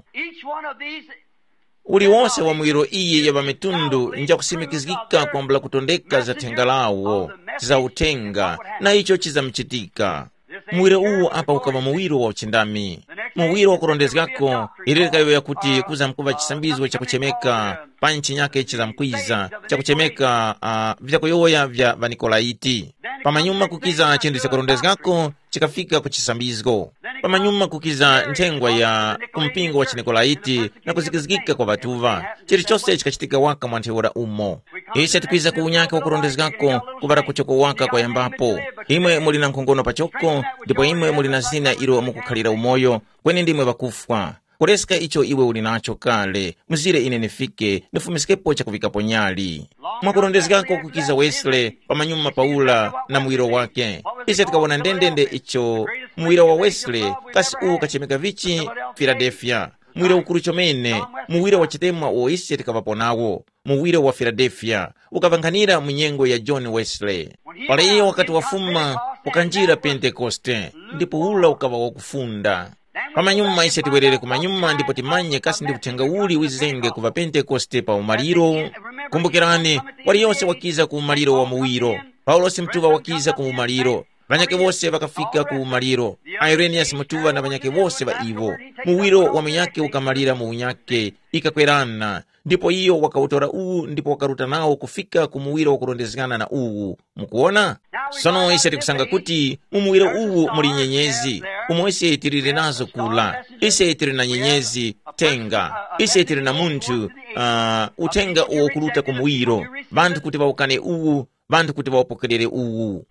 uli wonse wa mwiro iye ya vamitundu nja kusimikizika kwambula kutondeka za tenga lawo za utenga na icho chizamchitika. Mwiro uwu apa ukava muwiro wa uchindami, muwiro wa kurondezgako ilirikayo ya kuti kuza mkuva chisambizo cha kuchemeka panchi nyake chizamkwiza cha kuchemeka uh, vya kuyoya vya vanikolaiti. Pamanyuma kukiza chindu cha kurondezgako chikafika kuchisambizgo. Pamanyuma kukiza ntengwa ya kumpingo wa chinikolaiti na kuzikizgika kwa vatuva chiri chose chikachitika waka mwanteora umo. Ise tukwiza kuunyake wa kurondezgako kuvara kuchoko waka kwa yambapo imwe muli na nkongono pachoko ndipo imwe muli na zina ilo mukukhalira umoyo kweni ndimwe vakufwa kureska icho iwe uli nacho kale muzire ine nifike nifumisikepo cha kuvikapo nyali mwakurondezgako kukiza Wesley pamanyuma Paula na mwiro wake. Ise tikawona ndendende icho mwiro wa Wesley kasi uu kachemeka vichi Philadelphia. Mwiro ukuru chomene muwiro wa chitemwa uo ise tikavaponawo muwiro wa Philadelphia ukavanganira munyengo ya John Wesley. Pala iyo wakati wafuma ukanjira Pentekoste ndipo ula ukava wakufunda. Pamanyuma ise tiwerere kumanyuma ndipo timanye kasi ndi kutenga uli wizenge kuva Pentekoste pa umaliro. Kumbukirani wali yonse wakiza ku umaliro wa muwiro. Paulo simtuva wakiza ku umaliro. Vanyake wose vakafika ku umaliro. Irenaeus mutuva na vanyake wose va ivo. Muwiro wa munyake ukamalira munyake ikakwerana. Ndipo iyo wakautora uu ndipo wakaruta nao kufika ku muwiro wa kurondezgana na uu. Mukuona? Sono ise tikusanga kuti umuwiro uu muli nyenyezi. Umo ise itirire nazo kula. Ise itiri na nyenyezi tenga. Ise itiri na muntu uh, utenga uo kuruta ku muwiro. Bantu kuti waukane uu. Bantu kuti waupokelere uu.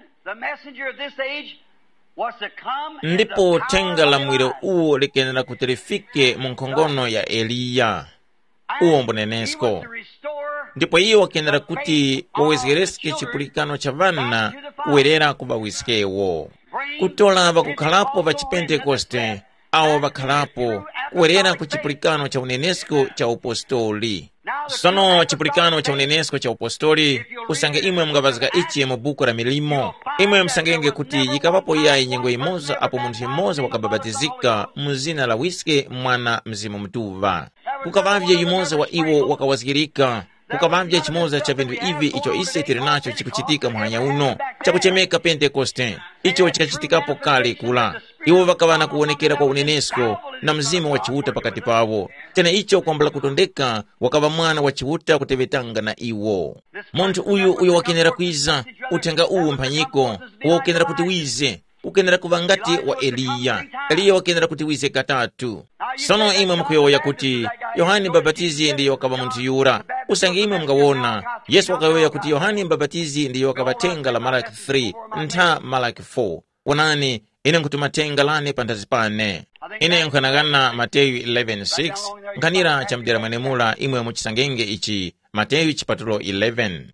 Ndipo tenga la mwiro uo likenera kuterifike munkongono ya Eliya uo mbunenesko. Ndipo iyo wakenera kuti wawezereske chipulikano cha vana kuwerera kubawiskewo kutola vakukhalapo va Pentekoste awo vakhalapo kuwerera ku chipulikano cha unenesko cha apostoli. Sono chipulikano cha unenesko cha apostoli usange imwe mngavazika ichi mu buku la milimo. Imwe msangenge kuti yikavapo yayi nyengo imoza apo munthu imoza wakababatizika muzina la wiske mwana mzimu mtuva. Kukavavye yumoza wa iwo wakawazikirika. Kukavavye chimoza cha vindu ivi icho ise tiri nacho chikuchitika muhanya uno cha kuchemeka Pentekoste. Icho chikachitikapo kale kula. Iwo vakavana kuonekera kwa unenesko na mzimu wa chiuta pakati pawo. Tena icho kwambala kutondeka wakava mwana wa chiuta kutevetanga na iwo. Muntu uyu uyu wakenera kwiza utenga uwu mpanyiko uwo ukenera kutiwize. Ukenera kuvangati wa Eliya. Eliya wakenera kutiwize katatu. Sono imwe mkuyoya kuti Yohani Mbabatizi ndiyo wakava muntu yura. Usange imwe mngawona Yesu wakayoya kuti Yohani Mbabatizi ndiyo wakava tenga la Malaki three nta Malaki four. Wanani ine nkutumatenga lane pantazipane. Ine nkanagana Mateyu eleven six nkanira chamdira mwenemula imwe muchisangenge ichi Mateyu chipatulo eleven.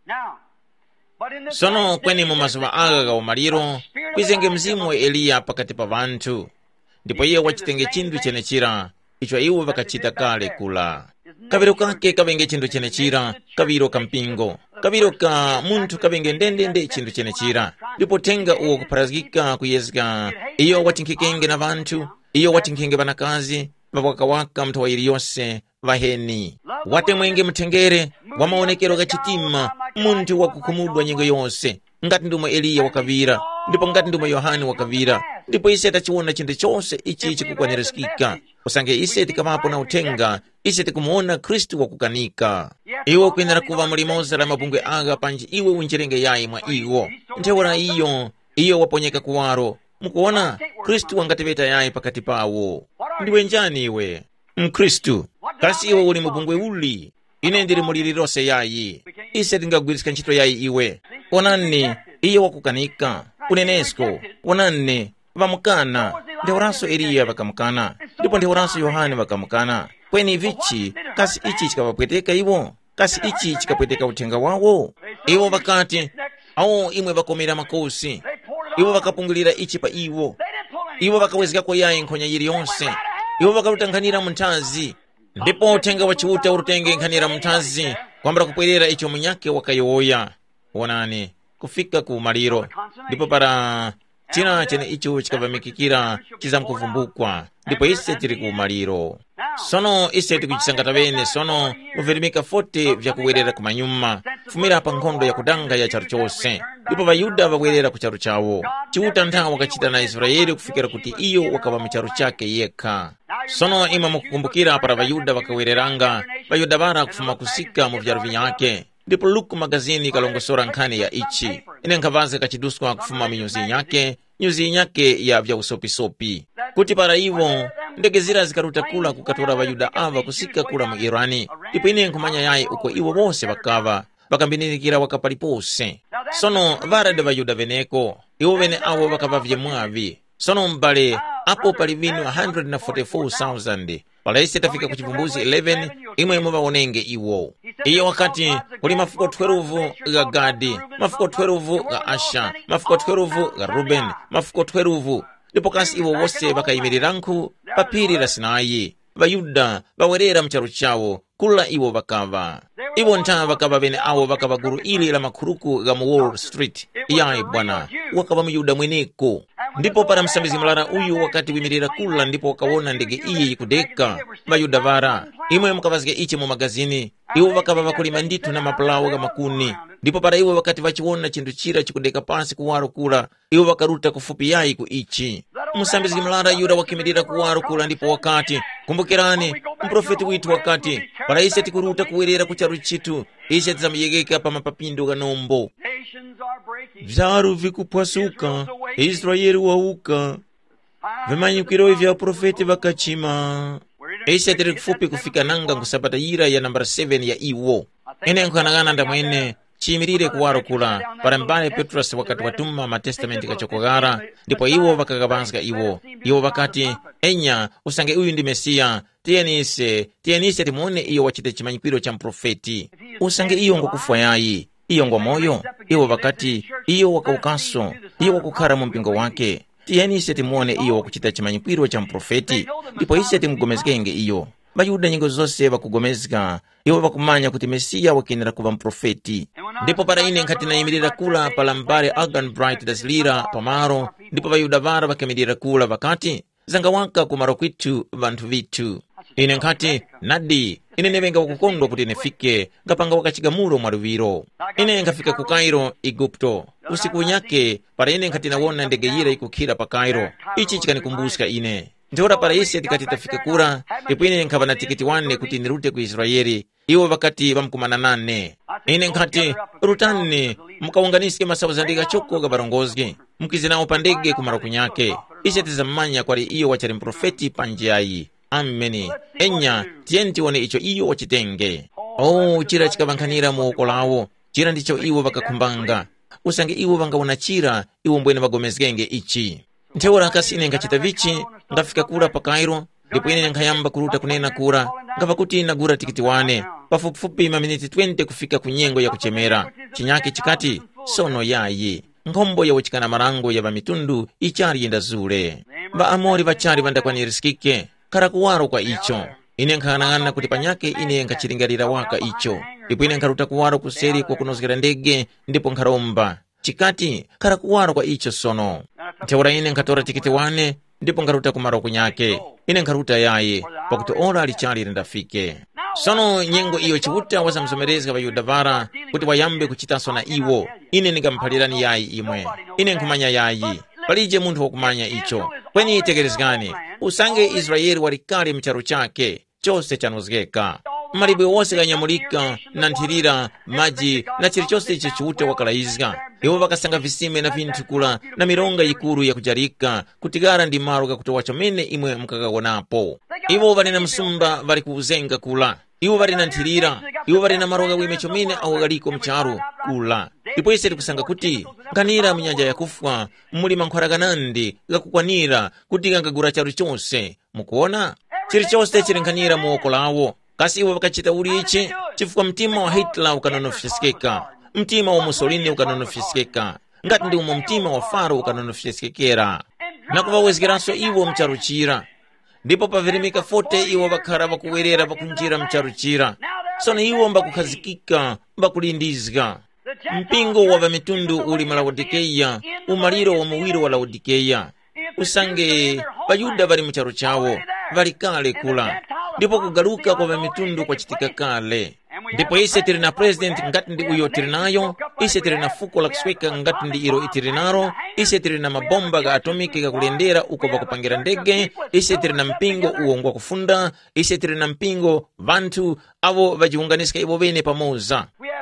Sono kweni mumazuva aga ga umaliro kwizenge mzimu wa Eliya pakati pa vantu. Ndipo iye wachitenge chindu chenechira icho iwo vakachita kale kula. Kaviro kake kavenge chindu chenechira kaviro kampingo. Kaviro ka muntu kavenge ndendende chindu chenechira. Ndipo tenga uo kuparazgika kuyezga iyo watinkikenge na vantu. Iyo watinkikenge vanakazi vavakawaka mtu wa iliyose vaheni. Wate mwenge mtengere wamaonekero gachitima muntu wakukumudwa nyengo yose. Ngati ndumo Eliya wakavira ndipo ngati nduma Yohane wakavira ndipo ise tachiona chinthu chonse ichi chikukwaniritsidwa. Usange ise tikamapo na uthenga ise tikumuona Khristu wakukanika. Iwo kuyenera kuva mulimoza la mabungwe aga panji iwe unjerenge yayi mwa iwo. Nthewera iyo iyo waponyeka kuwaro. Mukuona Khristu wangateveta yayi pakati pawo. Ndiwe njani iwe? Mkhristu. Kasi iwe uli mubungwe uli. Ine ndiri muliri rose yayi. Ise tingagwirisika ntchito yayi iwe. Onani iyo wakukanika. Unenesko. Onani vamukana. Ndehoranso Eliya vakamukana. Ndipo ndehoranso Yohane vakamukana. Kweni vichi kasi ichi chikavapweteka iwo. Kasi ichi chikapweteka uthenga wawo. Iwo vakati awo imwe vakomera makosi. Iwo vakapungulira ichi pa iwo. Iwo vakawezekako yayi nkhonya yiri yonse. Iwo vakarutanganira muntazi. Ndipo uthenga wachiuta urutenge nkhanira muntazi kwambira kupwerera icho munyake wakayoya. Onani kufika ku maliro. Ndipo para china chene icho chikavamikikira chizamkuvumbukwa. Ndipo ise tiri ku maliro. Sono ise tikuchisangata bene sono uverimika fote vya kuwerera kumanyuma. Fumira pa nkhondo ya kudanga ya charu chose. Ndipo Vayuda vawerera ku charu chawo. Chiuta nthawi wakachita na Israeli kufikira kuti iyo wakava mu charu chake yekha. Sono ima mukukumbukira para Vayuda vakawereranga. Vayuda vara kufuma kusika mu vyaru vinyake. Ndipo Luku magazini kalongosora nkhani ya ichi. Ine nkavaze kachiduswa kufuma minyuzi nyake. Nyuzi nyake ya vya usopi-sopi. Kuti para iwo ndege zira zikaruta kula kukatora Vayuda ava kusika kula mu Irani. Ndipo ine nkumanya yayi uko iwo wose vakava. Vakambininikira wakapalipose. Sono varade Vayuda veneko. Iwo vene awo vakava vyemwavi. Sono mbale apo palivinu one hundred forty-four thousand. Pala isi tafika kuchivumbuzi eleven imwe imwe vaonenge iwo. Iyo wakati kuli mafuko twelve ga Gadi, mafuko twelve ga Asha, mafuko twelve ga Ruben, mafuko twelve. Ndipo kasi iwo wose vakayimiriranku papiri la Sinai. Vayuda vawerera mcharu chawo kula iwo vakava. Iwo nta vakava vene awo vakava guru ili la makhuruku ga mu Wall Street. Iyayi bwana wakava Muyuda mweneko. Ndipo para msambizi mlara uyu wakati wimirira kula ndipo wakawona ndege iyi kudeka. Vayuda vara imwe mukavazike ichi mu magazini. Iwo vakava vakulima nditu na mapulawo ga makuni. Ndipo para iwo wakati vachiwona chintu chira chikudeka pasi kuwaro kula. Iwo vakaruta kufupi yayi ku ichi. Msambizi mlara Yuda wakimirira kuwaro kula ndipo wakati kumbukirani mprofeti witu wakati para ise tikuruta kuwerera kucharu chitu ise tizamiyegeka pa mapapindo ga nombo. Vyaru vikupwasuka, Israeli wauka. Vimanyukiro vya profeti vakachima. Ise tiri kufupi kufika nanga kusapata yira ya number seven ya iwo. Ene nkuhanagana ndamwene chimirire kuwaro kula. Para mbale Petrus wakati watuma matestamenti kachokogara. Ndipo iwo vakagabanska iwo. Iwo wakati enya usange uyu ndi Mesia. Tienise, tienise timuone iyo wachite chimanyipiro cha mprofeti. Usange iyo ngokufwa yayi. Iyo ngomoyo, iyo wakati, iyo wakaukaso, iyo wakukara mumpingo wake. Tienise timuone iyo wakuchita chimanyipiro cha mprofeti. Ndipo ise timugomezkenge iyo. Vayuda nyingo zose vakugomezka. Iwo vakumanya kuti Mesia wakenera kuva mprofeti. Ndipo para ine nkati nayimirira kula palambare Agan Bright dasilira pamaro. Ndipo Vayuda vara vakemirira kula vakati zanga waka kumaro kwitu vantu vitu. Ine nkati nadi ine nevenga wakukondwa kuti nefike ngapanga wakachigamuro mwaruviro. Ine nkafika ku Cairo, Egypto. Usiku nyake para ine nkati nawona ndege yira ikukira pa Cairo. Ichi chikanikumbuska ine. Ndihora para isi atikati tafika kura. Ipo ine nkava na tiketi wane kuti nirute ku Israeli. Iwo wakati vamkumana nane. Ine nkati rutane mkaunganiske masawa zandiga choko ga barongozi. Mkizina upandege kumaro kunyake. Isi atizamanya kwari iyo wachari mprofeti panjiayi. Ameni. Enya tienti wane icho iyo wachitenge. Oh, chira chikavankanira muoko lawo. Chira ndicho iwo vakakumbanga. Usange iwo vangawona chira iwo mbwene vagomezgenge ichi. Nteora kasi ine nkachita vichi ngafika kura pa Cairo. Ndipo ine nkayamba kuruta kunena kura. Ngava kuti nagura tikiti wane. Pafupifupi maminiti twenty kufika kunyengo ya kuchemera. Chinyake chikati sono yayi. Ngombo ya wachikana marango ya vamitundu ichari yenda zule. Ba amori vachari vandakwanirisike. Karakuwaro kwa icho. Ine nkanangana kuti panyake ine nkachiringarira waka icho. Ndipo ine nkaruta kuwaro kuseri kwa kunozgera ndege ndipo nkaromba. Chikati karakuwaro kwa icho sono. Nteora ine nkatora tikiti wane. ndipo nkharuta kumaro kunyake. Ine nkharuta yaye pakuti ora lichali lindafike. Sono nyengo iyo chiuta wazamzomereza vayuda vara kuti wayambe kuchitanso na iwo. Ine ningamphalirani yayi imwe. Ine nkumanya yayi. Palije munthu wakumanya icho. Kweni itegerezgani. Usange Israeli walikali mcharo chake. Chose chanozgeka. Malibwe wose kanyamulika na nthirira maji na chilichose ichi chiuta wakalaizga. Iwo vakasanga visime na vintukula na mironga ikuru ya kujarika kutigara ndi maruga kutowa chomene imwe mkakagonapo. Iwo vari na msumba vari kuuzenga kula. Iwo vari na nthirira. Iwo vari na maroga wime chomene awagaliko mcharu kula. Ipo ise kusanga kuti nkanira mnyanja ya kufwa mulima nkhwaraganandi gakukwanira kuti gangagura charu chose. Mukuona? Chilichose chili nkanira muoko lawo. Kasi iwo wakachita uli ichi chifukwa mtima wa Hitler ukanonofyesikeka. Mtima wa Mussolini ukanonofyesikeka. Ngati ndi umo mtima wa Faro ukanonofyesikekera. Na kuvawezgeranso iwo mcharuchira. Ndipo pavirimika fote iwo bakhala bakuwerera bakunjira mcharuchira. Sono iwo mbakukhazikika mbakulindizga. Mpingo wa vamitundu uli Laodikeya, umaliro wa muwiro wa Laodikeya. Usange Bayuda vari mcharo chawo vari kale kula. Ndipo kugaruka kwa vamitundu kwa chitika kale. Ndipo ise tiri na president ngati ndi uyo tiri nayo. Ise tiri na fuko la kusweka ngati ndi iro itiri naro. Ise tiri na mabomba ga atomiki ga kulendera uko bakupangira ndege. Ise tiri na mpingo uongwa kufunda. Ise tiri na mpingo vantu avo vajiunganiska ibo bene pamoza.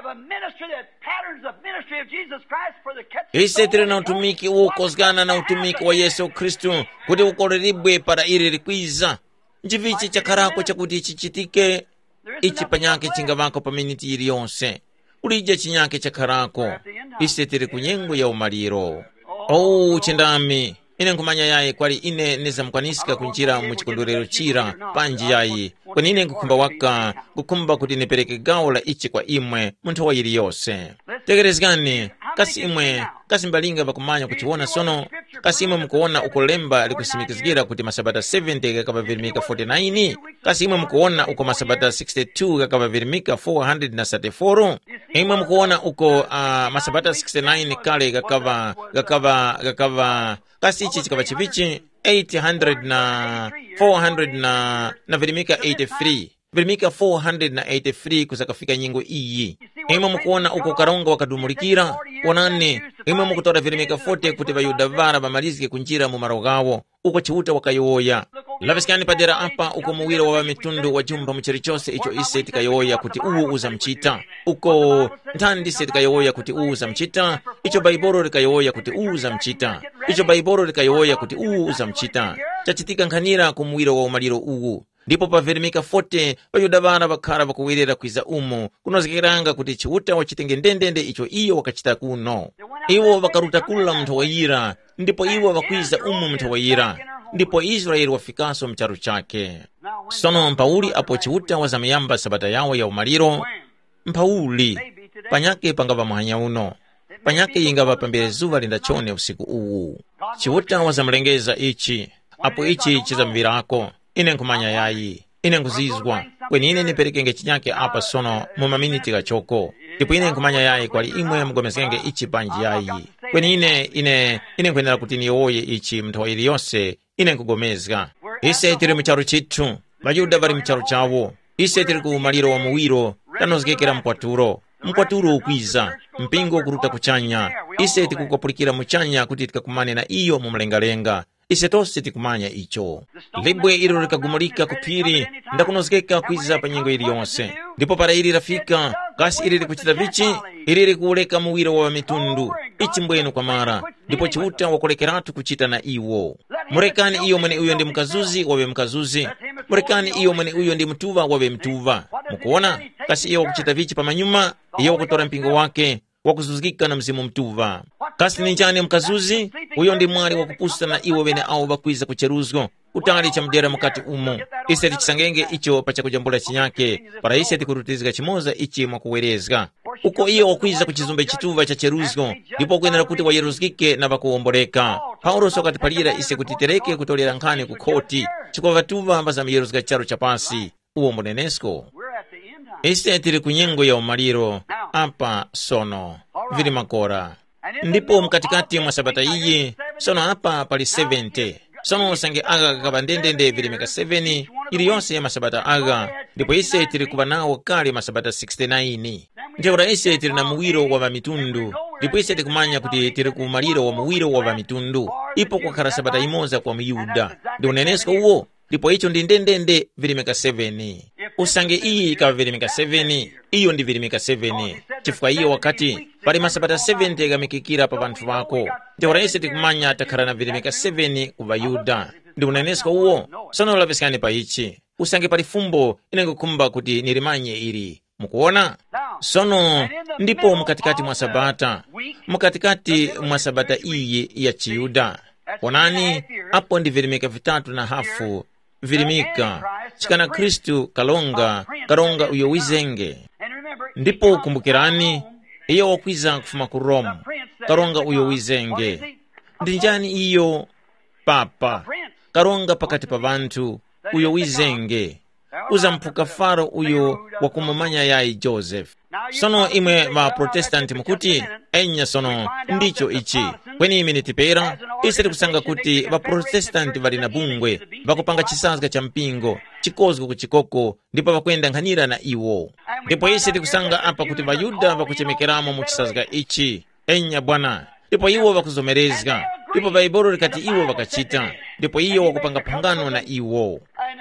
Ise tiri na utumiki uokozgana na utumiki wa Yesu Kristu kuti ukoreribwe para iri rikwiza. Njivichi chakarako chakuti chichitike. Ichi panyake chingavako pa miniti iri yonse. Ulija chinyake chakarako. Ise tiri kunyengo ya umaliro. Oh, chindami. Ine nkumanya yaye kwali ine nizamkwanisika kunjira muchikondorero chira panji yayi. Kwani ine nkukumba waka kukumba kuti nipereke gawo la ichi kwa imwe munthu wa iri yonse. Tegerezgani, kasi imwe, kasi mbalinga bakumanya kuchiwona sono, kasi imwe mkuona ukolemba likusimikizgira kuti masabata seventy kakaba virimika forty-nine, kasi imwe mkuona uko masabata sixty-two kakaba virimika four hundred thirty-four, imwe mkuona uko uh, masabata sixty-nine kale kakaba, kakaba, kakaba, kasi ichi chikaba chivichi eight hundred na four hundred na, na virimika eighty-three. Virimika four hundred eighty-three kusakafika nyingo iyi. Imwe mkuona uko karonga wakadumulikira. Onane, imwe mkutora virimika forty kuti vayuda vara vamalizike kunjira mu marogawo. Uko chiuta wakayoya. Laviskani padera apa uko muwira wa mitundu wa jumba mcheri chose icho ise tikayoya kuti uwu uza mchita. Uko ntandi ise tikayoya kuti uwu uza mchita. Icho baiboro rikayoya kuti uwu uza mchita. Icho baiboro rikayoya kuti uwu uza mchita. Chachitika nkanira kumuwira wa umaliro uwu. Ndipo pavirimika forty vayuda vana vakhala vakuwerera kwiza umo kunozekiranga kuti chiuta wachitenge ndendende icho iyo wakachita kuno. Iwo vakaruta kula mnthu wayira, ndipo iwo vakwiza umo mnthu wayira. Ndipo Israeli wafikaso mcharo chake. Sono mpauli apo chiuta wazamiyamba sabata yawo ya umaliro. Mpauli panyake pangava muhanya uno. Panyake ingava pambere zuva lindachone usiku uwu. Chiuta wazamlengeza ichi. Apo ichi chizamvirako. Ine nkumanya yayi. Ine nkuzizwa. Kweni ine niperekenge chinyake apa sono mumaminiti gachoko. Ndipo ine nkumanya yayi kwali imwe mgomezenge ichi panji yayi. Kweni ine, ine, ine nkwenera kuti niyoye ichi mthawa ili yonse. Ine nkugomezga. Ise tiri mcharo chitu. Vayuda vari mcharo chawo. Ise tiri kuumaliro wa muwiro. Tanozgekera mkwaturo. Mkwaturo ukwiza. Mpingo kuruta kuchanya. Ise tikukopulikira muchanya kuti tikakumane na iyo mumlengalenga. Ise tose tikumanya icho. Libwe ilo likagumulika kupiri, ndakunozgeka kwiza pa nyingo ili yonse. Ndipo para ili rafika, kasi ili likuchita vichi, ili likuleka muwiro wa mitundu. Ichi mbwenu kwa mara, ndipo chiuta wakulekeratu kuchita na iwo. Murekani iyo mwene uyo ndi mkazuzi, wawe mkazuzi. Murekani iyo mwene uyo ndi mtuva, wawe mtuva. Mukuona, kasi iyo wakuchita vichi pa manyuma, iyo wakutora mpingo wake, wakuzuzgika na mzimu mtuva. Kasi ninjani mkazuzi, uyo ndi mwali wakupusta na iwo wene awo bakwiza kucheruzgo. Utali cha mdera mkati umo. Ise tichisangenge icho pacha kujambula chinyake. Para ise tikurutizga chimoza ichi mwakuwerezga. Uko iyo wakwiza kuchizumbe chituva cha cheruzgo. Ndipo kwenera kuti wayeruzgike na bakuomboreka. Paulo soka tipalira ise kutitereke kutolera nkani kukoti. Chikova tuva ambaza miyeruzga charo chapasi. Uo mbonenesko. Ise tiri kunyengo ya umaliro. Apa sono. Vili makora. Ndipo mkatikati mwa sabata iyi. Sono apa pali seventy. sono usange aga kakaba ndendende vilimika seven ili yonse ya masabata aga, ndipo ise tiri kuba nawo kali masabata sixty-nine. Njeura ise tiri na muwiro wa vamitundu, ndipo ise tikumanya kuti tiri kumaliro wa muwiro wa vamitundu, ipo kwa kara sabata imoza kwa miyuda. Ndi unenesko uwo, ndipo icho ndi ndendende vilimika seven. Usange iyi ikawa vilimika seven, iyo ndi vilimika seven. Chifukwa iyo wakati pali masabata seven tega mikikira pa bantu wako, njeura ise tikumanya takara na vilimika seven kuva yuda. Ndi unenesko uwo, sono lapiskani pa ichi. Usange pali fumbo inangukumba kuti nirimanye ili. Mukuona? Sono ndipo mkatikati mwa sabata, mkatikati mwa sabata iyi ya chiyuda. Onani, hapo ndi vilimika vitatu na hafu, vilimika, chikana Kristu kalonga, kalonga uyo wizenge. Ndipo kumbukirani, iyo wakwiza kufuma ku Rome, kalonga uyo wizenge. Ndinjani iyo papa, kalonga pakati pa vantu, uyo wizenge. Uza mpuka faro uyo wakumumanya yai Joseph. Sono imwe va protestanti mukuti, enya sono ndicho ichi. Kweni imi nitipera, iseri kusanga kuti va protestanti vali na bungwe, vakupanga chisazga cha mpingo, chikozgo kuchikoko, ndipo vakwenda nkhanira na iwo. Ndipo iseri kusanga apa kuti vayuda vakuchemekeramo mu chisazga ichi, enya bwana. Ndipo iwo vakuzomerezga, ndipo vaiboro rikati iwo vakachita, ndipo iyo wakupanga pangano na iwo.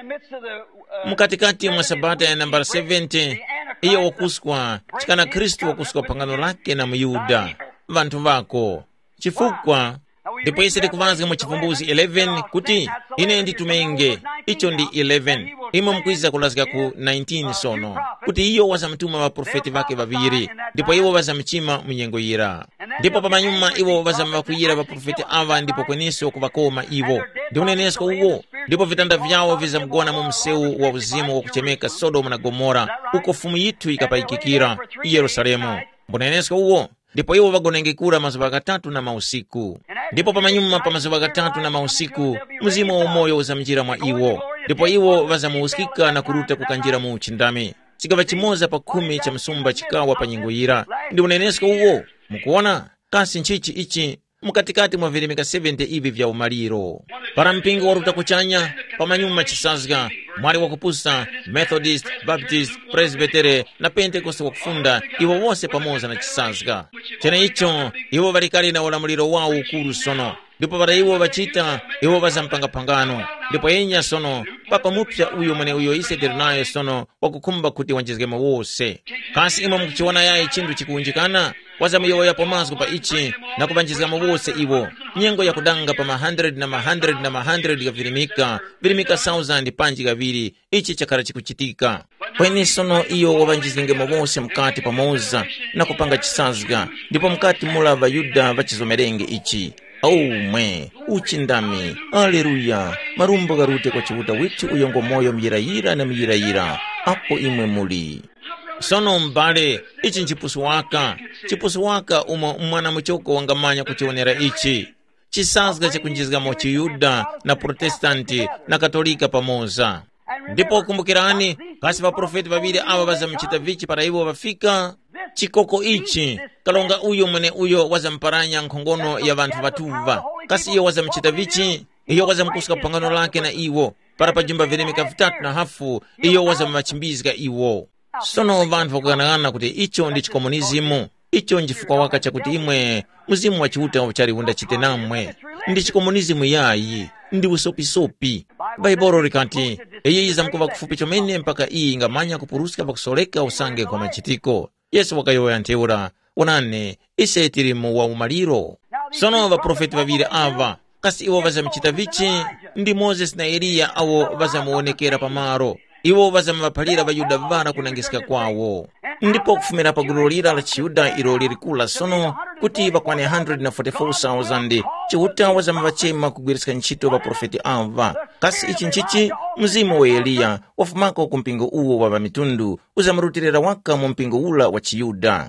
Mkatikati mwa sabata ya nambara seventy, iyo wakuswa, chikana Kristu wakuswa pangano lake na muyuda, vantu vako. Chifukwa, ndipo isi tikuvazga mu chivumbuzi eleven, kuti ine ndi tumenge, icho ndi eleven, imo mkuiza kulazga ku nineteen sono, kuti iyo waza mtuma wa profeti vake vaviri, ndipo iwo waza mchima mnyengo ira. Ndipo pamanyuma iwo waza mwakuira wa profeti ava, ndipo kweniso kuvakoma iwo. Ndi unenesko uwo, ndipo vitanda vyawo viza mgona mu mseu wa uzimu wa kuchemeka Sodoma na Gomora, uko fumu yitu ikapaikikira Yerusalemu. Mbunenesko uwo, ndipo iwo vagonengekura mazuva gatatu na mausiku. Ndipo pamanyuma pa mazuva gatatu na mausiku, mzimu wa umoyo uza mjira mwa iwo. Ndipo iwo vaza muusikika na kuruta kukanjira mu uchindami. Chikava chimoza pa kumi cha msumba chikawa pa nyingoyira. Ndi unenesko uwo, mukuona, kasi nchichi ichi, mkatikati mwa vilimika seventy ivi vya umaliro. Para mpingo waruta kuchanya, pamanyuma chisazga, mwari wakupusa, Methodist, Baptist, Presbytere, na Pentecost wakufunda, iwo wose pamoza na chisazga. Chene icho, iwo valikali na ulamuliro wao ukuru sono. Ndipo para iwo vachita, iwo vaza mpanga pangano. Ndipo enya sono, papa mupya uyo mane uyo ise dirinayo sono, wakukumba kuti wanjizgema wose. Kasi ima mkuchiwana yae chindu chikunjikana, waza myo ya pomasko pa ichi, na kubanjizgama wose iwo. Nyengo ya kudanga pa ma hundred na ma hundred na ma hundred ya virimika, virimika thousand panji gaviri, ichi chakara chikuchitika. Kweni sono iyo wabanjizgema wose mkati pamoza, na kupanga chisazga, ndipo mkati mula vayuda vachizomerenge ichi. Oh mwe, uchindami, aleluya, marumbo garute kwa chivuta witu uyongo moyo mjirayira na mjirayira, apo imwe muli. Sono mbale, ichi nchipusu waka, chipusu waka umo mwana mchoko wangamanya kuchionera ichi. Chisazga cha kunjizga mochi yuda na protestanti na katolika pamoza. Ndipo kumbukirani, kasi va profeti vavili awa waza mchita vichi para iwo wafika. Chikoko ichi, kalonga uyo mwene uyo waza mparanya nkongono ya vantu vatuva. Kasi iyo waza mchita vichi, iyo waza mkusuka pangano lake na iwo. Para pajumba vilimika vitatu na hafu, iyo waza machimbizga iwo. Sono vantu wakuganagana kuti icho ndi chikomunizimu. Icho njifuka waka chakuti imwe, muzimu wa chiuta wachari unda chitenamwe. Ndi chikomunizimu yayi, ndi usopi-sopi. Baiboro rikati, eye iza mkuva kufupi chomene mpaka ii ingamanya kupurusika vakusoleka usange kwa machitiko. Yesu wakayoya nteura, onane, ise tirimu wa umaliro. Sono va profeti vaviri ava, kasi iwo vaza mchita vichi, ndi Moses na Eliya awo vaza muonekera pamaro. Iwo vaza mvapalira vayuda vara kunangisika kwawo. Ndipo kufumira pa gulolira la chiyuda ilo lirikula sono, kuti vakwane one hundred forty-four thousand, chihuta waza mvachema kugwirisika nchito va profeti ava. Kasi ichi nchichi, mzimu wa Eliya, wafumako kumpingo uwo wa mitundu, uza marutirira waka mu mpingo ula wa chiyuda.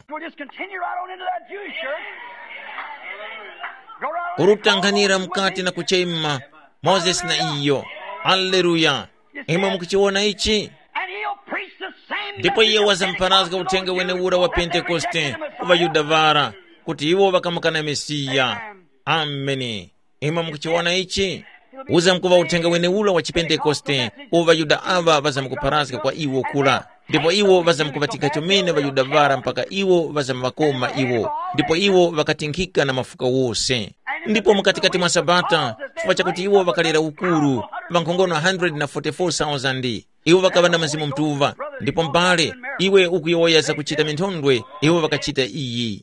Kurutanganira mkati na kuchema, Moses na iyo, alleluya, ima mkuchiona ichi. Ndipo iye waza mparazga utenge wene ura wa Pentekoste, uva yuda vara, kuti iwo wakamukana Mesiya. Ameni. Ima mkuchiona ichi. uza mkuva uthenga wene ula wa chipentekoste uva yuda ava vazamkuparazika kwa iwo kula, ndipo iwo vazamkuvatika chomene vayuda vara mpaka iwo vazamvakoma iwo, ndipo iwo vakatinkhika na mafuka wose. Ndipo mkatikati mwa sabata chifukwa chakuti iwo vakalera ukulu vankhongono one hundred forty-four thousand iwo vakava na mazimu mtuva, ndipo mbale iwe ukuyoya za kuchita minthondwe iwo vakachita iyi.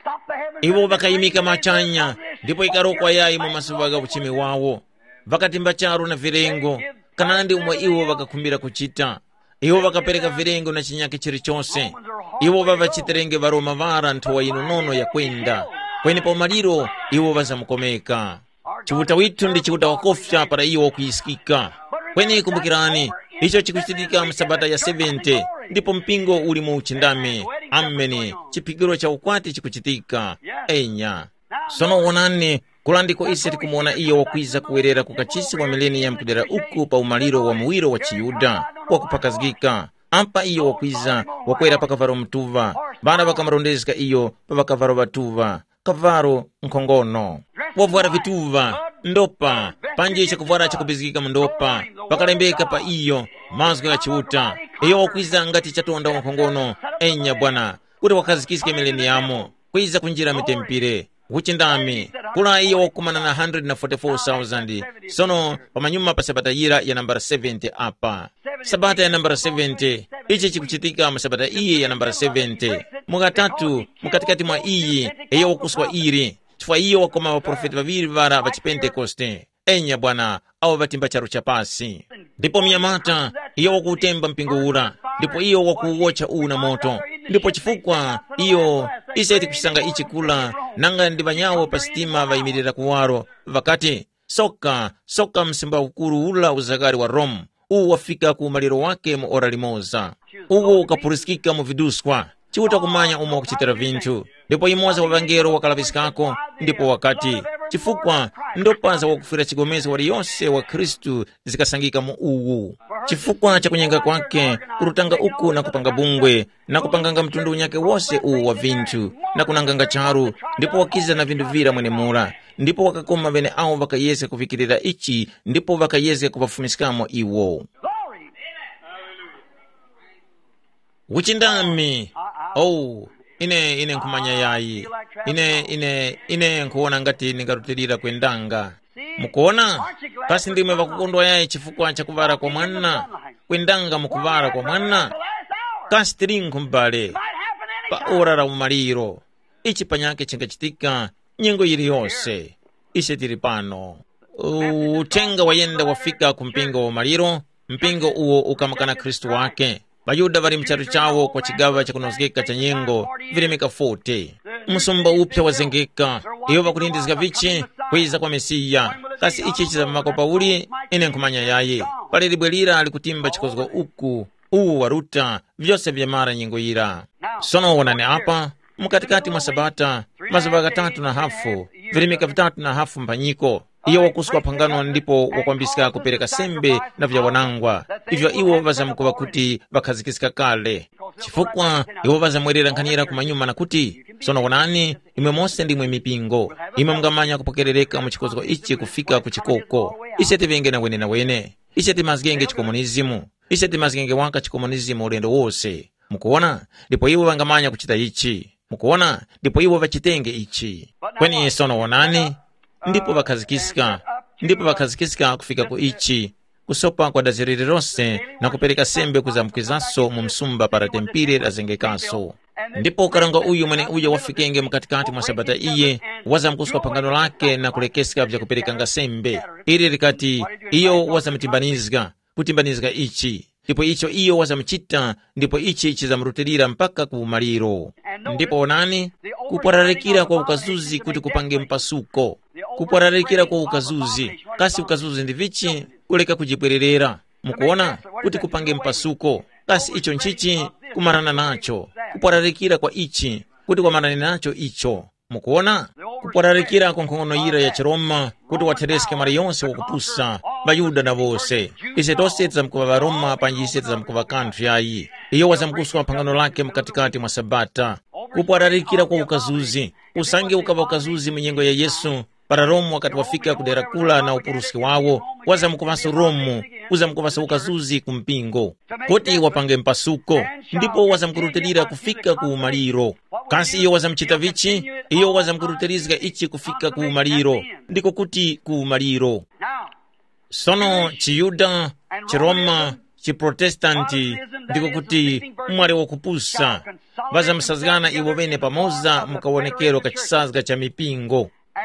Iwo vakayimika machanya ndipo ikarokwa yayi mu masuva ga uchimi wawo, vakatimba charo na virengo kanandi umwe iwo vakakhumbira kuchita. Iwo vakapereka virengo na chinyake chilichonse. Iwo vavachiterenge varoma vara nthowa ino nono ya kwenda kweni pa umaliro iwo vazamukomeka. Chikuta withu ndi chikuta wakofya para iwo kuyisikika. Kweni kumbukirani icho chikuchitika msabata ya seventy, ndipo mpingo uli mu uchindame. Ameni, chipigiro cha ukwati chikuchitika. Enya sono wonani kulandiko ise tikumuona iyo wakwiza kuwerera kukachisi wa millennium kudera uku pa umaliro wa muwiro wa chiyuda wakupakazgika. Ampa iyo wakwiza wakwera pa kavaro mtuva, bana vakamarondezeka iyo pa vakavaro vatuva, kavaro nkhongono wavwara vituva ndopa panje chakuvwara chakubizikika mundopa pakalembeka pa iyo mazgo ya chiuta iyo wakwiza ngati chatonda nkhongono. Enya bwana kuti wakazikisike millennium kwiza kunjira mitempire uchindami kula iyo wakumana na one hundred forty-four thousand. Sono pamanyuma pa sabata yira ya nambara seventy apa. Sabata ya nambara seventy ichi chikuchitika masabata iye ya nambara seventy mugatatu mukatikati mwa iyi iyo wakuswa iri chifukwa iyo wakoma waprofeti vaviri vara va chipentekoste. Enya bwana awo vatimba charo cha pasi, ndipo mnyamata iyo wakutemba mpingo ura, ndipo iyo wakuwocha una moto, ndipo chifukwa iyo iseti kuchisanga ichi kula nanga ndi vanyawo pa sitima vayimirira kuwaro vakati soka soka msimba ukuru ula uzagari wa Rome uwu wafika ku maliro wake mu ora limoza. Uwu ukapurisikika mu viduswa chiuta kumanya umwe wakuchitira vinthu, ndipo imoza wavangero wakalavisikako, ndipo wakati chifukwa ndopaza wakufira chigomezi wali yonse wa Kristu zikasangika mu uwu. Chifukwa cha kunyenga kwake kurutanga uku na kupanga bungwe na kupanganga mtundu unyake wose uwu wa vinthu na kunanganga charu, ndipo wakiza na vindu vira mwene mura, ndipo wakakoma vene awo vakayese kufikirira ichi, ndipo vakayese kuvafumisikamo iwo. Uchindami oh ine ine nkumanya yayi ine ine ine nkuona ngati ningarutirira kwendanga. Mukuona kasi ndimwe vakukondwa yayi chifukwa cha kuvara kwa mwana kwendanga mukuvara kwa mwana kasi tiri nkumbale pa ora ra umaliro ichi panyake chingachitika nyengo yiri yose ise tiri pano. Utenga wayenda wafika kumpingo wa umaliro, mpingo uwo ukamakana Kristu wake. Vayuda vari mcharu chawo kwa chigava cha kunozgeka cha nyengo virimika forty. Musumba upya wazengeka iyo vakulindizika vichi kwiza kwa Mesiya. Kasi ichi chiza mamako Pauli ine nkumanya yaye paliribwelira alikutimba chikozgo uku uwu waruta vyose vya mara nyengo ira. Sono wonane apa mkatikati mwa sabata mazuvaga tatu na hafu virimika vitatu na hafu mpanyiko iyo wakuswa pangano, ndipo wakwambisika kupereka sembe na vya wanangwa ivyo iwo vazamukuva kuti vakazikisika kale, chifukwa iwo vazamwerera nkhanira kumanyuma na kuti sono wonani imwe mose ndimwe mipingo imwe mungamanya kupokerereka muchikozgo ichi kufika kuchikoko. Iseti venge na wene na wene iseti mazgenge chikomunizimu iseti mazgenge waka chikomunizimu ulendo wose. Mukuona ndipo iwo vangamanya kuchita ichi. Mukuona ndipo iwo vachitenge ichi. Kweni sono wonani ndipo vakazikisika ndipo vakazikisika kufika ku ichi kusopa kwa daziriri rose na kupereka sembe kuzamkizaso mu msumba para tempire razengekaso. Ndipo karanga uyu mwene uye wafikenge mkatikati mwa sabata iye wazamkuswa pangano lake na kulekesika vya kuperekanga sembe iri rikati iyo wazamtimbanizga kutimbanizga ichi, ndipo icho iyo wazamchita, ndipo ichi chizamurutirira mpaka ku maliro. Ndipo onani kupwararikira kwa ukazuzi kuti kupange mpasuko, kupwararikira kwa ukazuzi kasi ukazuzi ndi vichi kuleka kujipwererera. Mukuona kuti kupange mpasuko kasi icho nchichi kumarana nacho, kupwararikira kwa ichi kuti kwamarana nacho icho. Mukuona kupwararikira kwa nkhongono ira ya Chiroma kuti wathereske mari yonse wakupusa Bayuda na vose. Ise tose tizamkuva varoma panjise tizamkuva kanthu yayi iyo wazamkuswa pangano lake mkatikati mwa sabata. Kupwararikira kwa ukazuzi usange ukava ukazuzi mnyengo ya Yesu para Romu wakati wafika kudera kula na upurusi wawo waza mkuvaso Romu uza mkuvaso ukazuzi kumpingo koti wapange mpasuko ndipo waza mkurutelira kufika kuumaliro. Kasi iyo waza mchita vichi iyo waza mkurutelizga ichi kufika kuumaliro ndiko kuti kuumaliro. Sono chiyuda chiroma chiprotestanti ndiko kuti mwale wakupusa vaza msazgana iwo vene pamoza mukawonekero kachisazga cha mipingo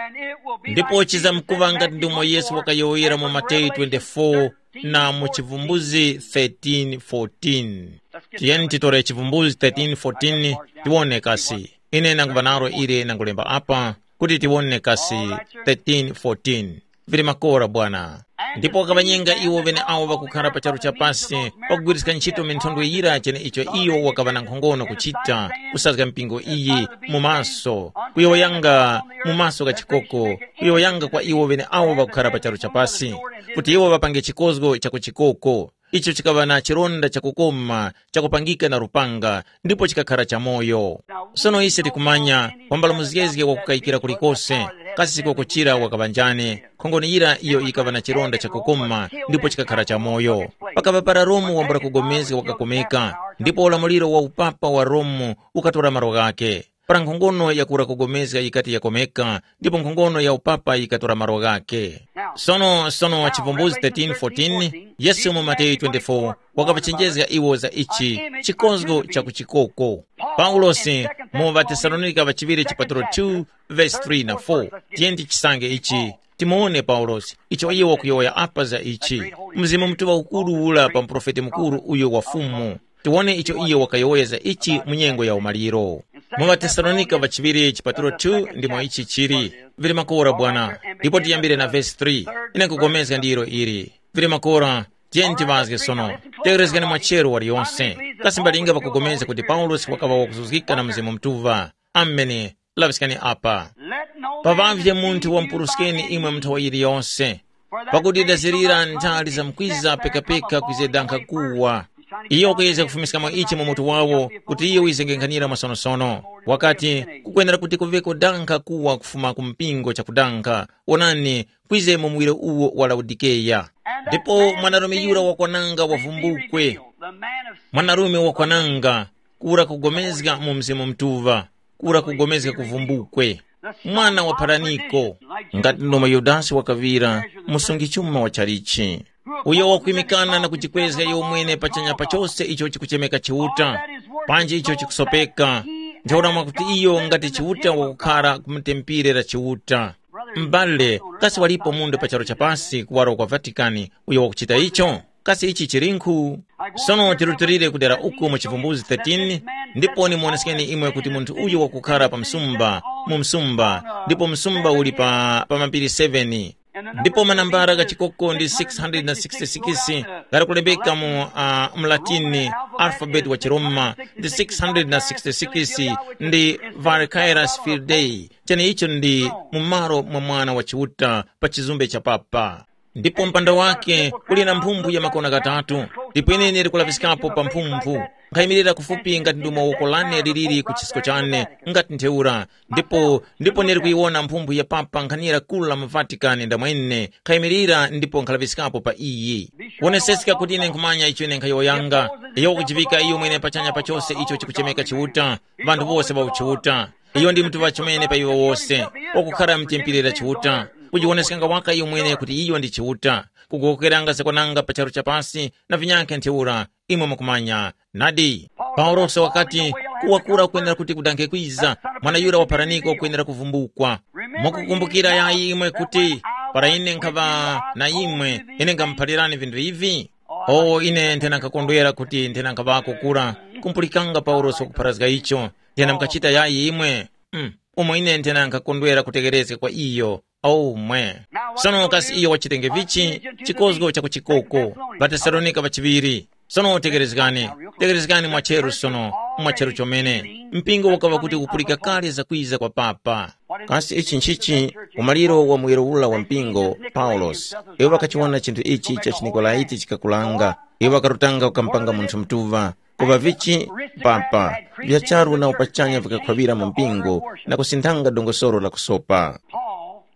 ndipo chiza mkuva ngati ndimo Yesu wakayoyera mu Mateyu twenty-four na mu Chivumbuzi thirteen fourteen. Tiyeni titore Chivumbuzi thirteen fourteen tiwone kasi ine nanguva naro ire nangulemba apa kuti tiwone kasi thirteen fourteen. Vili makora bwana. Ndipo wakavanyenga iwo vene awo vakukhala pa charo cha pasi pakugwirizika ntchito minthondo iyira chene icho iyo wakavana nkhongono kuchita kusazga mpingo iyi mumaso kuyoyanga mumaso ka chikoko kuyoyanga kwa iwo vene awo vakukhala pa charo cha pasi kuti iwo vapange chikozgo cha kuchikoko icho chikavana chironda cha kukoma cha kupangika na rupanga ndipo chikakhala cha moyo. Sono ise tikumanya kwambala muziyezge wakukayikira kulikose kasi sikoko chira wakavanjane khongoni ira iyo ikavana chironda cha kukoma ndipo chikakhala cha moyo. Pakava para Romu wambura kugomezga wakakomeka ndipo ulamuliro wa upapa wa Romu ukatora maro gake. Para nkhongono ya kura kugomezga ikati yakomeka ndipo nkhongono ya upapa ikatora maro gake. Sono sono wa Chivumbuzi thirteen fourteen Yesu mu Mateyu twenty-four wakavachenjezga iwo za ichi chikozgo cha kuchikoko. Paulosi mu Vatesalonika vachiviri chipaturo two verse three na four tiyenti chisange ichi timuone Paulosi icho iwo kuyoya apa za ichi mzimu mtuwa ukuru ula pa mprofeti mkuru uyo wa fumu tiwone icho iyo wakayoya za ichi munyengo ya umaliro. Mu Vatesalonika vachiviri chipaturo two ndimo ichi chiri vili makora bwana. Ndipo tiyambire na verse three ine kugomezga ndiro iri vili makora tiyenti vazge sono tegerezgani mwachero wali yonse kasi mbalinga vakugomeza kuti Paulosi wakava wakuzuzgika na mzimu mtuva. Amene laviskani apa pavavye muntu wampuruskeni imwe mtawa ili yonse pakuti idazirira ntali za mkwiza pekapeka kwizedanka kuwa iyo kuyeza kufumisika mwa ichi mumutu wawo kuti iyo izengenkhanira masonosono wakati kukwendera kuti kuveko danka kuwa kufuma kumpingo cha kudanka onani kwize mumwire uwo wa Laodikeya. Ndipo mwanarume yura wakwananga wavumbukwe mwanarume wakwananga kura kugomezga mu mzimu mtuva kura kugomezga kuvumbukwe mwana wa paraniko ngati ndoma Yudasi wakavira musungi chuma wa charichi uyo wakuimikana na kuchikwezga iyo mwene pachanya pachose icho chikuchemeka chiuta panje icho chikusopeka njaura mwakuti iyo ngati chiuta wakukhala kumtempire la chiuta. Mbale kasi walipo mundu pacharo chapasi kuwaro kwa Vatikani uyo wakuchita icho kasi ichi chirinku. Sono tirutirire kudera uku mu Chivumbuzi thirteen ndipo ni muonesikeni imwe kuti muntu uyo wakukhala pa msumba mu msumba ndipo msumba uli pa pa mapiri seven ndipo manambara gachikoko ndi six hundred sixty-six gari kulembeka mu uh, mlatini alfabet wa Chiroma ndi six hundred sixty-six ndi Varkairas Firdei chene icho ndi mumaro mwa mwana wa chiuta pa chizumbe cha papa. Ndipo mpanda wake uli na mphumbu ya makona gatatu ndipo ine niri kulavisikapo pa mphumbu nkhayimirira kufupi ngati ndumo wokolane liriri kuchisiko chane ngati ntheura ndipo ndipo niri kuiwona mphumbu ya papa nkhanira kula mu Vatikani ndamwene nkhayimirira ndipo nkhalavisikapo pa iyi wonesesika kuti ine nkumanya icho ine nkhayoyanga iyo kuchivika iyo mwene pachanya pachose icho chikuchemeka chiuta vandu vose va uchiuta iyo ndi mtu vachimene pa iwo wose wakukhala mtempirira chiuta kujiwonesikanga waka iyo mwene kuti iyo ndi chiuta kugokeranga sekwananga pacharo chapasi na vinyanke ntheura imwe makumanya nadi. Paulosi wakati kuwakura kuendera kuti kudanke kwiza mwana yura wa paraniko kuendera kuvumbukwa mokukumbukira yayi imwe kuti para ine nkava na imwe ine ngampalirani vindu hivi o ine ntena nkakondwera kuti ntena nkavako kura kumpulikanga Paulosi wakuparazga icho ntena mkachita yayi imwe mm. umwe ine ntena nkakondwera kutegerezeka kwa iyo au mwe. Sono kasi iyo wachitenge vichi chikozgo cha kuchikoko Vatesalonika vachiviri sono tegerezgani tegerezgani mwacheru sono mwacheru chomene mpingo wakava kuti kupulika kale za kwiza kwa papa kasi ichi nchichi umaliro wa mwiro ula wa mpingo Paulos iwo wakachiwona chinthu ichi cha Chinikolaiti chikakulanga iwo wakarutanga ukampanga munthu mtuva kuva vichi papa vyacharu na upachanya vikakwavira mu mpingo na kusintanga dongosoro la kusopa.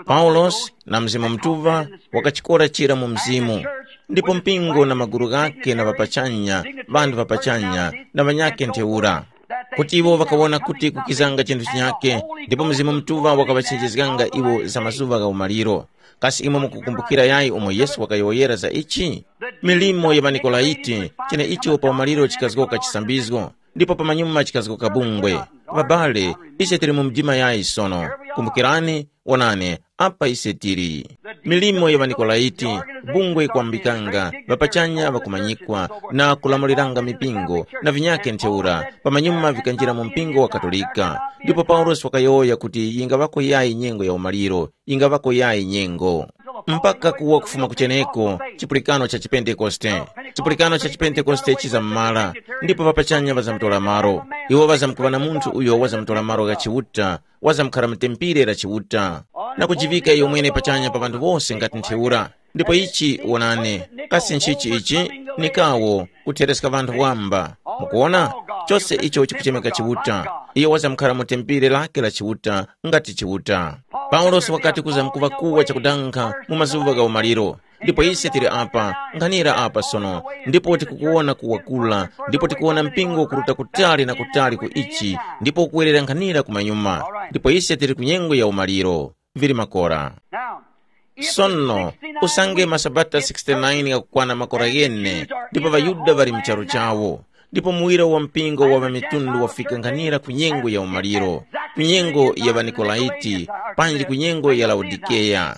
Paulos na mzimu mtuva wakachikora chira mu mzimu, ndipo mpingo na maguru gake na vapachanya vandu vapachanya na vanyake nteura kuti iwo vakawona kuti kukizanga chinthu chinyake, ndipo mzimu mtuva wakavachenjezganga iwo za mazuva ga umaliro. Kasi imwe mukukumbukira yayi omwe Yesu wakayoyera za ichi milimo ya Vanikolaiti, chine icho pa umaliro chikazgoka chisambizgo, ndipo pa manyuma chikazgoka bungwe. Vabale, ise tiri mu mdima yayi sono. Kumbukirani, wonane, apa ise tiri milimo ya Vanikolaiti, bungwe kwambikanga, vapachanya vakumanyikwa na kulamuliranga mipingo na vinyake nteura, pa manyuma vikanjira mu mpingo wa Katolika. Ndipo Paulos wakayoya kuti inga vako yayi nyengo ya umaliro, inga vako yayi nyengo mpaka kuwa kufuma kucheneko chipulikano cha Chipentekoste. Chipulikano cha Chipentekoste chizammala, ndipo vapachanya vazamtola maro. Iwo vazamkuvana munthu uyo wazamtola maro ga chiuta, wazamkhala mtempire ra chiuta na kujivika iyo mwene pachanya pa vandu vose ngati ntheura. Ndipo ichi wonane, kasi nchichi ichi nikawo kuthereska vandu wamba. Mukuona chose icho chikuchemeka chiuta, iyo wazamkhala mtempire lake la chiuta ngati chiuta. Paulos wakati kuzamkuva kuwa chakudanka mu mazuva ga umaliro, ndipo ise tiri apa nganira apa sono, ndipo tikukuona kuwakula, ndipo tikuona mpingo kuruta kutali na kutali ku ichi, ndipo kuwerera nganira kumanyuma, ndipo ise tiri kunyengo ya umaliro. Viri makora sono usange masabata sixty nine ya kukwana makora yene, ndipo vayuda vari mcharo chawo, ndipo muwira wa mpingo wa mitundu wafika nganira kunyengo ya umaliro, kunyengo ya Vanikolaiti, panji kunyengo ya Laodikeya.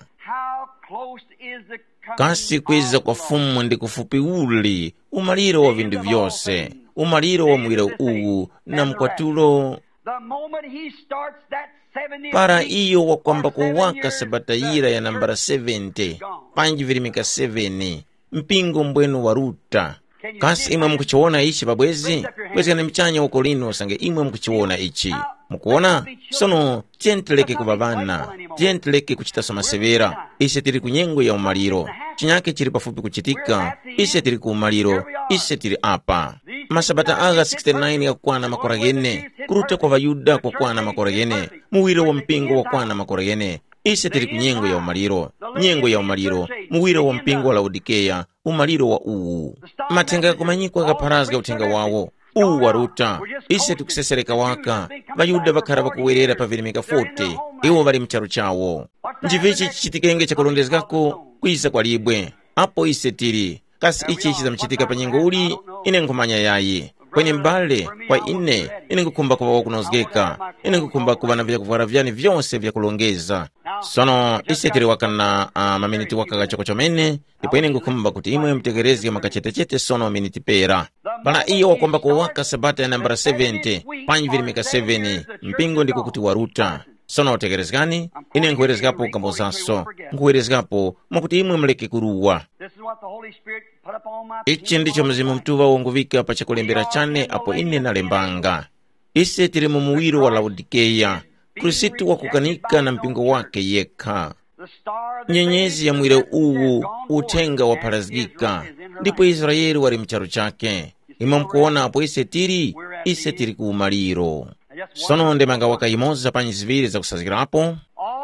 Kasi kwiza kwa fumu ndi kufupi uli umaliro wa vindu vyose, umaliro wa muwira uwu na mkwatulo. Para iyo wa kwamba kuwaka sabata yira ya nambara seventy, panji virimika seven, mpingo mbwenu waruta. Kasi imwe mkuchiwona ichi babwezi, kwezi na mchanya wa Kolino sange imwe mkuchiwona ichi. Mukuona? Sono tienteleke kubabana, tienteleke kuchita masevera. Ise tiri kunyengo ya umaliro, chinyake chiri pafupi kuchitika. Ise tiri kuumaliro, ise tiri apa. Masabata aga sixty nine ya kukwana makora gene, kuruta kwa vayuda kwa kwana makora gene, muwiro wa mpingo wa kwana makora gene. Ise tiri kunyengo ya umaliro, nyengo ya umaliro, muwiro wa mpingo wa Laodikeya, umaliro wa uu. Matenga kumanyikwa kaparazga utenga wawo, uu waruta. Ise tukusesereka waka, vayuda vakara vakuwerera pa virimika forty, iwo vari mcharo chawo. Njivichi chichitikenge cha kulondezgako kuisa kwa libwe, apo ise tiri. Kasi ichi ichi za mchitika pa nyengo uli, ine nkumanya yayi. Kwenye mbale, kwa ine, ine nkukumba kuwa wakunozgeka, ine nkukumba kuwa na vya kuvara vyani vyonse vya kulongeza. Sono, ise tiri wakana uh, maminiti wakaga choko chomene, ndipo ine nkukumba kuti imwe mtegerezi ya makachete chete sono miniti pera. Bala iyo wakumba kuwa waka sabata ya nambara seventy, panji virimika seven, mpingo ndiko kuti waruta. Sono utegerezgani, ine nkuwerezgapo kambozaso, nkuwerezgapo mwakuti imwe mleke kuruwa. Ichi ndicho mzimu mtuva wonguvika pa chakulembera chane apo ine nalembanga. Ise tiri mu muwiro wa Laodikeya, Kristu wakukanika na mpingo wake yekha. Nyenyezi ya mwire uwu utenga waparazgika, ndipo Israeli wari mcharo chake. Ima mkuona apo ise tiri, ise tiri kuumaliro. Sono ndemanga wakayimoza panyi ziviri za kusazirapo.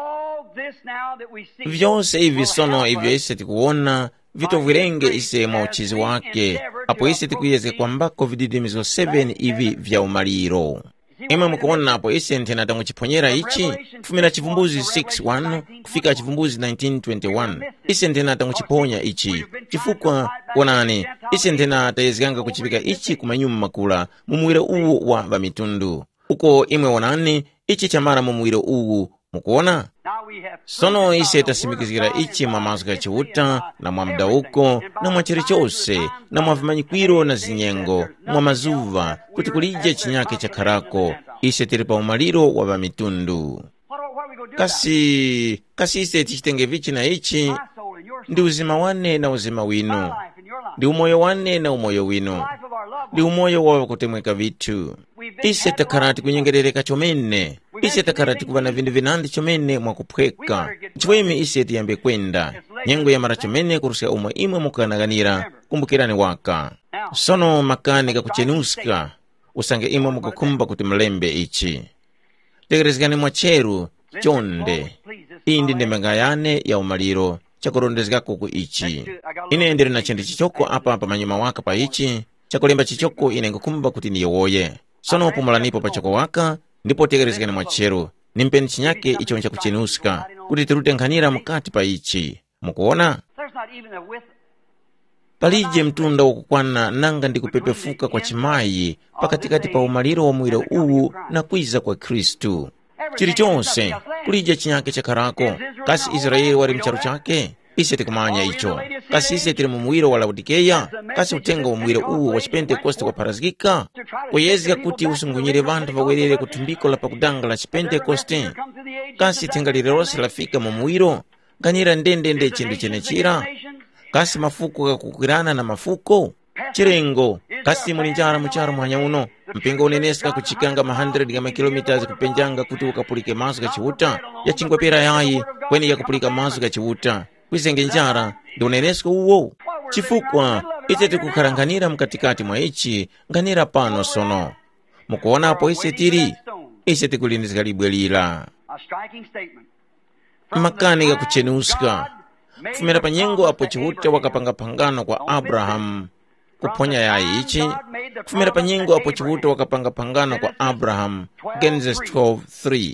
Vyose hivi sono hivyo ise tikuona, vito virenge ise mauchizi wake, apo ise tikuyeze kwambako vididimizo seven hivi vya umaliro. Ima mkuona apo ise ntena tangu chiponyera ichi, kufumira chivumbuzi six one, kufika chivumbuzi nineteen twenty-one, ise ntena tangu chiponya ichi. Chifukwa, wanane, ise ntena tayezganga kuchipika ichi kumanyumu makula, mumuwira uwu wa vamitundu. Uko imwe wanane, ichi chamara mumuwira uwu, mukuona? Sono ise tasimikizira ichi mamazga chiuta, na mwamda uko, na mwachiri chose, na mwavimanyikwiro na zinyengo, mwamazuva, kuti kulija chinyake cha karako, ise tiripa umaliro wa vamitundu. Kasi, kasi ise tichitenge vichi na ichi, ndi uzima wane na uzima wino, ndi umoyo wane na umoyo wino, ndi umoyo wa kutemweka vitu. Ise takarati kunyengerereka chomene, ise takarati kubana vindu vinandi chomene mwakupweka. Chwemi ise tiyambe kwenda, nyengo ya mara chomene kurusia umwe imwe mukanaganira, kumbukirani waka. Sono makani kakuchenuska, usange imwe mukukumba kuti mlembe ichi. Tegerezgani mwacheru, chonde. iyi ndi ndemangayane ya umaliro chakulondezekako ku ichi. Ine ndiri na chinthu chichoko apa pa manyuma waka pa ichi chakulemba chichoko ine ngukumba kuti niyowoye. Sono pumulanipo pa choko waka ndipo tegerezekani mwachero nimpeni chinyake icho chakuchenuska kuti tirute nkhanira mukati pa ichi. Mukuona? Palije mtunda wakukwana nanga ndi kupepefuka kwa chimayi pakatikati pa umaliro wa mwiro uwu na kwiza kwa Kristu. Chilichonse kulija chinyake chakarako kasi Israeli wali mcharu chake ise tikumanya icho. Kasi ise tili mumwiro wa Laodikeya kasi utenga umwiro uwu wa Chipentekoste kwa parazgika kuyezika kuti usungunyire vantu vawerere kutumbiko la pakudanga la Chipentekoste. Kasi tingalire rose lafika mumwiro ganyira ndendende chindu chenechira kasi mafuko kakukirana na mafuko chirengo kasi mulinjara mucharo mwanya uno mpingo uneneska kuchikanga ma one hundred kama kilometers kupenjanga kuti ukapulike mazu kachiuta ya chingwa pera yayi kweni ya kupulika mazu kachiuta kwizenge njara ndi uneneska uwo chifukwa ite tikukaranganira mkatikati mwa ichi nganira pano sono. Mukuona hapo ise tiri ise tikulindizika libwelila makanika kuchenuska kufumira panyengo apo chiuta wakapanga pangano kwa Abraham kuponya yayi ichi. Kufumira panyengo apo chiuta wakapanga pangano kwa Abraham Genesis twelve three.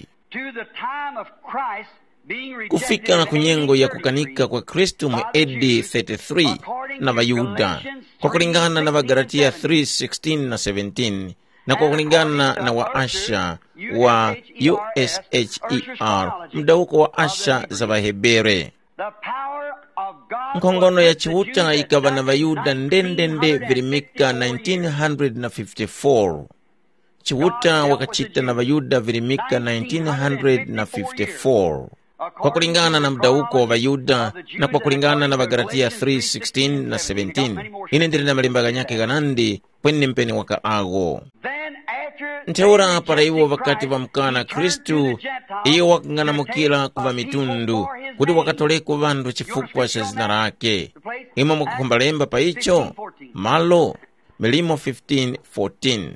Kufika kunyengo ya kukanika kwa Kristu mu A D thirty-three na Vayuda kwa kulingana na Vagalatia three sixteen na seventeen na kwa kulingana na wa Asha wa U S H E R mdauko wa Asha za Vahebere. Nkongono ya chiuta ikava na Vayuda ndendende virimika nineteen fifty-four. Chiuta wakachita na Vayuda virimika nineteen fifty-four. Kwa kulingana na mdauko wa Vayuda na kwa kulingana na Vagalatia three sixteen na seventeen. Ine ndiri na malimbaga nyake ganandi kwenye mpeni waka ago. Nteura para iwo wakati wa mkana Kristu iyo wakangana mukila kuva mitundu kuti wakatoleko vandu chifukwa cha zina lake. Imo mukukumbalemba pa icho malo milimo fifteen fourteen.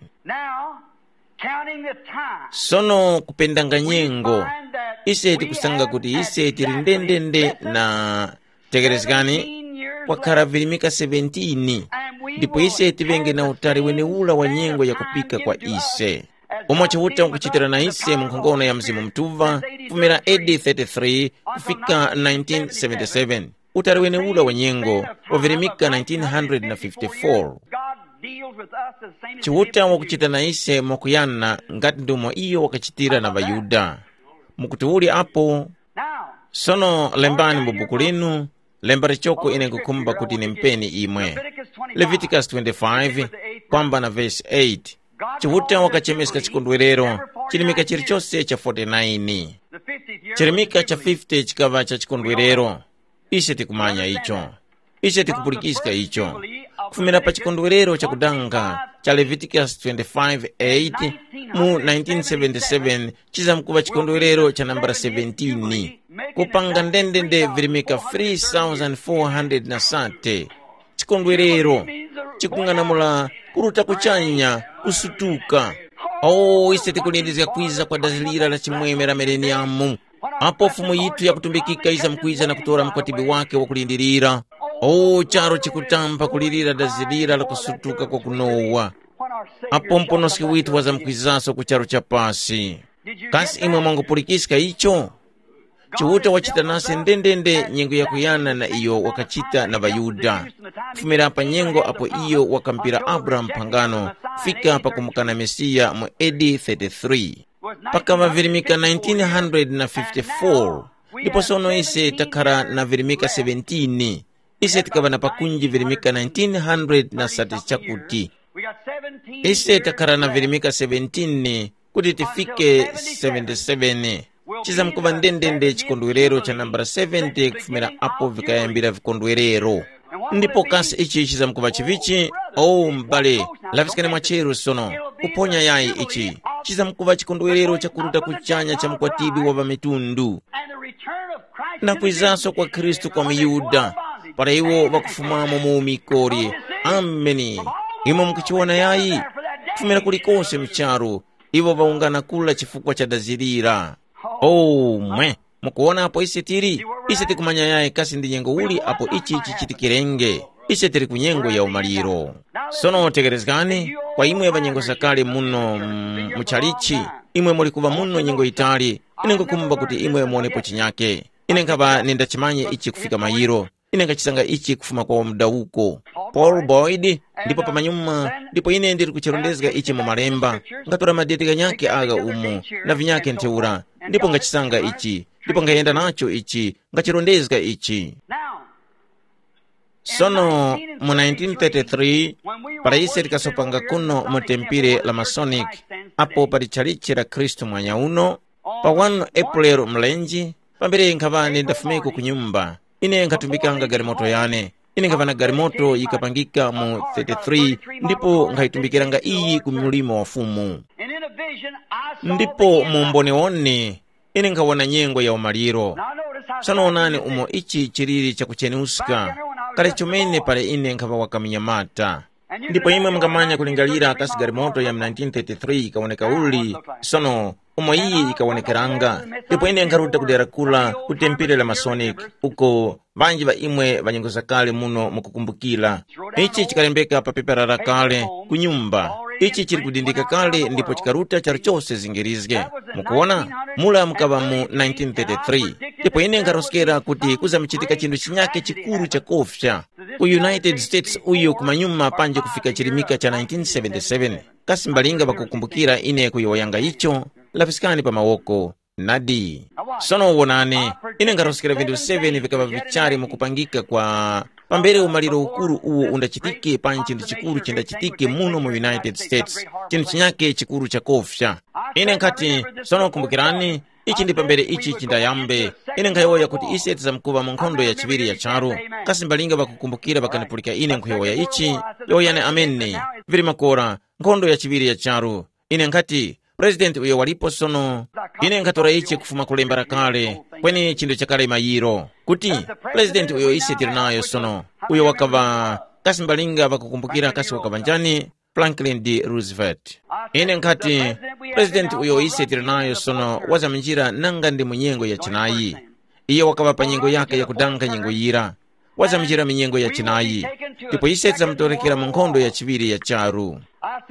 Sono kupendanga nyengo ise tikusanga kuti ise tirindendende na tegerezgani wakara virimika seventeen ndipo ise tivenge na utari wene ula wa nyengo ya kupika kwa ise. Umo chiuta ukuchitira na ise mkongono ya mzimu mtuva kufumira A D thirty-three kufika nineteen seventy-seven. Utari wene ula wa nyengo wavirimika nineteen fifty-four. Chiuta wakuchita na ise mokuyana ngati ndumo iyo wakachitira na Vayuda. Mukutuli apo sono lembani mbubukulinu lembari choko ine kukumba kuti nimpeni imwe. Leviticus twenty-five kwamba na verse eight. Chiuta wakachemeska chikondwerero chilimika chirichose cha forty-nine. Chilimika cha fifty chikava cha chikondwerero. Ise tikumanya icho. Ise tikupulikiska icho. Kufumira pa chikondwerero cha kudanga cha Leviticus twenty-five eight mu nineteen seventy-seven chiza mkuva chikondwerero cha nambara seventeen. Kupanga ndendende virimika three thousand four hundred na sate. Chikondwerero chikunganamula kuruta kuchanya kusutuka. Oh, ise tikulindizika kwiza kwa dazilira la chimwemera mileniamu. Apo fumu yitu ya kutumbikika iza mkwiza na kutora mkwatibi wake wa kulindirira. Oh, charo chikutamba kulirira dazilira la kusutuka kwa kunowa. Apo mponoski witu waza mkwizaso kucharo chapasi. Kasi imwe mwangu pulikiska icho. Chiuta wachita nase ndendende nyengo ya kuyana na iyo wakachita na Vayuda. Kufumira hapa nyengo apo iyo wakampira Abraham pangano fika hapa kumukana Mesia mu A D thirty-three. Paka mavirimika nineteen fifty-four. Lipo sono ise takara na virimika seventeen. Ise tikava na pakunji virimika nineteen hundred na sati chakuti. Ise takara na virimika seventeen kuti tifike seventy-seven. Chiza mkuva ndendende chikondwerero cha nambara seventy kufumira apo vikayambira vikondwerero. Ndipo kasi ichi chiza mkuva chivichi. Oh mbale lafisikane mwacheru sono kuponya yayi ichi chiza mkuva chikondwerero cha kuruta kuchanya cha mkwatibi wa vamitundu na kuizaso kwa Kristu kwa Miyuda para iwo wakufumamo muumikori. Ameni. Imo mkichiwana yayi kufumira kulikose mcharu iwo vaungana kula chifukwa cha dazilira. Oh mwe mukuona apo ise tiri ise tikumanya yaye kasi ndi nyengo uli apo ichi chichitikirenge ise tiri kunyengo ya umaliro. Sono tegerezekani kwa imwe banyengo zakale muno muchalichi imwe muli kuva muno nyengo itali ine ngukumba kuti imwe muonepo chinyake ine nkaba nenda chimanye ichi kufika mayiro ine ngachisanga ichi kufuma kwa mdauko Paul Boyd ndipo pamanyuma ndipo ine ndiri kuchirondezga ichi mu malemba ngatora madedeka nyake aga umu na vinyake nteura ndipo ngachisanga ichi ndipo ngayenda nacho ichi ngachirondezga ichi. Sono mu nineteen thirty-three para ise tikasopanga kuno mu tempire la Masonic apo pali chalichi la Kristo mwanya uno pa one April mlenji pambere nkava ndafumeko kunyumba ine nkatumbikanga garimoto yane ine nkava na garimoto ikapangika mu thirty-three ndipo nkayitumbikiranga iyi ku mulimo wa fumu ndipo mumbone wone ine nkawona nyengo ya umaliro. Sanoonani umo ichi chiriri cha kuchenuska kale chomene pale ine nkava wakaminyamata ndipo imwe mngamanya kulingalira kasi garimoto ya nineteen thirty-three ikawoneka uli sono umo iyi ikawonekeranga ndipo ine nkaruta kudera kula kutempire la Masonic uko banji ba imwe banyengo zakale muno mukukumbukila ichi chikalembeka pa pepera la kale kunyumba ichi chiri kudindika kale ndipo chikaruta chari chose zingirizge mukuona mula mukava mu nineteen thirty-three ndipo ine nkaroskera kuti kuza mchitika chindu chinyake chikuru cha kofya ku United States uyu kumanyuma panje kufika chirimika cha nineteen seventy-seven kasi mbalinga bakukumbukira ine kuyoyanga icho lafisikani pa mawoko nadi. Sono uwonane ine ngarosikira vindu seven vikava vichari mukupangika kwa pambere umaliro ukuru uwo undachitike pa chindu chikuru chindachitike muno mu United States chindu chinyake chikuru cha kofya. Ine nkati sono kumbukirani ichi ndi pambere ichi chindayambe ine nkayoya kuti ise tizamkuva mu nkhondo ya chiviri ya charu kasi mbalinga bakukumbukira bakanipulika ine nkuyoya ichi yoyane amene viri makora nkhondo ya chiviri ya charu ine nkati President uyo walipo sono ine nkatora ichi kufuma kulembera kale kweni chindu chakale mayiro kuti President uyo ise tirinayo sono uyo wakava kasi mbalinga bakukumbukira kasi wakava njani Franklin D. Roosevelt. Ine nkati President uyo ise tirinayo sono waza mnjira nanga ndi munyengo ya chinayi iyo wakava pa nyengo yake ya kudanka nyengo yira waza mnjira minyengo ya chinayi tipo ise tizamtorekera mu nkhondo ya chiviri ya charu.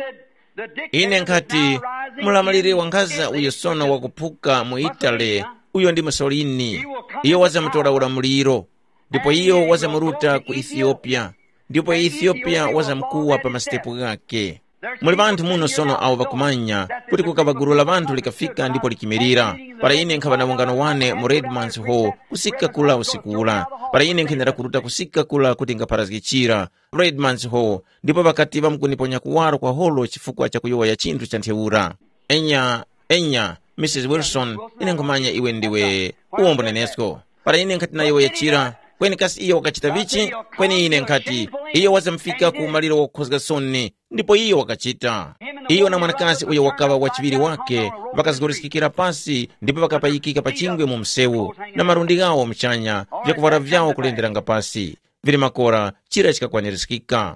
Ine nkati mulamalire wangaza uyo sono wakupuka mu Italy uyo ndi Mussolini iyo waza mtora ulamuliro ndipo iyo waza muruta ku Ethiopia ndipo Ethiopia waza mkuwa pa mastepu gake. Muli bantu muno sono awo bakumanya kuti kukava guru la bantu likafika ndipo likimirira para ine nkava na wungano wane mu Redman's Hall kusika kula usikula para ine nkinera kuruta kusika kula kuti ngaparazgichira Redman's Hall ndipo bakati bamukuniponya kuwaro kwa holo chifukwa cha kuyowa ya chintu cha ntheura. Enya enya Missus Wilson ine nkumanya iwe ndiwe uombo nenesko para ine nkati nayo ya chira kweni kasi iyo wakachita vichi kweni ine nkati iyo waza mfika kuumaliro wa kukhozga soni ndipo iyo wakachita iyo na mwanakazi uyo wakava wachiviri wake vakazigorisikikira pasi ndipo vakapayikika pachingwe mu msewu na marundi gawo mchanya vya kuvara vyawo kulenderanga pasi vili makora chira chikakwanirizikika.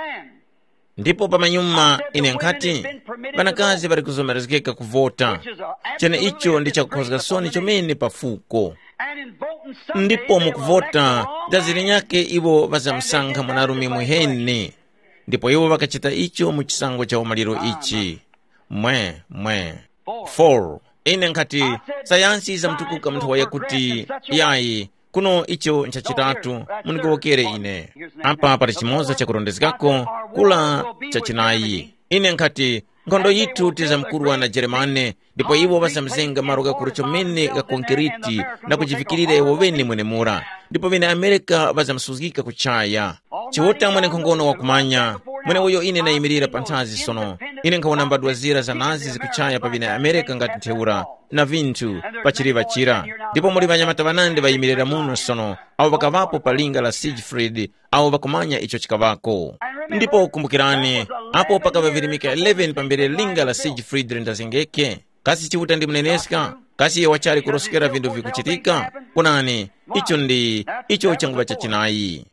Ndipo pamanyuma ine nkati vanakazi vari kuzomerezekeka kuvota chene icho ndi chakukhozga soni chomene pafuko ndipo mukuvota daziri nyake iwo vazamsankha mwanarume muhene ndipo iwo vakachita icho mu chisango cha umaliro ichi mwe mwe four. Ine nkati sayansi izamtukuka mnthu yakuti yayi kuno icho nchachitatu munikuwokere ine apa pali chimoza cha kurondezekako kula cha chinayi. Ine nkati nkhondo yitu tizamkuruwa na Jeremane ndipo iwo vasamzenga maroga kuru chomene ga konkeriti na kujifikirira iwo vene mwene mura ndipo vene Amerika vazamsuzgika kuchaya chiwota mwene nkhongono wakumanya mwene uyo ine nayimirira panthazi sono ine nkawona mbadwa zira za nazi zikuchaya pa vene Amerika ngati ntheura na vinthu pachiriva chira ndipo muli vanyamata vanande vayimirira muno sono awo vakavapo pa linga la Siegfried awo vakumanya icho chikavako. Ndipo kumbukirani apo pakava virimika eleven pambere linga la Siegfried rindazengeke kasi chiwuta ndi mneneska kasi ye wachari kuroskera vindu vikuchitika kunani icho ndi icho changuva cha chinayi.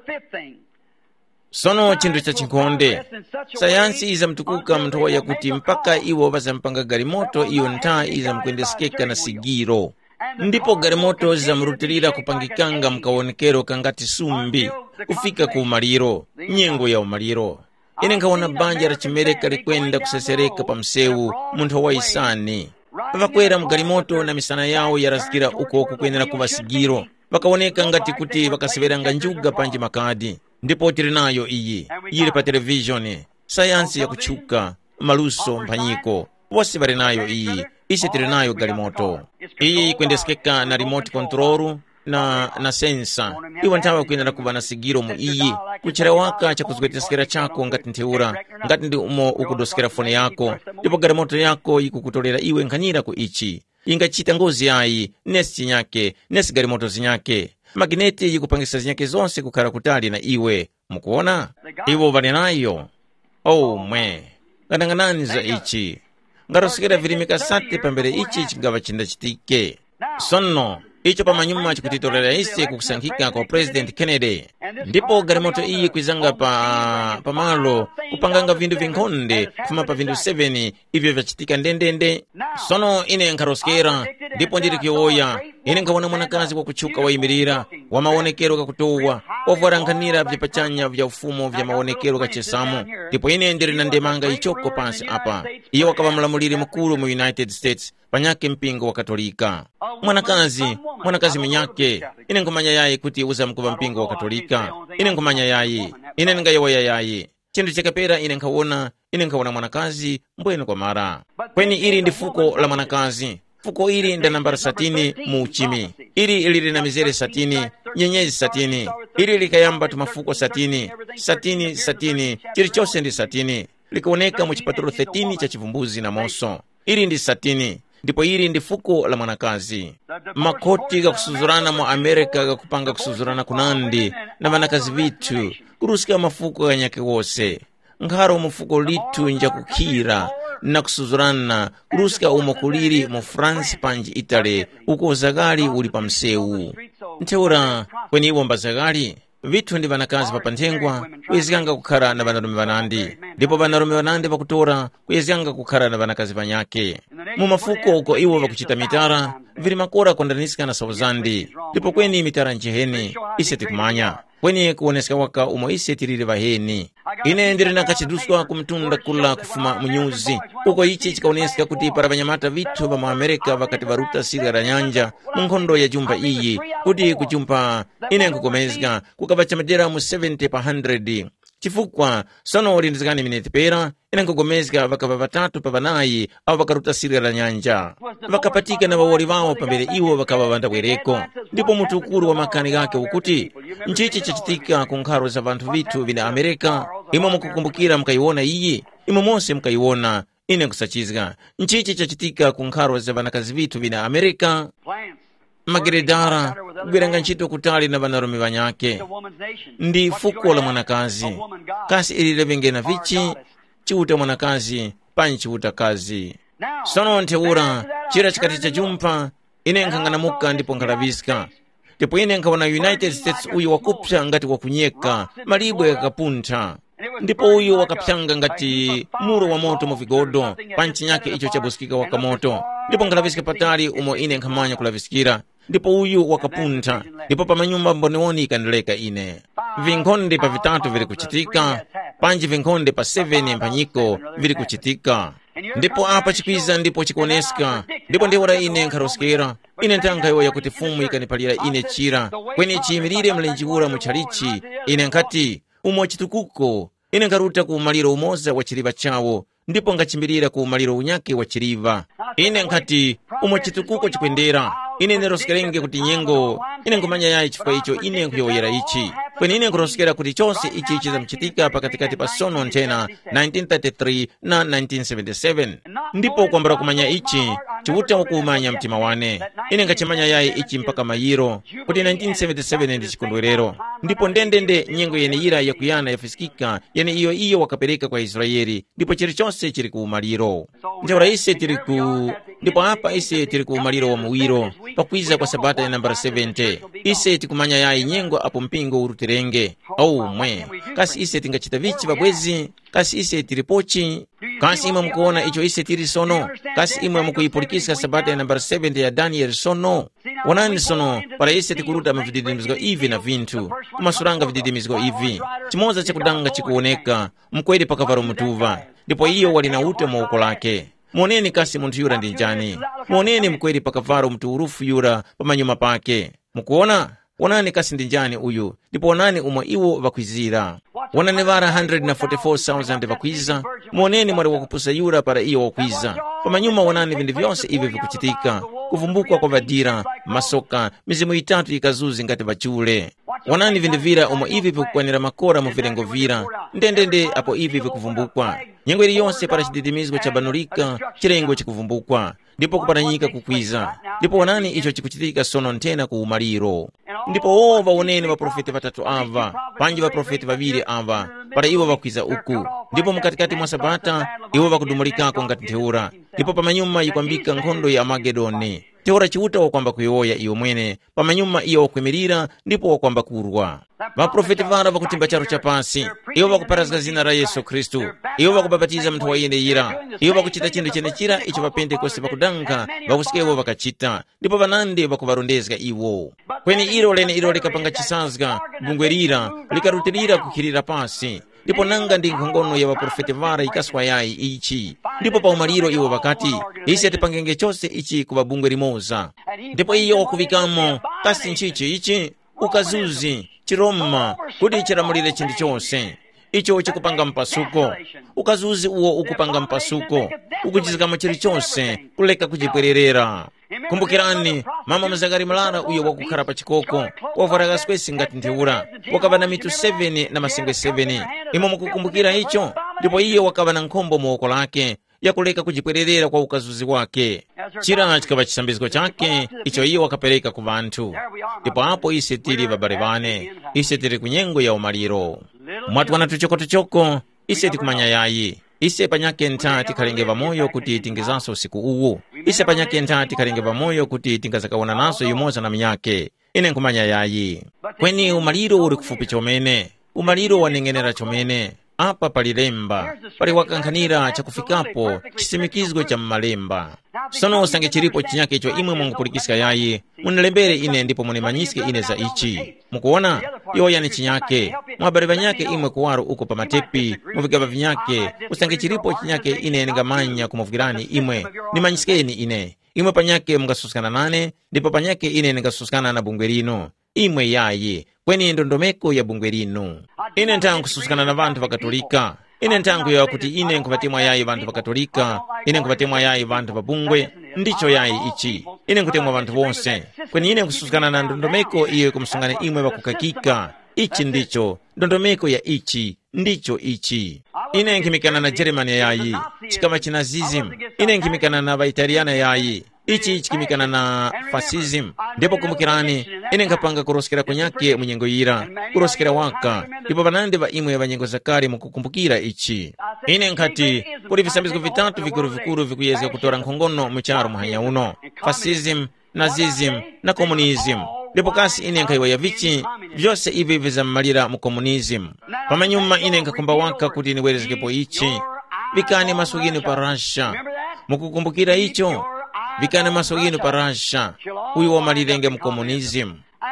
Sono chindu cha chinkonde sayansi izamtukuka mnthu yakuti mpaka iwo vazampanga garimoto iyo nta izamkwendesekeka na sigiro ndipo galimoto zamrutirira kupangikanga mkaonekero kangati sumbi kufika ku umaliro nyengo ya umaliro. Ine nkaona banja la chimereka likwenda kusesereka pa msewu munthu wa isani. Vakwera mgalimoto na misana yawo yarazikira uko kukwendera ku basigiro. Vakaoneka ngati kuti vakaseveranga njuga panji makadi. Ndipo tiri nayo iyi yili pa televisioni sayansi ya kuchuka maluso mphanyiko wose vari nayo iyi. Ise tiri nayo galimoto iyi kwendesekeka na remote control na na sensa. Iwo nthawa kuyenera kuva na sigiro mu iyi kucherewaka cha kuzwetesekera chako ngati ntheura ngati ndi umo ukudosekera fone yako ndipo galimoto yako ikukutolera iwe nkhanyira ku ichi ingachita ngozi yayi nesi chinyake nesi galimoto zinyake magineti yikupangisa zinyake zonse kukhala kutali na iwe. Mukuona iwo vali nayo. Oh mwe kandanganani za ichi ngarosekera virimika sate pambere ichi chingava chinda chitike. Sono icho pamanyuma chikutitolera ise kukusankhika kwa President Kennedy. Ndipo galimoto iyi kuizanga pa pamalo kupanganga vindu vinkhonde kufuma pa vindu seven ivyo vyachitika ndendende. Sono ine nkarosekera ndipo ndiri kuyoya ine nkaona mwanakazi wa kuchuka waimirira wa maonekero kakutowa ovwaranganira vyapachanya vya ufumo vya maonekero kachesamu. Ndipo ine ndiri na ndemanga ichoko pansi apa iyo wakava mlamuliri mkulu mu United States panyake mpingo wa Katolika. Mwanakazi mwanakazi mnyake ine nkumanya yayi kuti uza mkuva mpingo wa Katolika. Ine nkumanya yayi ine ngayewoya yayi chindu chakapera ine nkaona ine nkaona mwanakazi mbwene kwa mara kweni ili ndi fuko la mwanakazi. Fuko ili nda nambara satini mu uchimi. Ili ili na mizere satini nyenyezi satini. Ili likayamba tumafuko satini satini satini chiri chose ndi satini likaoneka mu chipaturo thirteen cha chivumbuzi na moso. Ili ndi satini ndipo ili ndi fuko la mwanakazi. Makoti ga kusuzurana mu Amerika ga kupanga kusuzurana kunandi na vanakazi vitu kurusika mafuko ganyake wose nkharo mufuko litu nja kukira na kusuzurana kurusika umo kuliri mu France panji Italy uko zagali uli pa msewu. Ntheura kweni iwo mbazagali vitu ndi vanakazi papantengwa kuyezikanga kukhala na vanarume vanandi ndipo vanarume vanandi vakutora kuyezikanga kukhala na vanakazi vanyake. Mu mafuko uko iwo vakuchita mitara vili makora kondanisika na sauzandi ndipo kweni mitara njeheni ise tikumanya kweni kuoneseka waka umo ise tiriri vaheni. Ine ndiri nakachiduswa kumtunda kula kufuma munyuzi uko ichi chikaoneseka kuti para vanyamata vitu va mu Amerika vakati varuta siri la nyanja munkhondo ya jumba iyi kuti kuchumpa ine nkukomezeka kukava chamadera mu seventy pa one hundred chifukwa sono ulindizikani mineti pera ine nkugomezeka vakava vatatu pa vanayi au vakaruta siri la nyanja vakapatika na vawoli vawo pambere iwo vakava vandabwereko. Ndipo mutu ukulu wa makani gake ukuti nchichi chachitika ku nkhalo za vanthu vitu vina Amerika imo mukukumbukira mkayiwona iyi imo mose mkayiwona ine kusachizika nchichi chachitika ku nkhalo za vanakazi vitu vina Amerika mageredara kugweranga ntchito kutali na vanarume vanyake ndi fuko la mwanakazi kasi ilile vingena vichi chiuta mwanakazi panyi chiuta kazi. Sono ntheura chira chikati cha jumpa ine nkhanganamuka ndipo nkalaviska ndipo ine nkhaona United States uyu wakupsa ngati wakunyeka malibwe yakapuntha ndipo uyu wakapsanga ngati muro wa moto mu vigodo panchi nyake icho chabusikika wakamoto ndipo nkalaviska patali umo ine nkhamanya kulavisikira ndipo uyu wakapuntha ndipo pamanyumba mboniwoni ikandeleka ine vinkhonde pa vitatu vili kuchitika panji vinkhonde pa seven mphanyiko vili kuchitika. Ndipo apa chikwiza ndipo chikuoneseka ndipo ndiwora ine nkharosekera ine ntankhayo yakuti fumu ikanipalira ine chira kweni chiyimirire mlenjiwura muchalichi ine nkati umo chitukuko ine nkaruta ku umaliro umoza wa chiliva chawo ndipo ngachimbirira ku umaliro unyake wa chiliva ine nkati umo chitukuko chikwendera ine nerosekerenge kuti nyengo ine nkumanya yayi chifukwa icho ine nkuyoyera ichi kweni ine nkurosekera kuti chose ichi chizamchitika pakatikati pa sono ntena nineteen thirty-three na nineteen seventy-seven ndipo kwambara kumanya ichi chiwuta wakuumanya mtima wane ine ngachimanya yayi ichi mpaka mayiro kuti nineteen seventy-seven ndi chikondwerero ndipo ndendende nyengo yene ira yakuyana yafisikika yene iyo iyo wakapereka kwa Israeli ndipo chiri chose chiri ku umaliro njeura ise tiri ku ndipo apa ise tiri ku umaliro wa muwiro pakwiza kwa sabata ya nambara seventy ise tikumanya yayi nyengo apo mpingo urutirenge au mwe kasi ise tingachita vichi babwezi kasi ise tiri pochi kasi imwe mkuona icho ise tiri sono kasi imwe mkuipulikisa sabata ya nambara seventy ya Daniel sono Wanani sono para ise tikuruta mavididimizgo ivi na vintu kumasuranga vididimizgo ivi chimoza chakudanga chikuoneka mkweli pakavaro mutuva ndipo iyo walina ute mauko lake. Muoneni kasi muntu yura ndinjani, muoneni mkweli pakavaro mtu urufu yura pamanyuma pake. Mukuona wanani kasi ndinjani uyu ndipo wanani umwe iwo vakwizira. Wanani vara one hundred forty-four thousand vakwiza. Muoneni mwari wakupusa yura para iyo wakwiza. Pamanyuma wanani vindi vyonse ivi vikuchitika, kuvumbukwa kwa vadira, masoka, mizimu itatu ikazuzi ngati vachule. Wanani vindi vira umwe ivi vikukwanira makora muvirengo vira, ndendende apo ivi vikuvumbukwa. Nyengo ili yonse para chididimizgo cha banurika, chirengo chikuvumbukwa, ndipo kuparanyika kukwiza. Ndipo wanani icho chikuchitika sono ntena kuumaliro. Ndipo ova oneni wa profeti watatu ava, panji wa profeti vaviri ava, para iwo vakwiza uku. Ndipo mkatikati mwa sabata, iwo vakudumulikako ngati teura. Ndipo pamanyuma ikwambika nkhondo ya Amagedoni. Teura chiuta wakwamba kuyoya iyo mwene, pamanyuma iyo wakwemirira, ndipo wakwamba kurwa. Vaprofeti vara vakutimba charo cha pasi, iyo vakuparazga zina ra Yesu Kristu, iyo vakubabatiza mtu wa yende ira, iyo vakuchita chindu chene chira icho vapentekoste vakudanga, vakusikewo vakachita, ndipo vanande vakuvarondezga iwo. Kweni iro lene iro likapanga chisazga, bungwerira, likarutirira kukhirira pasi. Ndipo nanga ndi nkhongono ya vaprofeti vara ikaswa yayi ichi. Ndipo pa umaliro iwo vakati, isi atipangenge chose ichi kubabungwe rimoza. Ndipo iyo kuvikamo, kasi nchichi ichi, ukazuzi, chiroma, kudi chiramulire chindi chose. Icho chikupanga mpasuko. Ukazuzi uwo ukupanga mpasuko. Ukuchizikamo chiri chose, kuleka kujipwererera. Kumbukirani, mama mzagari malara uyo wakukara pa chikoko, wavaraga skwesi ngati nteura, wakabana mitu seven na masengwe seven. Imo mukukumbukira icho, ndipo iyo wakabana nkombo mwoko lake, ya kuleka kujipwererera kwa ukazuzi wake. Chira chikaba chisambizgo chake, icho iyo wakapeleka kuvantu. Ndipo hapo ise tiri babarevane, ise tiri kunyengo ya umaliro. Mwatu wana tuchoko tuchoko, ise tikumanya yayi. Ise panyake ntati kalengeva moyo kuti tingizaso usiku uwu. Ise panyake ntati kalengeva moyo kuti tingazakawana naso yumoza na miyake. Ine nkumanya yayi. Kweni umaliro uri kufupi chomene. Umaliro wanengenera chomene. Apa palilemba. Pali wakankanira chakufikapo chisimikizgo cha mmalemba. Sono usange chiripo chinyake icho imwe mungu pulikisika yayi. Munilembere ine ndipo munimanyiske ine za ichi. Mukuona? Yo yani chinyake. Mwabari vanyake imwe kuwaru uko pa matepi. Muvigaba vinyake. Usange chiripo chinyake ine ningamanya kumuvigirani imwe. Nimanyiskeni ine. Imwe panyake mungasuskana nane. Ndipo panyake ine ningasuskana na bungwerino. Imwe yayi. Kweni ndondomeko ya bungwerino. Ine ntangu kususkana na vantu vakatolika. Ine ntangu ya kuti ine nkupatimwa yayi vantu vakatolika. Ine nkupatimwa yayi vantu vabungwe. Ndicho yayi ichi. Ine nkutemwa vantu vonse. Kweni ine kususkana na ndondomeko iyo kumusungane imwe vakukakika. Ichi ndicho. Ndondomeko ya ichi. Ndicho ichi. Ine nkimikana na Germany yayi. Chikama chinazism. Ine nkimikana na vaitaliana yayi. Ichi chikimikana na fascism. Ndipo kumbukirani, ine nkapanga kuroskera kunyake munyengo yira, kuroskera waka, ndipo vanande va imwe va nyengo zakari mukukumbukira ichi. Ine nkati, kuri visambizgo vitatu vikuru vikuru vikuyezga kutora nkhongono mucharo muhanya uno, fascism, nazism, na komunism. Ndipo kasi ine nkaiwa ya vichi, vyose ivi vizammalira mu komunism. Pamanyuma ine nkakumba waka kuti niwerezekepo ichi, vikani masugini pa Russia. Mukukumbukira icho? Vikana masogino parasha, uyu wa malirenge mkomunism.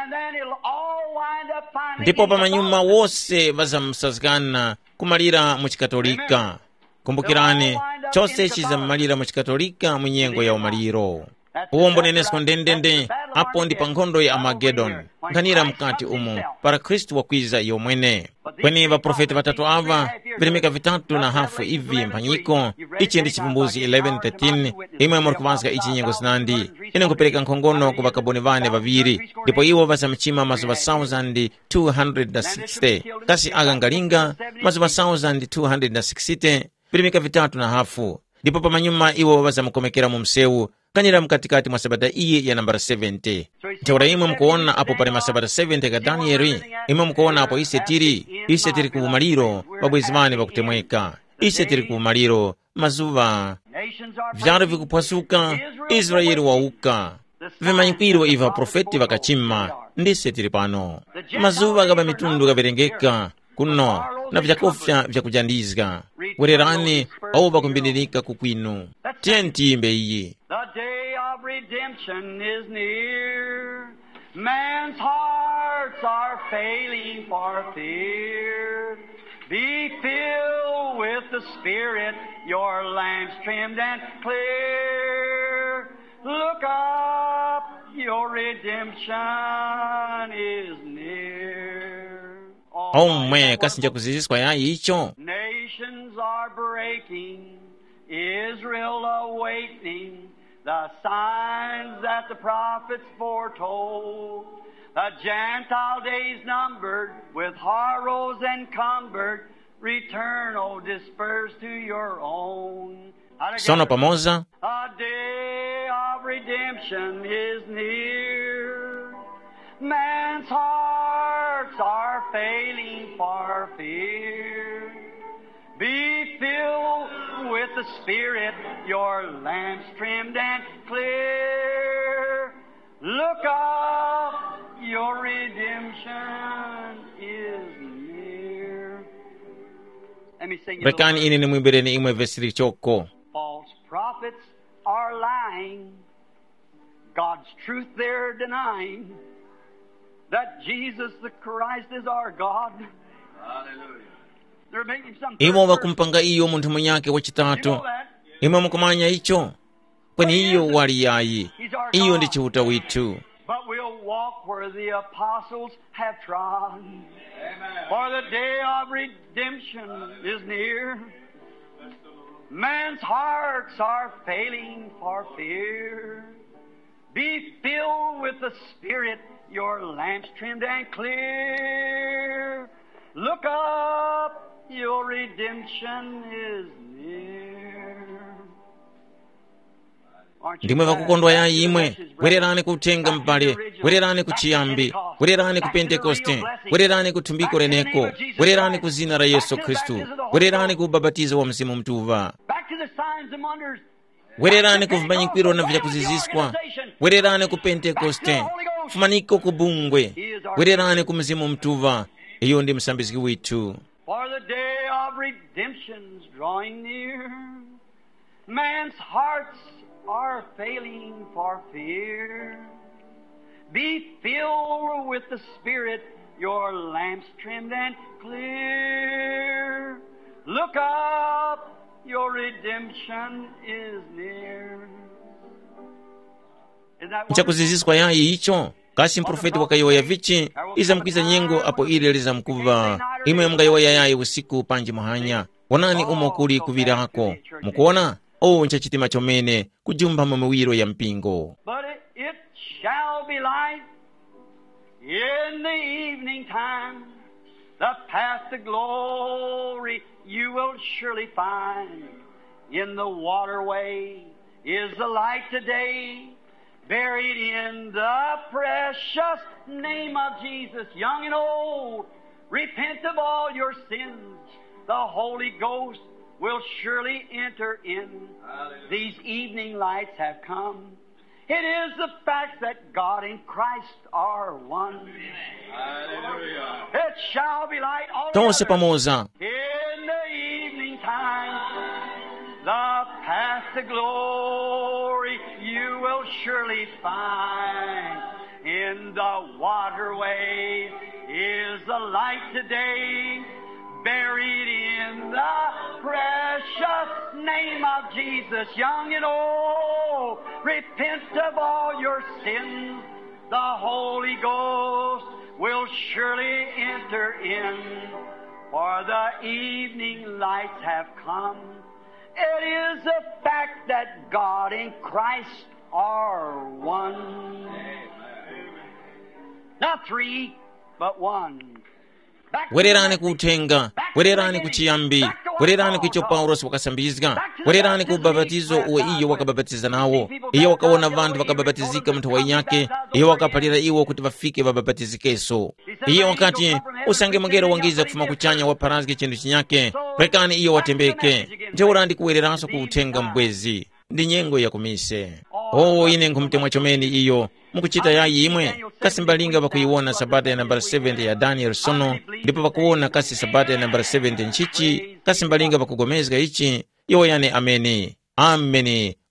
Ndipo pamanyuma wose vazamsazgana kumalira muchikatolika. Kumbukirani, chose chizamalira muchikatolika munyengo ya umaliro. Uwombo nenesko ndendende, hapo ndi pankhondo ya Amagedon. Nkanira mkati umu, para Kristu wakwiza iyo mwene. Kweni vaprofeti vatatu ava, vilimika vitatu na hafu ivi mpanyiko, ichi ndi chivumbuzi eleven thirteen, imwe murikuvanska ichi nyengo zinandi. Ine nkupeleka nkhongono kuvakaboni vane vaviri, ndipo iwo vasamchima mazuva one thousand two hundred sixty. Kasi aga ngalinga, mazuva one thousand two hundred sixty, vilimika vitatu na hafu. Ndipo pamanyuma iwo vasamkomekera mu msewu, kanira mkatikati mwa sabata iye ya nambara seventy. Teura imwe mkuona apo pale masabata seventy ka Danieli, imwe mkuona apo ise tiri, ise tiri kubumaliro, wabwezimani wakutemweka. Ise tiri kubumaliro, mazuva, vyaro vikupwasuka, Israeli wauka. Vimanyikwiro iva profeti vakachima, ndise tiri pano. Mazuva gaba mitundu gavirengeka, kuno, na vyakofya vyakujandizga. Wererani, au bakumbinirika kukwinu. Tienti imbe iyi. The day of redemption is near. Man's hearts are failing for fear. Be filled with the Spirit, your lamps trimmed and clear. Look up, your redemption is near. omwe kasinja kuziziswa ya icho. Nations are breaking, Israel awakening, the signs that the prophets foretold. The Gentile days numbered, with horrors encumbered, return, O dispersed to your own. Sono pamoja. A day of redemption is near. Man's hearts are failing for fear. Be filled with the Spirit, your lamps trimmed and clear. Look up, your redemption is near. Let me sing you a little Rekani ini ni mwibireni imwe vesiri choko. False prophets are lying. God's truth they're denying. That Jesus the Christ is our God. Hallelujah. They're making some Imo wakumpanga iyo muntu munyake wa chitatu. Imo mukumanya icho. Kwani iyo wali yayi. Iyo ndi chihuta witu. But we'll walk where the apostles have trod. For the day of redemption is near. Man's hearts are failing for fear. Be filled with the Spirit, your lamps trimmed and clear. Look up, your redemption is near. Ndimwe vakukondwa ya imwe, wererane kutenga mbale, wererane kuchiyambi, wererane ku Pentekoste, wererane kutumbiko reneko, wererane ku zina la Yesu Kristu, wererane ku babatizo wa mzimu mtuva, wererane ku vimanyikwiro na vya kuziziswa, wererane ku Pentekoste, fumaniko ku bungwe, wererane ku mzimu mtuva, iyo ndi msambiziki witu. For the day of redemption's drawing near, man's hearts are failing for fear. Be filled with the Spirit, your lamps trimmed and clear. Look up, your redemption is near. Nchakuziziswa ya icho, kasi mprofeti wakayoya vichi, iza mkiza nyengo apo ile liza mkuva, imwe mgayoya yayi usiku panji muhanya, wanani umokuli kuvira hako, mkuona? O nchachitima chomene kujumba mamawiro ya mpingo. But it, it shall be light in the evening time. The path to glory you will surely find. In the waterway is the light today, buried in the precious name of Jesus. Young and old, repent of all your sins. The Holy Ghost will surely enter in. Hallelujah. These evening lights have come. It is the fact that God and Christ are one. Hallelujah. It shall be light all Tose pamoja. In the evening time, the path to glory you will surely find. In the waterway is the light today, buried in the precious name of Jesus. Young and old, repent of all your sins. The Holy Ghost will surely enter in. For the evening lights have come. It is a fact that God and Christ are one. Not three, but one. Wererane kutenga, wererane kuchiyambi, wererane kucho Paulo wakasambizga, wererane ku babatizo uwe iyo wakababatiza nawo, iyo wakaona vandu wakababatizika mtu wa inyake, iyo wakapalira iwo kuti vafike vababatizikeso. Iyo wakati usange magero wangiza kufuma kuchanya waparazike chindu chinyake, rekani iyo watembeke, nteurandi kuwereraso kutenga mbwezi, ndi nyengo ya kumise. Oh, ine nkumtemwa chomeni iyo, mukuchita ya imwe, kasi mbalinga wakuiwona sabata ya nambara seventy ya Daniel Sono, ndipo wakuona kasi sabata ya nambara seventy nchichi, kasi mbalinga wakugomezga ichi, yo yane ameni, ameni,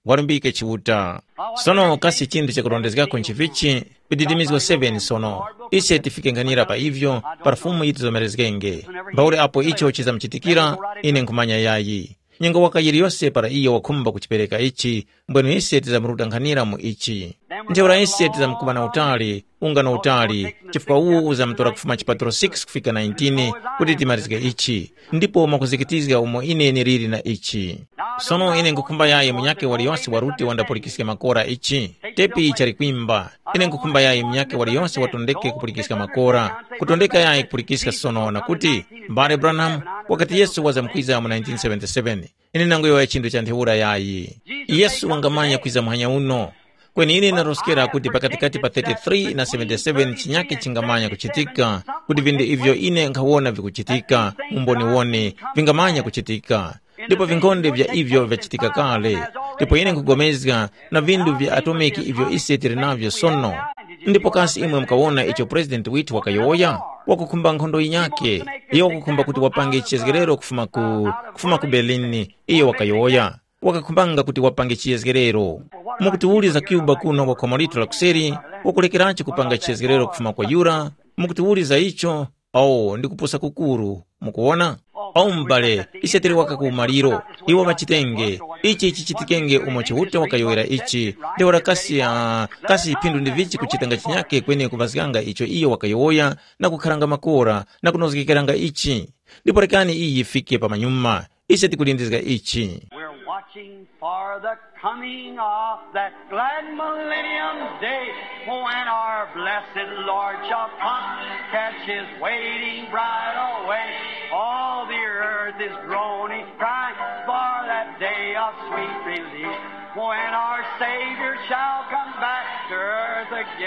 walumbike chiuta. Sono kasi chindu chakulondezekako nchivichi piditimizwa seben sono. Iche tifike nkhanira pa ivyo parafumu itu zomerezekenge. Mbaule apo icho chizamchitikira ine nkumanya yayi. Nyengo wakayiri yose para iyo wakumba kuchipereka ichi, mbwenu ise tizamuruta nkhanira mu ichi. Njeura ise tizamukubana utali, ungana utali, chifukwa uwu uzamtora kufuma chipatro six kufika nineteen kuti timarizike ichi. Ndipo makuzikitizga umo ine niriri na ichi. Sono ine nkukumba yaye mnyake wali yonse waruti wandapulikisika makora ichi. Tepi ichari kuimba. Ine nkukumba yaye mnyake wali yonse watondeke kupulikisika makora. Kutondeka yaye kupulikisika sono na kuti Mbale Branham wakati Yesu wazamkwiza mu nineteen seventy-seven. Ine nangoyo ya chindu chanthihura yayi. Yesu wangamanya kwiza muhanya uno. Kweni ine naroskera kuti pakatikati pa thirty-three na seventy-seven chinyake chingamanya kuchitika. Kuti vinde ivyo ine nkawona vikuchitika. Umboni wone vingamanya kuchitika. Ndipo vinkonde vya ivyo vyachitika kale. Ndipo ine nkugomezga na vindu vya atomiki ivyo isetiri navyo sono. Ndipo kasi imwe mkawona icho president witu wakayoya wakukumba nkhondo inyake. Iyo wakukumba kuti wapange chiyezgerero kufuma ku kufuma ku Berlin. Iyo wakayoya wakakumbanga kuti wapange chiyezgerero. Mukutiuliza Cuba kuno wakomolito la kuseri wakulekerachi kupanga chiyezgerero kufuma kwa yura. Mukutiuliza icho au ndikupusa kukuru mukuona. Au mbale isetiri wakakumaliro iwo wachitenge ichi ichi chitikenge umo chihuta wakayoera ichi. Ndewara kasi ya kasi pindu ndivichi kuchitanga chinyake kwenye kuvaziganga icho iyo wakayoya na kukharanga makora na kunozikikeranga ichi. Ndipo rekani iyi ifike pa manyuma iseti kulindizga ichi. Watching for the coming of that glad millennium day, when our blessed Lord shall come, catch his waiting bride away. All the earth is groaning, crying for that day of sweet release, when our Savior shall come back to earth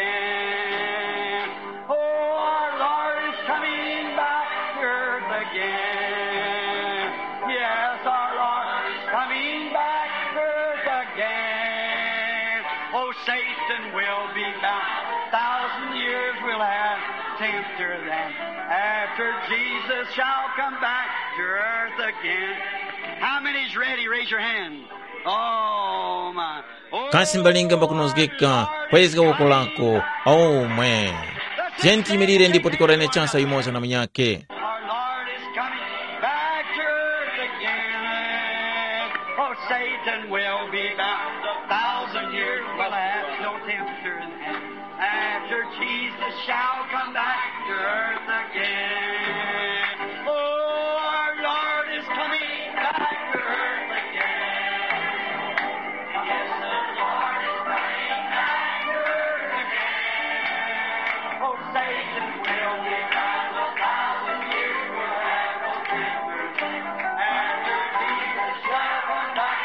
again. Oh, our Lord is coming back to earth again. Yes, our Lord is coming back to earth again. Oh, Satan will be bound. Thousand years will have tempter them. After Jesus shall come back to earth again. How many's ready? Raise your hand. Oh, my. Oh, kasi mbalinga mbakunozgeka kwezga wokolako. Oh, mwe jenti mirire ndipo tikorene chansa yumoza na mnyake. Satan will be bound. A thousand years will have no tempter in hand. After Jesus shall come back to earth again. Oh, our Lord is coming back to earth again. Yes, the Lord is coming back to earth again. Oh, Satan will be bound. A thousand years will have no tempter in hand. After Jesus shall come back.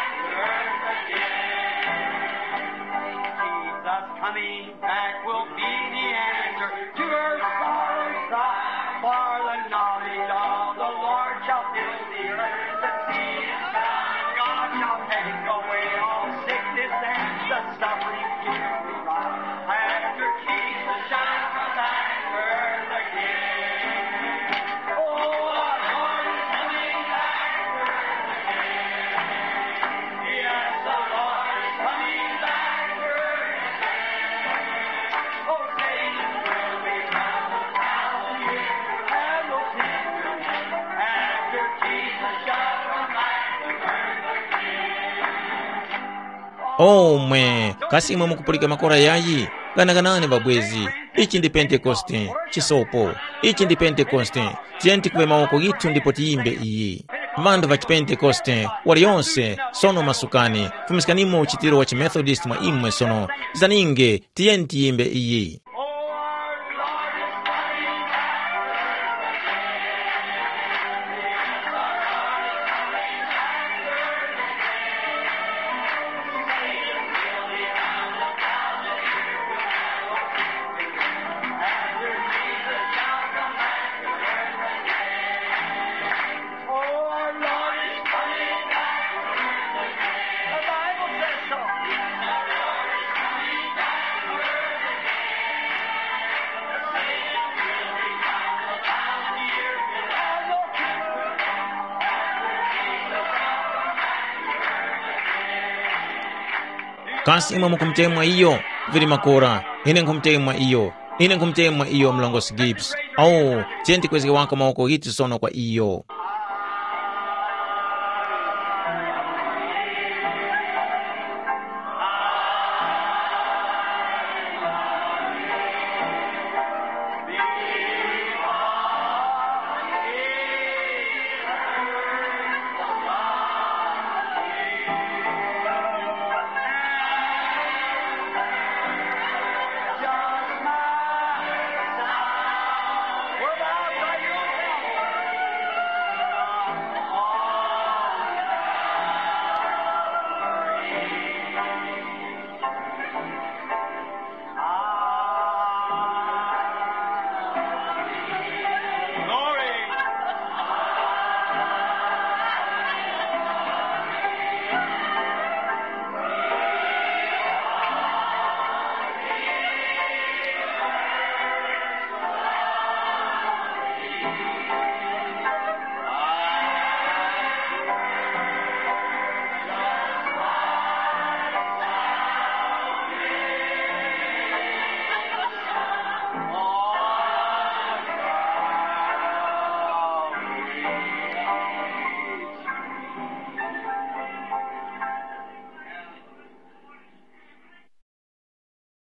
Coming back will be the answer to her sorrow cry. For the knowledge of the Lord shall fill the earth. The seed is found. God shall take away all sickness and the suffering here we rise. After Jesus shall come back to earth again. Oh, our Lord is coming back to earth again. Yes, the Lord is coming back. Oh, mwe kasi imwe mukupulika makora yayi ganaganane babwezi. Ichi ndi Pentekoste chisopo. Ichi ndi Pentekoste tienti kuwe mawoko gitu ndipo tiyimbe iyi. Vandu va Pentekoste wali yonse sono masukani fumiskanimo uchitiro wa Methodist mwa imwe sono zaninge tienti yimbe iyi. kasi imwe mukumtemwa iyo vili makora ine nkumtemwa iyo ine nkumtemwa iyo mlongosi Gibbs. Oh, tienti kwezike wako maoko hiti sono kwa iyo.